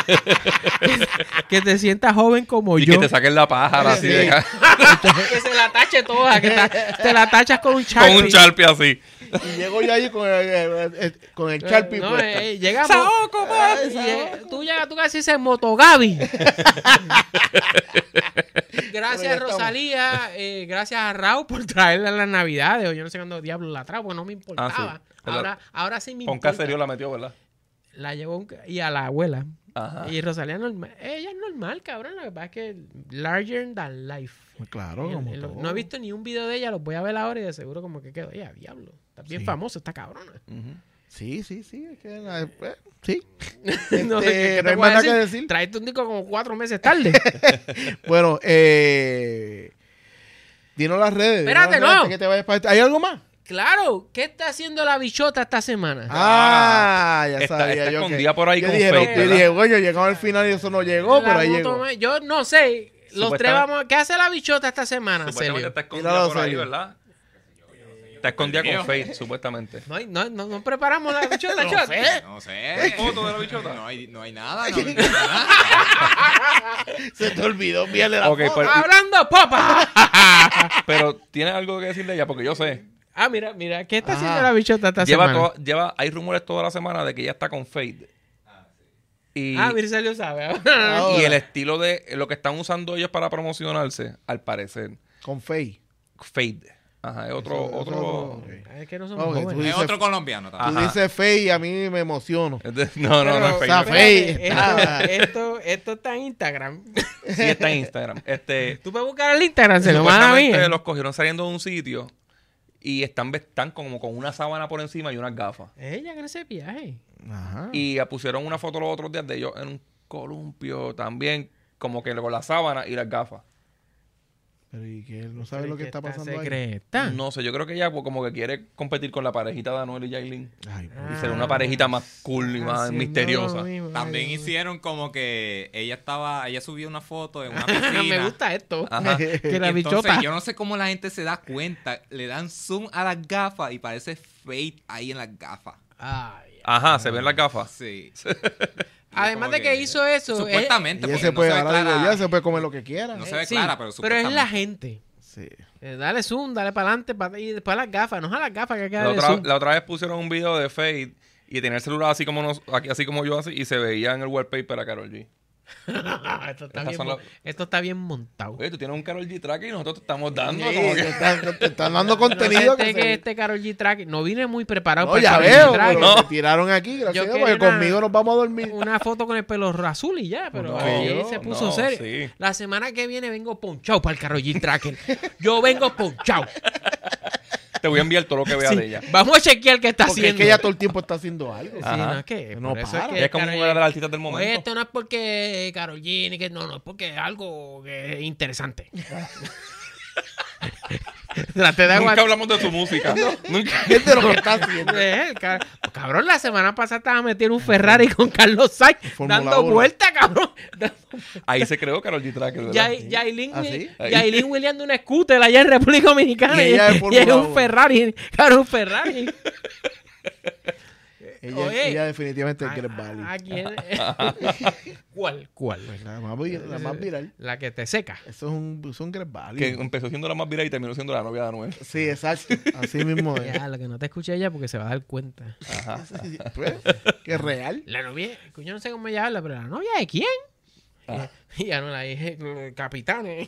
S3: que te sientas joven como
S4: Y
S3: yo.
S4: que te saquen la pájara así
S2: Sí.
S4: de acá.
S3: Que se la tache toda. Que te la tachas con un
S4: Con
S3: Sharpie.
S4: un Sharpie así.
S2: Y llego yo ahí con el Sharpie.
S3: No,
S2: pues.
S3: llegamos.
S4: ¡Saoco, papi!
S3: Tú llegas a tu casa y dices Motogabi. Gracias,
S2: Pero ya
S3: Rosalía. Gracias a Raúl por traerla a las Navidades. O yo no sé cuándo diablos la trajo, porque no me importaba.
S4: Ah,
S3: Ahora sí me
S4: Con
S3: importa.
S4: caserío la metió, ¿verdad?
S3: La llevó y a la abuela.
S4: Ajá.
S3: Y Rosalía normal. Ella es normal, cabrón. Lo que pasa es que larger than life.
S2: Claro, como
S3: El-
S2: todo.
S3: no he visto ni un video de ella, los voy a ver ahora y de seguro como que quedo. Ya, diablo. Está bien
S2: Sí.
S3: famosa esta cabrona.
S4: Ujú.
S2: Sí. Es que, sí.
S3: No sé
S2: Este,
S3: qué
S2: no
S3: te
S2: hay
S3: voy
S2: más
S3: a
S2: nada que
S3: decir.
S2: decir.
S3: Tráete un disco como 4 meses tarde.
S2: Bueno, dinos las redes.
S3: Espérate,
S2: dinos las redes
S3: no.
S2: que te vayas para- ¿Hay algo más?
S3: Claro. ¿Qué está haciendo la bichota esta semana?
S2: Ya
S4: Está
S2: sabía yo
S4: escondida
S2: que...
S4: por ahí
S2: yo
S4: con
S2: dije,
S4: fake,
S2: yo
S4: ¿verdad?
S2: dije, coño, llegamos al final y eso no llegó,
S3: La
S2: pero ahí
S3: moto
S2: llegó.
S3: me- Yo no sé. Los tres
S4: Supuestamente-
S3: vamos. ¿Qué hace la bichota esta semana,
S4: Supuestamente
S3: Celio?
S4: está escondida
S2: Míralo,
S4: por ahí,
S2: Celio.
S4: ¿verdad? Está escondida con Fade, supuestamente.
S3: No preparamos la bichota, shot.
S5: No sé.
S4: ¿Hay foto de la bichota?
S5: No hay nada. No hay nada.
S2: Se te olvidó enviarle la
S4: Ok,
S2: foto.
S4: pues,
S3: ¡Hablando, papa!
S4: pero ¿tienes algo que decir de ella? Porque yo sé.
S3: Mira, ¿qué está
S2: Ajá.
S3: haciendo la bichota esta semana?
S4: Hay rumores toda la semana de que ella está con Fade. Y,
S3: Mircea sabe.
S2: Ahora,
S4: y el estilo de lo que están usando ellos para promocionarse, al parecer,
S2: con Faye.
S4: Fade. Ajá, es otro.
S2: ok.
S3: Es que no somos
S2: Ok, tú
S3: jóvenes.
S5: Es
S2: dices-
S5: otro colombiano
S2: Tú
S5: también.
S4: Ajá.
S2: dices Faye y a mí me emociono.
S4: No,
S3: Pero,
S4: es
S2: o
S4: Fade.
S2: sea,
S4: no es Fade.
S2: Faye.
S3: Esto está en Instagram.
S4: Sí, está en Instagram.
S3: Tú puedes buscar el Instagram, se lo manda a mí.
S4: Supuestamente los cogieron saliendo de un sitio y están como con una sábana por encima y unas gafas.
S3: Ella en ese viaje.
S2: Ajá.
S4: Y pusieron una foto los otros días de ellos en un columpio también, como que con la sábana y las gafas.
S2: Pero y que él no sabe lo que está pasando ahí.
S3: secreta.
S4: No sé, yo creo que ella pues, como que quiere competir con la parejita de Anuel y Yailin.
S2: Ay,
S3: Ah.
S4: Y ser una parejita más cool y más
S3: Haciendo
S4: misteriosa.
S3: lo mismo.
S5: También
S3: Ay,
S5: hicieron como que ella subió una foto en una
S3: Dios.
S5: piscina.
S3: Me gusta esto.
S4: Ajá.
S3: Que la
S5: Y entonces,
S3: bichota.
S5: yo no sé cómo la gente se da cuenta. Le dan zoom a las gafas y parece Fade ahí en las gafas.
S3: Ay.
S4: Ajá, se ven las gafas.
S5: Sí.
S3: Además
S5: Como
S3: de que hizo eso,
S5: Supuestamente,
S2: Y
S5: porque
S2: ese
S5: no
S2: puede,
S5: se ve
S2: ahora digo,
S5: clara.
S2: ya se puede comer lo que quiera.
S5: No se ve
S3: sí,
S5: clara,
S3: pero
S5: pero
S3: es
S5: supuestamente.
S3: la gente.
S2: Sí.
S3: Dale zoom, dale para adelante y después a las gafas. No es a las gafas que hay que darle
S4: La
S3: zoom.
S4: otra vez pusieron un video de Fade y tenía el celular así como así como yo así y se veía en el wallpaper a Karol G.
S3: Esto está bien montado.
S4: Oye, tú tienes un Karol G track y nosotros te estamos dando
S2: Sí,
S4: como que...
S2: te están dando contenido.
S3: Fíjate que
S2: se-
S3: este Karol G track no vine muy preparado
S2: No,
S3: para
S2: ya
S3: el Karol
S2: veo,
S3: G track.
S2: pero te tiraron aquí, gracias
S3: Yo
S2: a Dios,
S3: quería
S2: porque conmigo nos vamos a dormir.
S3: Una foto con el pelo azul y ya, pero
S2: No,
S3: ahí se puso
S4: no,
S3: serio.
S4: sí.
S3: La semana que viene vengo ponchado para el Karol G Tracker. Yo vengo ponchado.
S4: Te voy a enviar todo lo que veas
S3: Sí,
S4: de ella.
S3: vamos a chequear qué está
S2: Porque es
S3: haciendo.
S2: que ella todo el tiempo está haciendo algo.
S3: Sí,
S4: Ajá.
S3: no, es que
S2: No
S3: por eso
S2: para.
S3: es que
S4: Ella es como
S3: Karol
S4: una de
S3: G-
S4: las artistas del momento.
S3: Oye, esto no es porque Karol G, ni que no es porque es algo que es interesante. Traté de
S4: Nunca
S3: aguantar.
S4: hablamos de su música. Nunca.
S2: Es de lo que está haciendo.
S3: Cabrón, la semana pasada estaba metido en un Ferrari con Carlos Sainz
S2: Fórmula
S3: dando
S2: 1.
S3: vueltas, cabrón.
S4: Ahí se creó Karol G Tracker, ¿verdad?
S3: Yailin
S2: ¿Ah, sí?
S3: William de una scooter allá en República Dominicana
S2: Y ella de
S3: y es
S2: Fórmula
S3: un
S2: 1.
S3: Ferrari, cabrón, un Ferrari. Oye.
S2: Ella definitivamente es Greg Valley.
S3: ¿A quién? ¿Cuál?
S2: La más viral.
S3: La que te seca.
S2: Eso es un Greg Valley.
S4: Que empezó siendo la más viral y terminó siendo la novia de Anuel.
S2: Sí, exacto. Así mismo es.
S3: Ya, lo que no te escuché ella porque se va a dar cuenta.
S4: Ajá.
S2: Pues, que es real.
S3: La novia, yo no sé cómo ella habla, pero ¿la novia de quién?
S4: Ah.
S3: Y ya no la dije, capitanes.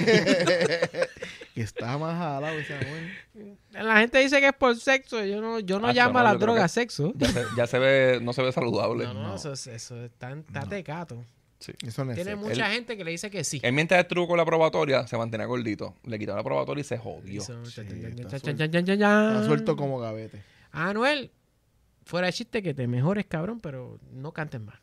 S2: Que está más jalado ese amor.
S3: La gente dice que es por sexo. Yo no llamo a
S4: no,
S3: la
S4: yo creo
S3: droga
S4: que-
S3: sexo.
S4: Ya se ve, no se ve saludable.
S3: No, eso está tecato.
S4: Sí.
S2: Eso no es
S3: Tiene
S2: sexo.
S3: mucha gente que le dice que sí.
S4: Él mientras estuvo con la probatoria, se mantenía gordito. Le quitaron la probatoria y se jodió.
S3: Eso,
S2: está
S3: ya.
S2: Está suelto como gavete.
S3: Anuel, fuera de chiste que te mejores, cabrón, pero no cantes más.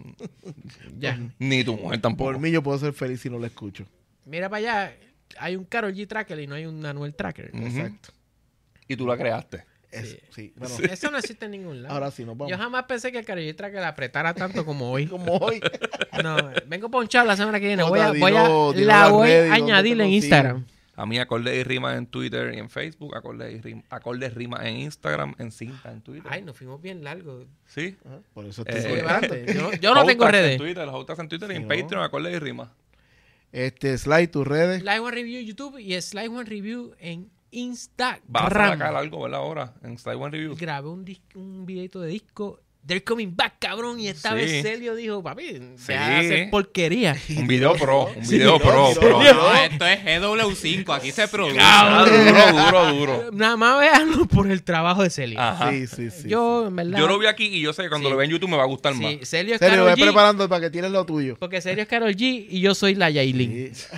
S3: Ya.
S4: Ni tu mujer tampoco.
S2: Por mí yo puedo ser feliz si no lo escucho.
S3: Mira para allá. Hay un Karol G Tracker y no hay un Anuel Tracker.
S4: Ujú.
S2: Exacto.
S4: Y tú la creaste.
S2: Sí. Bueno,
S3: Eso no existe en ningún lado.
S2: ahora sí nos vamos.
S3: Yo jamás pensé que el Karol G Tracker la apretara tanto como hoy.
S2: Como hoy.
S3: No, vengo ponchado la semana que viene.
S2: Jota,
S3: Voy
S2: dilo
S3: la
S2: las
S3: voy
S2: redes,
S3: a
S2: ¿dónde
S3: añadir
S2: te
S3: en
S2: consiguen?
S3: Instagram.
S4: A mí acordes y rimas en Twitter y en Facebook. Acordes rimas en Instagram, en cinta en Twitter.
S3: Ay, nos fuimos bien largos.
S4: Sí.
S2: Ajá, por eso estoy
S4: Eh,
S2: contando.
S3: Yo no tengo
S4: Hotax
S3: redes.
S4: En Twitter, los Hotax en Twitter y en
S2: No.
S4: Patreon, acordes y rimas.
S2: Sly, tus redes.
S3: Slide One Review YouTube y Slide One Review en Instagram.
S4: Vas a sacar algo, ¿verdad? Ahora, en Style One Review.
S3: Grabé un videito de disco. They're coming back, cabrón. Y esta
S4: Sí.
S3: vez Celio dijo, papi,
S4: Sí.
S3: deja de hacer porquería.
S4: Un video pro. Un
S2: Sí,
S4: video pro.
S2: no,
S4: pro.
S2: no.
S5: No, esto es GW5. Aquí se produce.
S4: Ah, duro.
S3: Nada más véanlo por el trabajo de Celio.
S4: Ajá.
S2: Sí.
S3: Yo, en verdad.
S4: Yo lo vi aquí y yo sé que cuando
S3: Sí.
S4: lo vea en YouTube me va a gustar más.
S3: Sí, Celio es
S2: Serio,
S3: Karol
S2: ve
S3: G.
S2: preparando para que tires lo tuyo.
S3: Porque Celio es Karol G y yo soy la Yailin.
S2: Sí.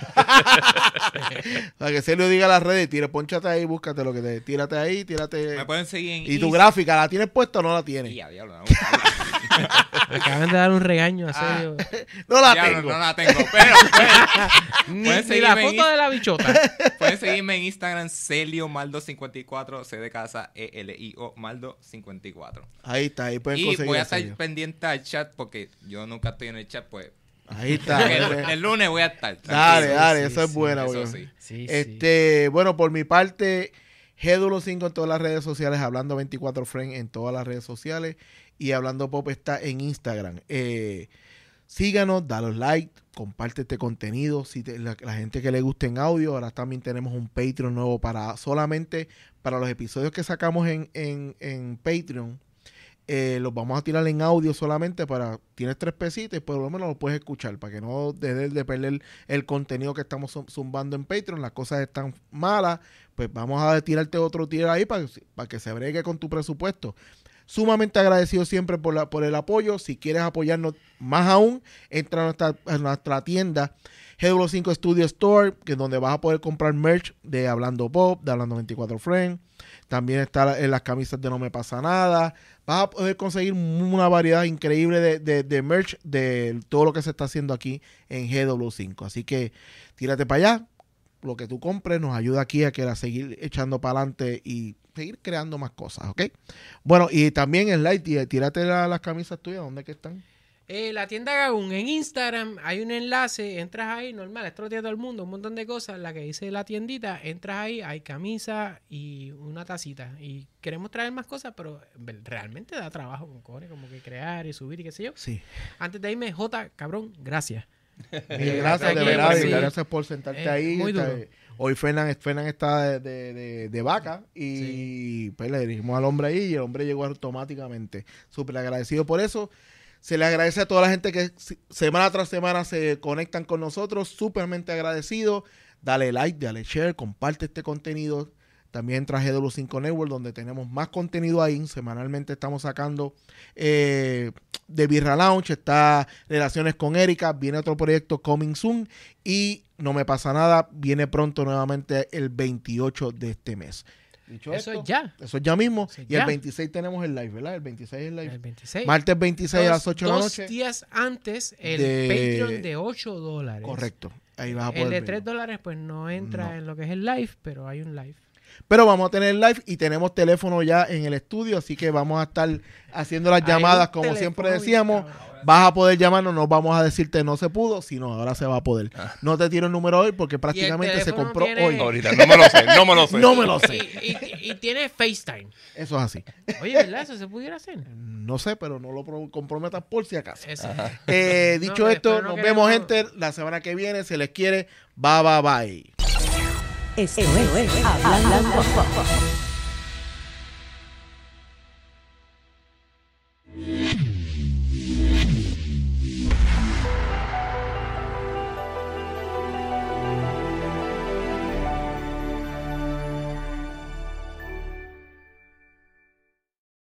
S2: Para que Celio diga las redes, tire, ponchate ahí, búscate lo que te. Tírate ahí, tírate.
S5: Me pueden seguir en
S2: Y tu gráfica, ¿la tienes puesta o no la tienes?
S5: Ya, diablo, no, buscarla.
S3: Acaban de dar un regaño a Celio.
S2: No la
S5: Diablo,
S2: tengo.
S5: no la tengo. Pero
S3: Ni,
S5: pueden
S3: ni la
S5: seguirme en
S3: foto de la bichota.
S5: pueden seguirme en Instagram, Celio Maldo54, C de casa, ELIO Maldo54.
S2: Ahí está, ahí pueden
S5: Y
S2: conseguir.
S5: voy a
S2: a
S5: estar
S2: Celio.
S5: pendiente al chat porque yo nunca estoy en el chat, pues.
S2: Ahí está.
S5: El lunes voy a estar.
S2: Dale,
S5: tranquilo.
S2: dale,
S3: Sí,
S2: eso es
S3: sí,
S2: buena,
S5: eso
S2: güey.
S5: sí.
S3: Sí, sí.
S2: Bueno, por mi parte, GW5 en todas las redes sociales, Hablando 24 Friends en todas las redes sociales y Hablando Pop está en Instagram. Síganos, dale like, comparte este contenido. Si la gente que le guste en audio, ahora también tenemos un Patreon nuevo solamente para los episodios que sacamos en Patreon. Los vamos a tirar en audio solamente tienes 3 pesitos y por lo menos lo puedes escuchar para que no dejes de perder el contenido que estamos zumbando en Patreon. Las cosas están malas, pues vamos a tirarte otro tier ahí para que se bregue con tu presupuesto. Sumamente agradecido siempre por el apoyo. Si quieres apoyarnos más aún, entra a nuestra tienda GW5 Studio Store, que es donde vas a poder comprar merch de Hablando Pop, de Hablando 24 Friends. También está en las camisas de No Me Pasa Nada. Vas a poder conseguir una variedad increíble de merch de todo lo que se está haciendo aquí en GW5. Así que tírate para allá. Lo que tú compres nos ayuda aquí a seguir echando para adelante y seguir creando más cosas, ¿ok? Bueno, y también en Light, tírate las camisas tuyas. ¿Dónde que están?
S3: La tienda Gagún en Instagram hay un enlace, entras ahí, normal, esto lo tiene todo el mundo, un montón de cosas, la que dice la tiendita, entras ahí, hay camisa y una tacita. Y queremos traer más cosas, pero realmente da trabajo con cojones, como que crear y subir y qué sé yo.
S2: Sí.
S3: Antes de irme, Jota, cabrón, gracias.
S2: Gracias, de verdad, gracias por sentarte ahí.
S3: Muy duro.
S2: Hoy Fernan está de vaca y pues le dirigimos al hombre ahí y el hombre llegó automáticamente. Súper agradecido por eso. Se le agradece a toda la gente que semana tras semana se conectan con nosotros. Súpermente agradecido. Dale like, dale share, comparte este contenido. También entra a GW5 Network, donde tenemos más contenido ahí. Semanalmente estamos sacando de Birra Lounge, está Relaciones con Erika, viene otro proyecto Coming Soon y No Me Pasa Nada, viene pronto nuevamente el 28 de este mes. Dicho
S3: eso
S2: esto,
S3: es ya.
S2: Eso es ya mismo.
S3: Eso es
S2: y
S3: ya.
S2: el 26 tenemos el live, ¿verdad? El 26 es el live.
S3: El 26.
S2: Martes 26 a las 8 de la noche.
S3: 2 días antes el Patreon de $8.
S2: Correcto. Ahí vas a poder
S3: El de
S2: verlo.
S3: $3 pues no entra en lo que es el live, pero hay un live.
S2: Pero vamos a tener live y tenemos teléfono ya en el estudio, así que vamos a estar haciendo las llamadas como
S3: teléfono
S2: siempre
S3: bien
S2: decíamos.
S3: cabrón.
S2: Vas a poder llamarnos, no vamos a decirte no se pudo, sino ahora se va a poder. No te tiro el número hoy porque prácticamente se
S3: teléfono
S2: compró
S3: tiene-
S2: hoy.
S4: Ahorita, no me lo sé.
S2: No me lo sé.
S3: Y tiene FaceTime.
S2: Eso es así.
S3: Oye, ¿verdad? Eso se pudiera hacer.
S2: No sé, pero no lo comprometas por si acaso.
S3: Eso.
S2: Dicho
S3: No,
S2: esto,
S3: después no
S2: nos
S3: queremos-
S2: vemos, gente, la semana que viene. Se les quiere. Bye, bye, bye.
S1: Esto es Hablando Pop.